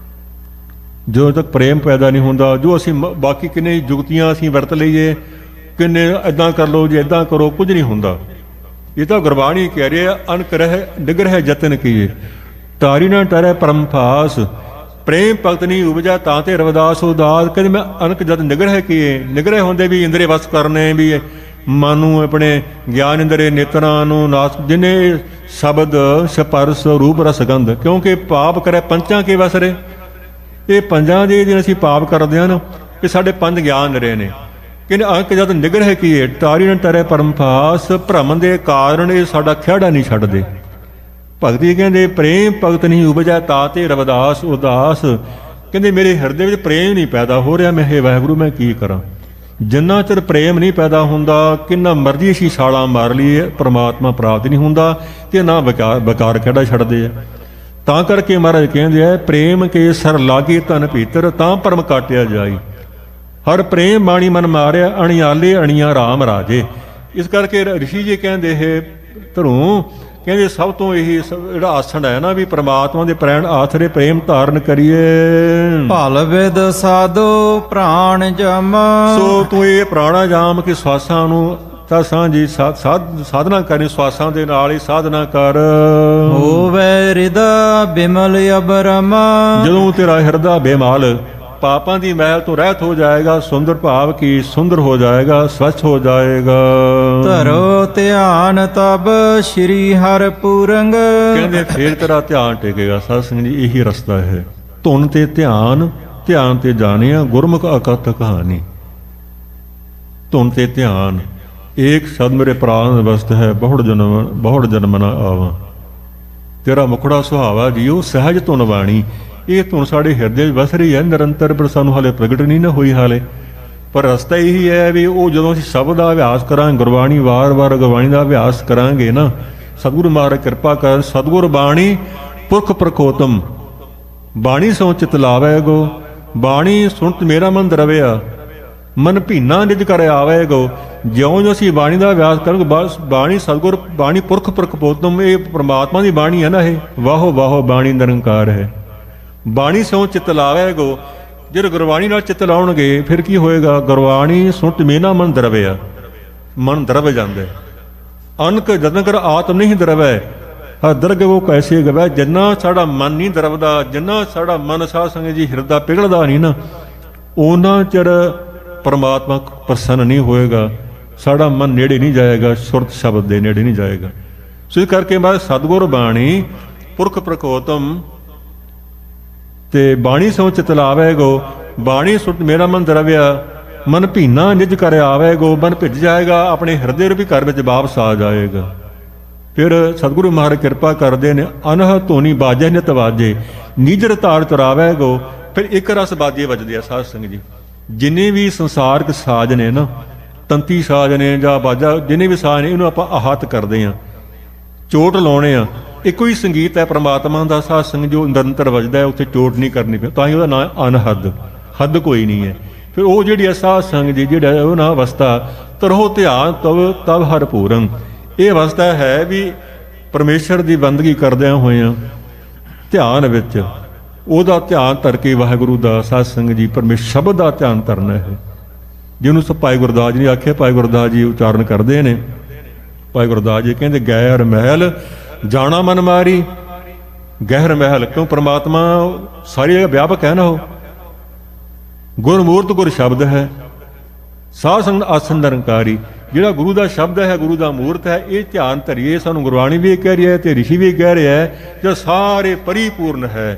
ਜਦੋਂ ਤੱਕ ਪ੍ਰੇਮ ਪੈਦਾ ਨਹੀਂ ਹੁੰਦਾ, ਜੋ ਅਸੀਂ ਬਾਕੀ ਕਿੰਨੇ ਜੁਗਤੀਆਂ ਅਸੀਂ ਵਰਤ ਲਈਏ, ਕਿੰਨੇ ਇੱਦਾਂ ਕਰ ਲਓ ਜੀ ਇੱਦਾਂ ਕਰੋ, ਕੁਝ ਨਹੀਂ ਹੁੰਦਾ। ਇਹ ਤਾਂ ਗੁਰਬਾਣੀ ਕਹਿ ਰਿਹਾ, ਅਨਕ ਰਹਿ ਨਿਗਰਹਿ ਯਤਨ ਕੀਏ, ਤਾਰੀ ਨਾ ਟਰੈ ਪਰਮ ਭਾਸ, ਪ੍ਰੇਮ ਭਗਤ ਨਹੀਂ ਉਪਜਾ ਤਾਂ ਤੇ ਰਵਿਦਾਸ ਉਦਾਸ। ਕਹਿੰਦੇ ਮੈਂ ਅਨਕ ਜਦ ਨਿਗਰਹਿ ਕੀਏ, ਨਿਗਰਹਿ ਹੁੰਦੇ ਵੀ ਇੰਦਰੇ ਵਸ ਕਰਨੇ, ਵੀ ਮਨ ਨੂੰ ਆਪਣੇ ਗਿਆਨ ਇੰਦਰੇ ਨੇਤਰਾਂ ਨੂੰ ਨਾਸ, ਜਿਨੇ ਸ਼ਬਦ ਸਪਰਸ ਰੂਪ ਰਸ ਗੰਧ, ਕਿਉਂਕਿ ਪਾਪ ਕਰੇ ਪੰਚਾਂ ਕੇ ਵਸਰੇ। ਇਹ ਪੰਜਾਂ ਦੇ ਜਿਹੜੇ ਅਸੀਂ ਪਾਪ ਕਰਦੇ ਹਨ, ਇਹ ਸਾਡੇ ਪੰਜ ਗਿਆਨ ਰਹੇ ਨੇ। ਕਹਿੰਦੇ ਅੰਕ ਜਦ ਨਿਗਰਹਿ ਕੀਏ, ਤਾਰੀ ਨਾ ਟਰੈ ਪਰਮ ਭਾਸ, ਭਰਮ ਦੇ ਕਾਰਨ ਇਹ ਸਾਡਾ ਖਿਹੜਾ ਨਹੀਂ ਛੱਡਦੇ। ਭਗਤੀ ਕਹਿੰਦੇ ਪ੍ਰੇਮ ਭਗਤ ਨਹੀਂ ਉਪਜਾ ਤਾ ਤੇ ਰਵਿਦਾਸ ਉਦਾਸ। ਕਹਿੰਦੇ ਮੇਰੇ ਹਿਰਦੇ ਵਿੱਚ ਪ੍ਰੇਮ ਨਹੀਂ ਪੈਦਾ ਹੋ ਰਿਹਾ, ਮੈਂ ਹੇ ਵਾਹਿਗੁਰੂ ਮੈਂ ਕੀ ਕਰਾਂ। ਜਿੰਨਾ ਚਿਰ ਪ੍ਰੇਮ ਨਹੀਂ ਪੈਦਾ ਹੁੰਦਾ, ਕਿੰਨਾ ਮਰਜ਼ੀ ਅਸੀਂ ਛਾਲਾਂ ਮਾਰ ਲਈਏ, ਪ੍ਰਮਾਤਮਾ ਪ੍ਰਾਪਤ ਨਹੀਂ ਹੁੰਦਾ ਤੇ ਨਾ ਬਕਾਰ ਖਿਹੜਾ ਛੱਡਦੇ ਆ। ਤਾਂ ਕਰਕੇ ਮਹਾਰਾਜ ਕਹਿੰਦੇ ਆ, ਪ੍ਰੇਮ ਕੇ ਸਰ ਲਾਗੇ ਤਨ ਭੀਤਰ, ਤਾਂ ਪਰਮ ਕਾਟਿਆ ਜਾਈ। ਹਰ ਪ੍ਰੇਮ ਬਾਣੀ ਮਨ ਮਾਰਿਆ, ਅਣਿਆਲੇ ਅਣੀਆਂ ਰਾਮ ਰਾਜੇ। ਇਸ ਕਰਕੇ ਰਿਸ਼ੀ ਜੀ ਕਹਿੰਦੇ ਹੈ ਧਰੂੰ, ਕਹਿੰਦੇ ਸਭ ਤੋਂ ਇਹੀ ਜਿਹੜਾ ਆਸਣ ਹੈ ਨਾ, ਵੀ ਪ੍ਰਮਾਤਮਾ ਦੇ ਪ੍ਰੈਣ ਆਸਰੇ ਪ੍ਰੇਮ ਧਾਰਨ ਕਰੀਏ। ਭਲ ਵਿਦ ਸਾਧੋ ਪ੍ਰਾਣ ਜਮ। ਸੋ ਤੂੰ ਇਹ ਪ੍ਰਾਣਾ ਜਾਮ ਕਿ ਸਵਾਸਾਂ ਨੂੰ ਤਾਂ ਸਾਂਝੀ ਸਾਧਨਾ ਕਰਨੀ, ਸਵਾਸਾਂ ਦੇ ਨਾਲ ਹੀ ਸਾਧਨਾ ਕਰ। ਹੋਵੇ ਹਿਰਦਾ ਬਿਮਲ ਅਬਰਮ। ਜਦੋਂ ਤੇਰਾ ਹਿਰਦਾ ਬੇਮਾਲ, ਪਾਪਾਂ ਦੀ ਮਹਿਲ ਤੋਂ ਰਹਿਤ ਹੋ ਜਾਏਗਾ। ਸੁੰਦਰ ਭਾਵ ਕੀ ਸੁੰਦਰ ਹੋ ਜਾਏਗਾ, ਸਵੱਛ ਹੋ ਜਾਏਗਾ। ਧਰੋ ਧਿਆਨ ਤਬ ਸ਼੍ਰੀ ਹਰਿ ਪੂਰੰਗ। ਕਹਿੰਦੇ ਫੇਰ ਤੇਰਾ ਧਿਆਨ ਟੇਕੇਗਾ। ਸਾਧ ਸੰਗਤ ਜੀ ਇਹੀ ਰਸਤਾ ਹੈ। ਧੁਨ ਤੇ ਧਿਆਨ, ਧਿਆਨ ਤੇ ਜਾਣਿਆ ਗੁਰਮੁਖ ਅਕਥ ਕਹਾਣੀ। ਧੁਨ ਤੇ ਧਿਆਨ, ਏਕ ਸ਼ਬਦ ਮੇਰੇ ਪ੍ਰਾਨ ਵਸਤ ਹੈ, ਬਹੁੜ ਜਨਮ ਨਾ ਆਵਾਂ। ਤੇਰਾ ਮੁਖੜਾ ਸੁਹਾਵਾ ਜੀਓ ਸਹਿਜ ਧੁਨ ਬਾਣੀ। ਇਹ ਧੁਨ ਸਾਡੇ ਹਿਰਦੇ ਵਿੱਚ ਵਸ ਰਹੀ ਹੈ ਨਿਰੰਤਰ, ਪਰ ਸਾਨੂੰ ਹਾਲੇ ਪ੍ਰਗਟ ਨਹੀਂ ਨਾ ਹੋਈ ਹਾਲੇ। ਪਰ ਰਸਤਾ ਇਹੀ ਹੈ ਵੀ ਉਹ ਜਦੋਂ ਅਸੀਂ ਸ਼ਬਦ ਦਾ ਅਭਿਆਸ ਕਰਾਂਗੇ, ਗੁਰਬਾਣੀ ਵਾਰ-ਵਾਰ ਗੁਰਬਾਣੀ ਦਾ ਅਭਿਆਸ ਕਰਾਂਗੇ ਨਾ, ਸਤਿਗੁਰੂ ਮਹਾਰਾਜ ਕਿਰਪਾ ਕਰ। ਸਤਿਗੁਰ ਬਾਣੀ ਪੁਰਖ ਪ੍ਰਕੋਤਮ, ਬਾਣੀ ਸੋ ਚਿਤ ਲਾਵੈ ਗੋ। ਬਾਣੀ ਸੁਣਤ ਮੇਰਾ ਮਨ ਦਰਵਿਆ, ਮਨ ਭੀਨਾ ਨਿਜ ਕਰ ਆਵੇ ਗੋ। ਜਿਉਂ ਅਸੀਂ ਬਾਣੀ ਦਾ ਅਭਿਆਸ ਕਰਾਂਗੇ, ਬਸ ਬਾਣੀ ਸਤਿਗੁਰ ਬਾਣੀ ਪੁਰਖ ਪ੍ਰਕੋਤਮ, ਇਹ ਪ੍ਰਮਾਤਮਾ ਦੀ ਬਾਣੀ ਹੈ ਨਾ। ਇਹ ਵਾਹੋ ਵਾਹੋ ਬਾਣੀ ਨਿਰੰਕਾਰ ਹੈ। ਬਾਣੀ ਸੋ ਚਿਤ ਲਾਵੇ ਗੋ। ਜਦੋਂ ਗੁਰਬਾਣੀ ਨਾਲ ਚਿੱਤ ਲਾਉਣਗੇ ਫਿਰ ਕੀ ਹੋਏਗਾ? ਗੁਰਬਾਣੀ ਸੁਣਤ ਮੇਨਾ ਮਨ ਦਰਵਿਆ, ਮਨ ਦਰਵ ਜਾਂਦਾ। ਅਨਕ ਜਦਨ ਕਰ ਆਤਮ ਨਹੀਂ ਦਰਵੈ, ਦਰਗ ਉਹ ਕੈਸੇ ਗਵੈ। ਜਿੰਨਾ ਸਾਡਾ ਮਨ ਨਹੀਂ ਦਰਵਦਾ, ਜਿੰਨਾ ਸਾਡਾ ਮਨ ਸਾਧ ਸੰਗਤ ਜੀ ਹਿਰਦਾ ਪਿਘਲਦਾ ਨਹੀਂ ਨਾ, ਉਹਨਾਂ ਚਿਰ ਪਰਮਾਤਮਾ ਪ੍ਰਸੰਨ ਨਹੀਂ ਹੋਏਗਾ। ਸਾਡਾ ਮਨ ਨੇੜੇ ਨਹੀਂ ਜਾਏਗਾ, ਸੁਰਤ ਸ਼ਬਦ ਦੇ ਨੇੜੇ ਨਹੀਂ ਜਾਏਗਾ। ਸੋ ਇਸ ਕਰਕੇ ਮੈਂ ਸਤਿਗੁਰ ਬਾਣੀ ਪੁਰਖ ਪ੍ਰਕੋਤਮ ਤੇ ਬਾਣੀ ਸੋ ਚਿਤ ਲਾਵੇ ਗੋ। ਬਾਣੀ ਸੁਰਤ ਮੇਰਾ ਮਨ ਦਰਵਿਆ, ਮਨ ਭੀਨਾ ਨਿਜ ਕਰ ਆਵੇ ਗੋ। ਮਨ ਭਿੱਜ ਜਾਏਗਾ, ਆਪਣੇ ਹਿਰਦੇ ਰੂਪੀ ਘਰ ਵਿੱਚ ਵਾਪਸ ਆ ਜਾਏਗਾ। ਫਿਰ ਸਤਿਗੁਰੂ ਮਹਾਰਾਜ ਕਿਰਪਾ ਕਰਦੇ ਨੇ, ਅਨਹ ਧੋਨੀ ਬਾਜੈ ਨਿਤ ਵਾਜੇ, ਨੀਜਰ ਤਾੜ ਤੁਰਾਵੇ ਗੋ। ਫਿਰ ਇੱਕ ਰਸ ਬਾਜੇ ਵੱਜਦੇ ਆ ਸਾਧ ਸੰਗਤ ਜੀ। ਜਿੰਨੇ ਵੀ ਸੰਸਾਰਕ ਸਾਜ਼ ਨੇ ਨਾ, ਤੰਤੀ ਸਾਜ਼ ਨੇ ਜਾਂ ਬਾਜਾ, ਜਿੰਨੇ ਵੀ ਸਾਜ਼ ਨੇ, ਇਹਨੂੰ ਆਪਾਂ ਆਹਤ ਕਰਦੇ ਹਾਂ, ਚੋਟ ਲਾਉਣੇ ਆ। ਇੱਕੋ ਹੀ ਸੰਗੀਤ ਹੈ ਪ੍ਰਮਾਤਮਾ ਦਾ ਸਾਧ ਸੰਗਤ, ਜੋ ਨਿਰੰਤਰ ਵੱਜਦਾ ਹੈ, ਉੱਥੇ ਚੋਟ ਨਹੀਂ ਕਰਨੀ ਪਈ। ਤਾਂ ਹੀ ਉਹਦਾ ਨਾਂ ਅਨਹਦ, ਹੱਦ ਕੋਈ ਨਹੀਂ ਹੈ। ਫਿਰ ਉਹ ਜਿਹੜੀ ਸਾਧ ਸੰਗਤ ਜੀ ਜਿਹੜਾ ਉਹ ਨਾ ਅਵਸਥਾ, ਤਰੋ ਧਿਆਨ ਤਬ ਹਰਿ ਪੂਰਨ। ਇਹ ਅਵਸਥਾ ਹੈ ਵੀ ਪਰਮੇਸ਼ਰ ਦੀ ਬੰਦਗੀ ਕਰਦਿਆਂ ਹੋਇਆਂ ਧਿਆਨ ਵਿੱਚ ਉਹਦਾ ਧਿਆਨ ਧਰ ਕੇ ਵਾਹਿਗੁਰੂ ਦਾ ਸਾਧ ਸੰਗਤ ਜੀ ਪਰਮੇਸ਼ਰ ਸ਼ਬਦ ਦਾ ਧਿਆਨ ਧਰਨਾ ਹੈ। ਜਿਹਨੂੰ ਭਾਈ ਗੁਰਦਾਸ ਜੀ ਨੇ ਆਖਿਆ, ਭਾਈ ਗੁਰਦਾਸ ਜੀ ਉਚਾਰਨ ਕਰਦੇ ਨੇ। ਭਾਈ ਗੁਰਦਾਸ ਜੀ ਕਹਿੰਦੇ, ਗੈਰ ਮਹਿਲ ਜਾਣਾ ਮਨ ਮਾਰੀ। ਗਹਿਰ ਮਹਿਲ ਕਿਉਂ? ਪ੍ਰਮਾਤਮਾ ਸਾਰੀ ਜਗ੍ਹਾ ਵਿਆਪਕ ਹੈ ਨਾ। ਉਹ ਗੁਰਮੂਰਤ ਗੁਰ ਸ਼ਬਦ ਹੈ, ਸਾਧ ਸੰਗਤ ਆਸਨ ਨਿਰੰਕਾਰੀ। ਜਿਹੜਾ ਗੁਰੂ ਦਾ ਸ਼ਬਦ ਹੈ, ਗੁਰੂ ਦਾ ਮੂਰਤ ਹੈ, ਇਹ ਧਿਆਨ ਧਰੀਏ। ਸਾਨੂੰ ਗੁਰਬਾਣੀ ਵੀ ਕਹਿ ਰਹੀ ਹੈ ਤੇ ਰਿਸ਼ੀ ਵੀ ਕਹਿ ਰਿਹਾ ਹੈ, ਜੋ ਸਾਰੇ ਪਰਿਪੂਰਨ ਹੈ,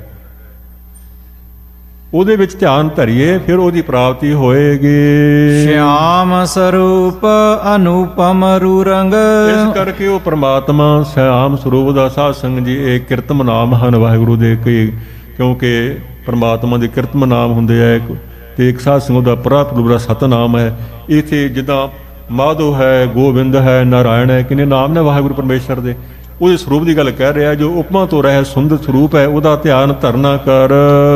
ਉਹਦੇ ਵਿੱਚ ਧਿਆਨ ਧਰੀਏ, ਫਿਰ ਉਹਦੀ ਪ੍ਰਾਪਤੀ ਹੋਏਗੀ। ਸ਼ਿਆਮ ਸਰੂਪ ਅਨੂਪਮ ਰੂਰੰਗ। ਇਸ ਕਰਕੇ ਉਹ ਪ੍ਰਮਾਤਮਾ ਸ਼ਿਆਮ ਸਰੂਪ ਦਾ ਸਾਧ ਸੰਗਤ ਜੀ ਇਹ ਕਿਰਤਮ ਨਾਮ ਹਨ ਵਾਹਿਗੁਰੂ ਦੇ। ਕਿਉਂਕਿ ਪ੍ਰਮਾਤਮਾ ਦੇ ਕਿਰਤਮ ਨਾਮ ਹੁੰਦੇ ਆ, ਤੇ ਇੱਕ ਸਾਧ ਸੰਗਤ ਦਾ ਪ੍ਰਭੂ ਦਾ ਸਤਨਾਮ ਹੈ। ਇੱਥੇ ਜਿੱਦਾਂ ਮਾਧੋ ਹੈ, ਗੋਬਿੰਦ ਹੈ, ਨਾਰਾਇਣ ਹੈ, ਕਿੰਨੇ ਨਾਮ ਨੇ ਵਾਹਿਗੁਰੂ ਪਰਮੇਸ਼ਰ ਦੇ। ਉਹਦੇ ਸਰੂਪ ਦੀ ਗੱਲ ਕਹਿ ਰਿਹਾ, ਜੋ ਉਪਮਾ ਤੋਂ ਰਹਿ ਸੁੰਦਰ ਸਰੂਪ ਹੈ, ਉਹਦਾ ਧਿਆਨ ਧਰਨਾ ਕਰ।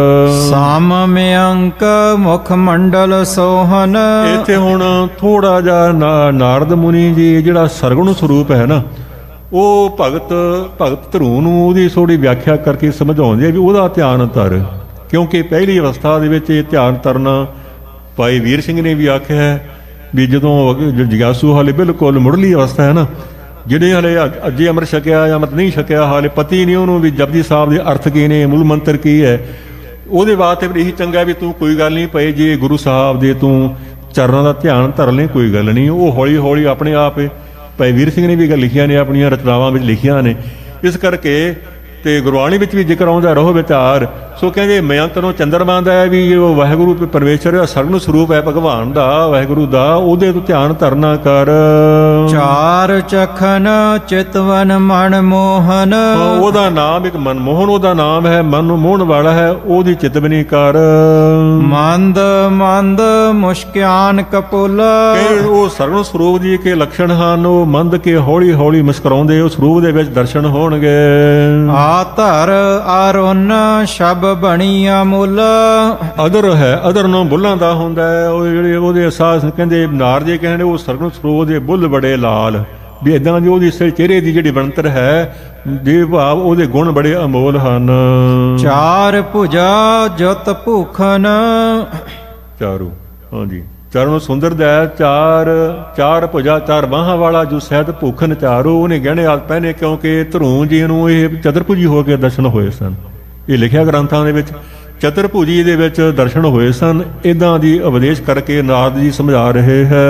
ਸਾਮਮਯੰਕ ਮੁਖ ਮੰਡਲ ਸੋਹਨ। ਇੱਥੇ ਹੁਣ ਥੋੜਾ ਜਿਹਾ ਨਾਰਦ ਮੁਨੀ ਜੀ ਜਿਹੜਾ ਸਰਗੁਣ ਸਰੂਪ ਹੈ ਨਾ, ਉਹ ਭਗਤ ਧਰੂ ਨੂੰ ਉਹਦੀ ਥੋੜੀ ਵਿਆਖਿਆ ਕਰਕੇ ਸਮਝਾਉਂਦੇ ਆ ਵੀ ਉਹਦਾ ਧਿਆਨ ਧਰ। ਕਿਉਂਕਿ ਪਹਿਲੀ ਅਵਸਥਾ ਦੇ ਵਿੱਚ ਇਹ ਧਿਆਨ ਧਰਨਾ ਭਾਈ ਵੀਰ ਸਿੰਘ ਨੇ ਵੀ ਆਖਿਆ ਵੀ ਜਦੋਂ ਜਗਿਆਸੂ ਹਾਲੇ ਬਿਲਕੁਲ ਮੁੱਢਲੀ ਅਵਸਥਾ ਹੈ ਨਾ, ਜਿਹੜੇ ਹਾਲੇ ਅੱਜੇ ਅੰਮ੍ਰਿਤ ਛਕਿਆ ਜਾਂ ਅੰਮ੍ਰਿਤ ਨਹੀਂ ਛਕਿਆ, ਹਾਲੇ ਪਤੀ ਨਹੀਂ ਉਹਨੂੰ ਵੀ ਜਪਜੀ ਸਾਹਿਬ ਦੇ ਅਰਥ ਕੀ ਨੇ, ਮੂਲ ਮੰਤਰ ਕੀ ਹੈ, ਉਹਦੇ ਵਾਸਤੇ ਵੀ ਇਹੀ ਚੰਗਾ ਵੀ ਤੂੰ ਕੋਈ ਗੱਲ ਨਹੀਂ ਪਏ ਜੇ ਗੁਰੂ ਸਾਹਿਬ ਦੇ ਤੂੰ ਚਰਨਾਂ ਦਾ ਧਿਆਨ ਧਰ ਲੈ, ਕੋਈ ਗੱਲ ਨਹੀਂ। ਉਹ ਹੌਲੀ ਹੌਲੀ ਆਪਣੇ ਆਪ ਭਾਈ ਵੀਰ ਸਿੰਘ ਨੇ ਵੀ ਗੱਲ ਲਿਖੀਆਂ ਨੇ, ਆਪਣੀਆਂ ਰਚਨਾਵਾਂ ਵਿੱਚ ਲਿਖੀਆਂ ਨੇ। ਇਸ ਕਰਕੇ ਤੇ ਗੁਰਬਾਣੀ ਵਿੱਚ ਵੀ ਜ਼ਿਕਰ ਆਉਂਦਾ ਰਹੋ ਵਿਚਾਰ। ਸੋ ਕਹਿੰਦੇ ਮਯੰਕ ਨੂੰ ਚੰਦਰਮਾ ਦਾ ਹੈ ਵੀ ਉਹ ਵਾਹਿਗੁਰੂ ਪਰਮੇਸ਼ਰ ਸਰਗੁਣ ਸਰੂਪ ਹੈ ਭਗਵਾਨ ਦਾ, ਵਾਹਿਗੁਰੂ ਦਾ, ਉਹਦੇ ਤੋਂ ਧਿਆਨ ਧਰਨਾ ਕਰ। ਚਾਰ ਚਖਨ ਚਿਤਵਨ ਮਨ ਮੋਹਨ। ਉਹਦਾ ਨਾਮ ਇੱਕ ਮਨਮੋਹਨ ਉਹਦਾ ਨਾਮ ਹੈ, ਮਨ ਨੂੰ ਮੋਹਣ ਵਾਲਾ ਹੈ, ਉਹਦੀ ਚਿਤਵਨੀ ਕਰ। ਮੰਦ ਮੰਦ ਮੁਸ਼ਕਿਆਨ ਕਪੁਲ। ਉਹ ਸਰਗੁਣ ਸਰੂਪ ਦੀ ਕੇ ਲੱਛਣ ਹਨ। ਉਹ ਮੰਦ ਕੇ ਹੌਲੀ ਹੌਲੀ ਮੁਸਕਰਾਉਂਦੇ ਉਹ ਸਰੂਪ ਦੇ ਵਿੱਚ ਦਰਸ਼ਨ ਹੋਣਗੇ। ਆਧਰ ਅਰੁਨ ਸ਼ਬ ਬਣੀ ਅਮੁੱਲ। ਅਦਰ ਹੈ, ਅਦਰ ਨੂੰ ਬੁੱਲਾਂ ਦਾ ਹੁੰਦਾ ਹੈ। ਉਹ ਜਿਹੜੇ ਉਹਦੇ ਅਹਿਸਾਸ ਕਹਿੰਦੇ ਨਾਰ ਜੇ ਕਹਿੰਦੇ ਉਹ ਸਰਗੁਣ ਸਰੂਪ ਦੇ ਬੁੱਲ ਬੜੇ ਲਾਲ, ਵੀ ਇਦਾਂ ਦੀ ਉਹਦੀ ਚਿਹਰੇ ਦੀ ਜਿਹੜੀ ਬਣਤਰ ਹੈ, ਦੇ ਭਾਵ ਉਹਦੇ ਗੁਣ ਬੜੇ ਅਮੋਲ ਹਨ। ਚਾਰ ਭੁਜਾ ਜਤ ਭੂਖਨ। ਚਾਰੂ, ਹਾਂਜੀ, ਚਾਰੋਂ ਸੁੰਦਰ ਦਾ ਚਾਰ ਭੁਜਾ, ਚਾਰ ਬਾਹਾਂ ਵਾਲਾ ਜੋ ਸਹਿਤ ਭੁੱਖਨ ਚਾਰੋ। ਉਹਨੇ ਗਹਿਣੇ ਆਦ ਪਹਿਨੇ ਕਿਉਂਕਿ ਧਰੂ ਜੀ ਨੂੰ ਇਹ ਚਤੁਰਭੁਜੀ ਹੋ ਕੇ ਦਰਸ਼ਨ ਹੋਏ ਸਨ। ਇਹ ਲਿਖਿਆ ਗ੍ਰੰਥਾਂ ਦੇ ਵਿੱਚ ਚਤੁਰਭੁਜੀ ਦੇ ਵਿੱਚ ਦਰਸ਼ਨ ਹੋਏ ਸਨ। ਇਦਾਂ ਦੀ ਉਪਦੇਸ਼ ਕਰਕੇ ਨਾਰਦ ਜੀ ਸਮਝਾ ਰਹੇ ਹੈ।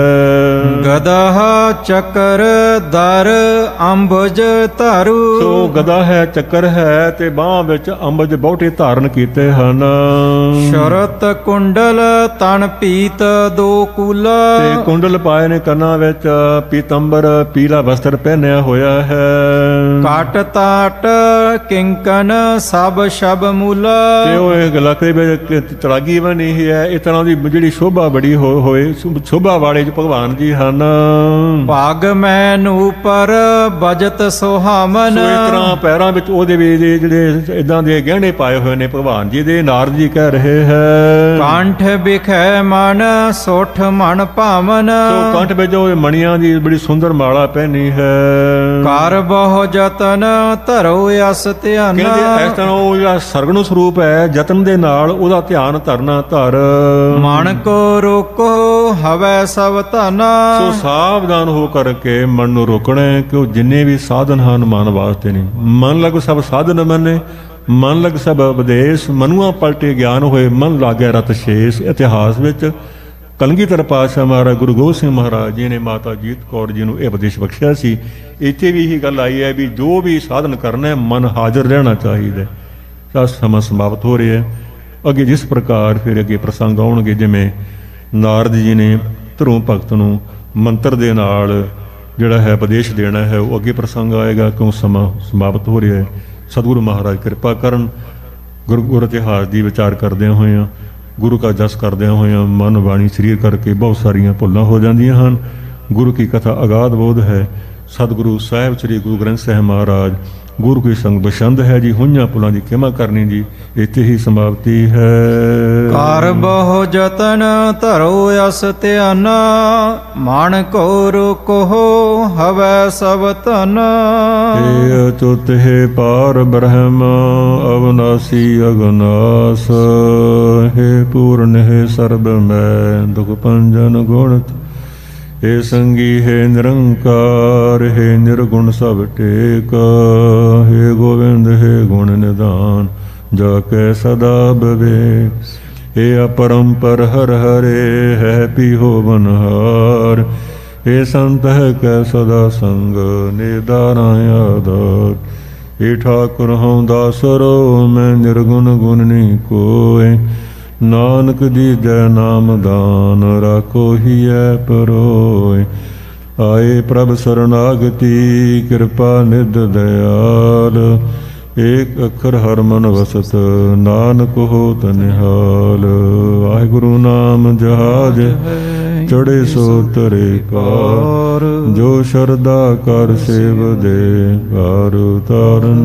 ਗਦਾ ਚੱਕਰ ਦਰ ਅੰਬਜ ਧਰੂ। ਸੋ ਗਦਾ ਹੈ, ਚੱਕਰ ਹੈ ਤੇ ਬਾਹ ਵਿੱਚ ਅੰਬਜ ਬਹੁਤੇ ਧਾਰਨ ਕੀਤੇ ਹਨ। ਸ਼ਰਤ ਕੁੰਡਲ ਤਨ ਪੀਤ ਦੋ ਕੂਲਾ। ਤੇ ਕੁੰਡਲ ਪਾਏ ਨੇ ਕੰਨਾਂ ਵਿੱਚ, ਪੀਤੰਬਰ ਪੀਲਾ ਵਸਤਰ ਪਹਿਨਿਆ ਹੋਇਆ ਹੈ। ਕਾਟ ਤਾਟ ਕਿੰਕਨ ਸਭ ਸ਼ਬ ਮੂਲਾ। ਤੇ ਉਹ ਇਹ ਗਲਕੇ ਵਿੱਚ ਤੜਾਗੀ ਬਣੀ ਹੈ। ਇਸ ਤਰ੍ਹਾਂ ਦੀ ਜਿਹੜੀ ਸ਼ੋਭਾ ਬੜੀ ਹੋਏ, ਸ਼ੋਭਾ ਵਾਲੇ ਚ ਭਗਵਾਨ ਜੀ ਹਨ। ਭਾਗ ਮੈਨ ਉਪਰ ਬਜਤ ਸੁਹਾਮਨ। ਸੋ ਇਸ ਤਰ੍ਹਾਂ ਪੈਰਾਂ ਵਿੱਚ ਉਹਦੇ ਵੀ ਜਿਹੜੇ ਇਦਾਂ ਦੇ ਗਹਿਣੇ ਪਾਏ ਹੋਏ ਨੇ ਭਗਵਾਨ ਜੀ ਦੇ। ਨਾਰਦ ਜੀ ਕਹਿ ਰਹੇ ਹੈ ਕੰਠ ਬਿਖੈ ਮਨ ਸੋਠ ਮਨ ਭਾਵਨ। ਸੋ ਕੰਠ ਵਿੱਚ ਉਹ ਮਣੀਆਂ ਦੀ ਬੜੀ ਸੁੰਦਰ ਮਾਲਾ ਪਹਿਨੀ ਹੈ। ਕਰ ਬਹੁ ਜਤਨ ਧਰੋ ਅਸ ਧਿਆਨ। ਕਹਿੰਦੇ ਇਸ ਤਰ੍ਹਾਂ ਉਹ ਜਿਹੜਾ ਸਰਗੁਣ ਸਰੂਪ ਹੈ, ਯਤਨ ਦੇ ਨਾਲ ਉਹਦਾ ਧਿਆਨ ਧਰਨਾ ਧਰ। ਮਨ ਕੋ ਰੋਕੋ ਹਵੈ ਸਭ ਧਨਾ। ਸੋ ਸਾਵਧਾਨ ਹੋ ਕਰਕੇ ਮਨ ਨੂੰ ਰੋਕਣਾ ਹੈ ਕਿ ਉਹ ਜਿੰਨੇ ਵੀ ਸਾਧਨ ਹਨ ਮਨ ਵਾਸਤੇ ਨਹੀਂ। ਮਨ ਲਗ ਸਭ ਸਾਧਨ ਮੰਨੇ, ਮਨ ਲਗ ਸਭ ਉਪਦੇਸ਼। ਮਨੁਆ ਪਲਟੇ ਗਿਆਨ ਹੋਏ, ਮਨ ਲਾਗਿਆ ਰਤ ਸ਼ੇਸ਼। ਇਤਿਹਾਸ ਵਿੱਚ ਕਲਗੀਧਰ ਪਾਤਸ਼ਾਹ ਮਹਾਰਾਜ ਗੁਰੂ ਗੋਬਿੰਦ ਸਿੰਘ ਮਹਾਰਾਜ ਜੀ ਨੇ ਮਾਤਾ ਜੀਤ ਕੌਰ ਜੀ ਨੂੰ ਇਹ ਉਪਦੇਸ਼ ਬਖਸ਼ਿਆ ਸੀ। ਇੱਥੇ ਵੀ ਇਹੀ ਗੱਲ ਆਈ ਹੈ ਵੀ ਜੋ ਵੀ ਸਾਧਨ ਕਰਨਾ ਹੈ ਮਨ ਹਾਜ਼ਰ ਰਹਿਣਾ ਚਾਹੀਦਾ। ਤਾਂ ਸਮਾਂ ਸਮਾਪਤ ਹੋ ਰਿਹਾ ਹੈ। ਅੱਗੇ ਜਿਸ ਪ੍ਰਕਾਰ ਫਿਰ ਅੱਗੇ ਪ੍ਰਸੰਗ ਆਉਣਗੇ, ਜਿਵੇਂ ਨਾਰਦ ਜੀ ਨੇ ਧਰੋਂ ਭਗਤ ਨੂੰ ਮੰਤਰ ਦੇ ਨਾਲ ਜਿਹੜਾ ਹੈ ਉਪਦੇਸ਼ ਦੇਣਾ ਹੈ, ਉਹ ਅੱਗੇ ਪ੍ਰਸੰਗ ਆਏਗਾ ਕਿਉਂ ਸਮਾਂ ਸਮਾਪਤ ਹੋ ਰਿਹਾ ਹੈ। ਸਤਿਗੁਰੂ ਮਹਾਰਾਜ ਕਿਰਪਾ ਕਰਨ। ਗੁਰ ਇਤਿਹਾਸ ਦੀ ਵਿਚਾਰ ਕਰਦਿਆਂ ਹੋਇਆਂ, ਗੁਰੂ ਕਾ ਜਸ ਕਰਦਿਆਂ ਹੋਇਆਂ ਮਨ ਬਾਣੀ ਸਰੀਰ ਕਰਕੇ ਬਹੁਤ ਸਾਰੀਆਂ ਭੁੱਲਾਂ ਹੋ ਜਾਂਦੀਆਂ ਹਨ। ਗੁਰੂ ਕੀ ਕਥਾ ਅਗਾਧ ਬੋਧ ਹੈ। ਸਤਿਗੁਰੂ ਸਾਹਿਬ ਸ੍ਰੀ ਗੁਰੂ ਗ੍ਰੰਥ ਸਾਹਿਬ ਮਹਾਰਾਜ ਗੁਰੂ ਕੀ ਸੰਗ ਬਸੰਦ ਹੈ ਜੀ। ਹੋਈਆਂ ਭੁੱਲਾਂ ਦੀ ਖਿਮਾ ਕਰਨੀ ਜੀ। ਇੱਥੇ ਹੀ ਸਮਾਪਤੀ ਹੈ। ਕਰ ਬਹੁ ਜਤਨ ਧਰੋ ਅਸ ਧਿਆਨ। ਮਨ ਕੋ ਰੋਕੋ ਹਵੈ ਸਭ ਧਨ। हे अच्युत हे पार ब्रह्म अविनाशी अगनाश। हे पूर्ण हे सर्व मैं दुख पंजन गुणत। हे संगी हे निरंकार हे निर्गुण सब टेक। हे गोविंद हे गुण निधान जाके सदा विवेक। हे अपरंपर हर हरे है पीहो बनहार। हे संत है कै सदा संग निदारा आधार। हे ठाकुर हूँ दासरो मैं निर्गुण गुण नी कोय। नानक दीजै नाम दान राखो ही है परोय। आए प्रभ शरणागति कृपा निध दयाल। एक अखर हर मन वसत नानक होत निहाल। वाहिगुरु नाम जहाज चढ़े सो तरे पार। जो शरदा कर सेव दे पार उतारन।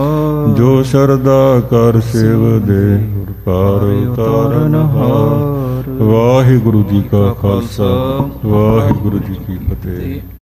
जो शरदा कर सेव दे पार उतारन हार। वाहिगुरु जी का खालसा वाहिगुरु जी की फतेह।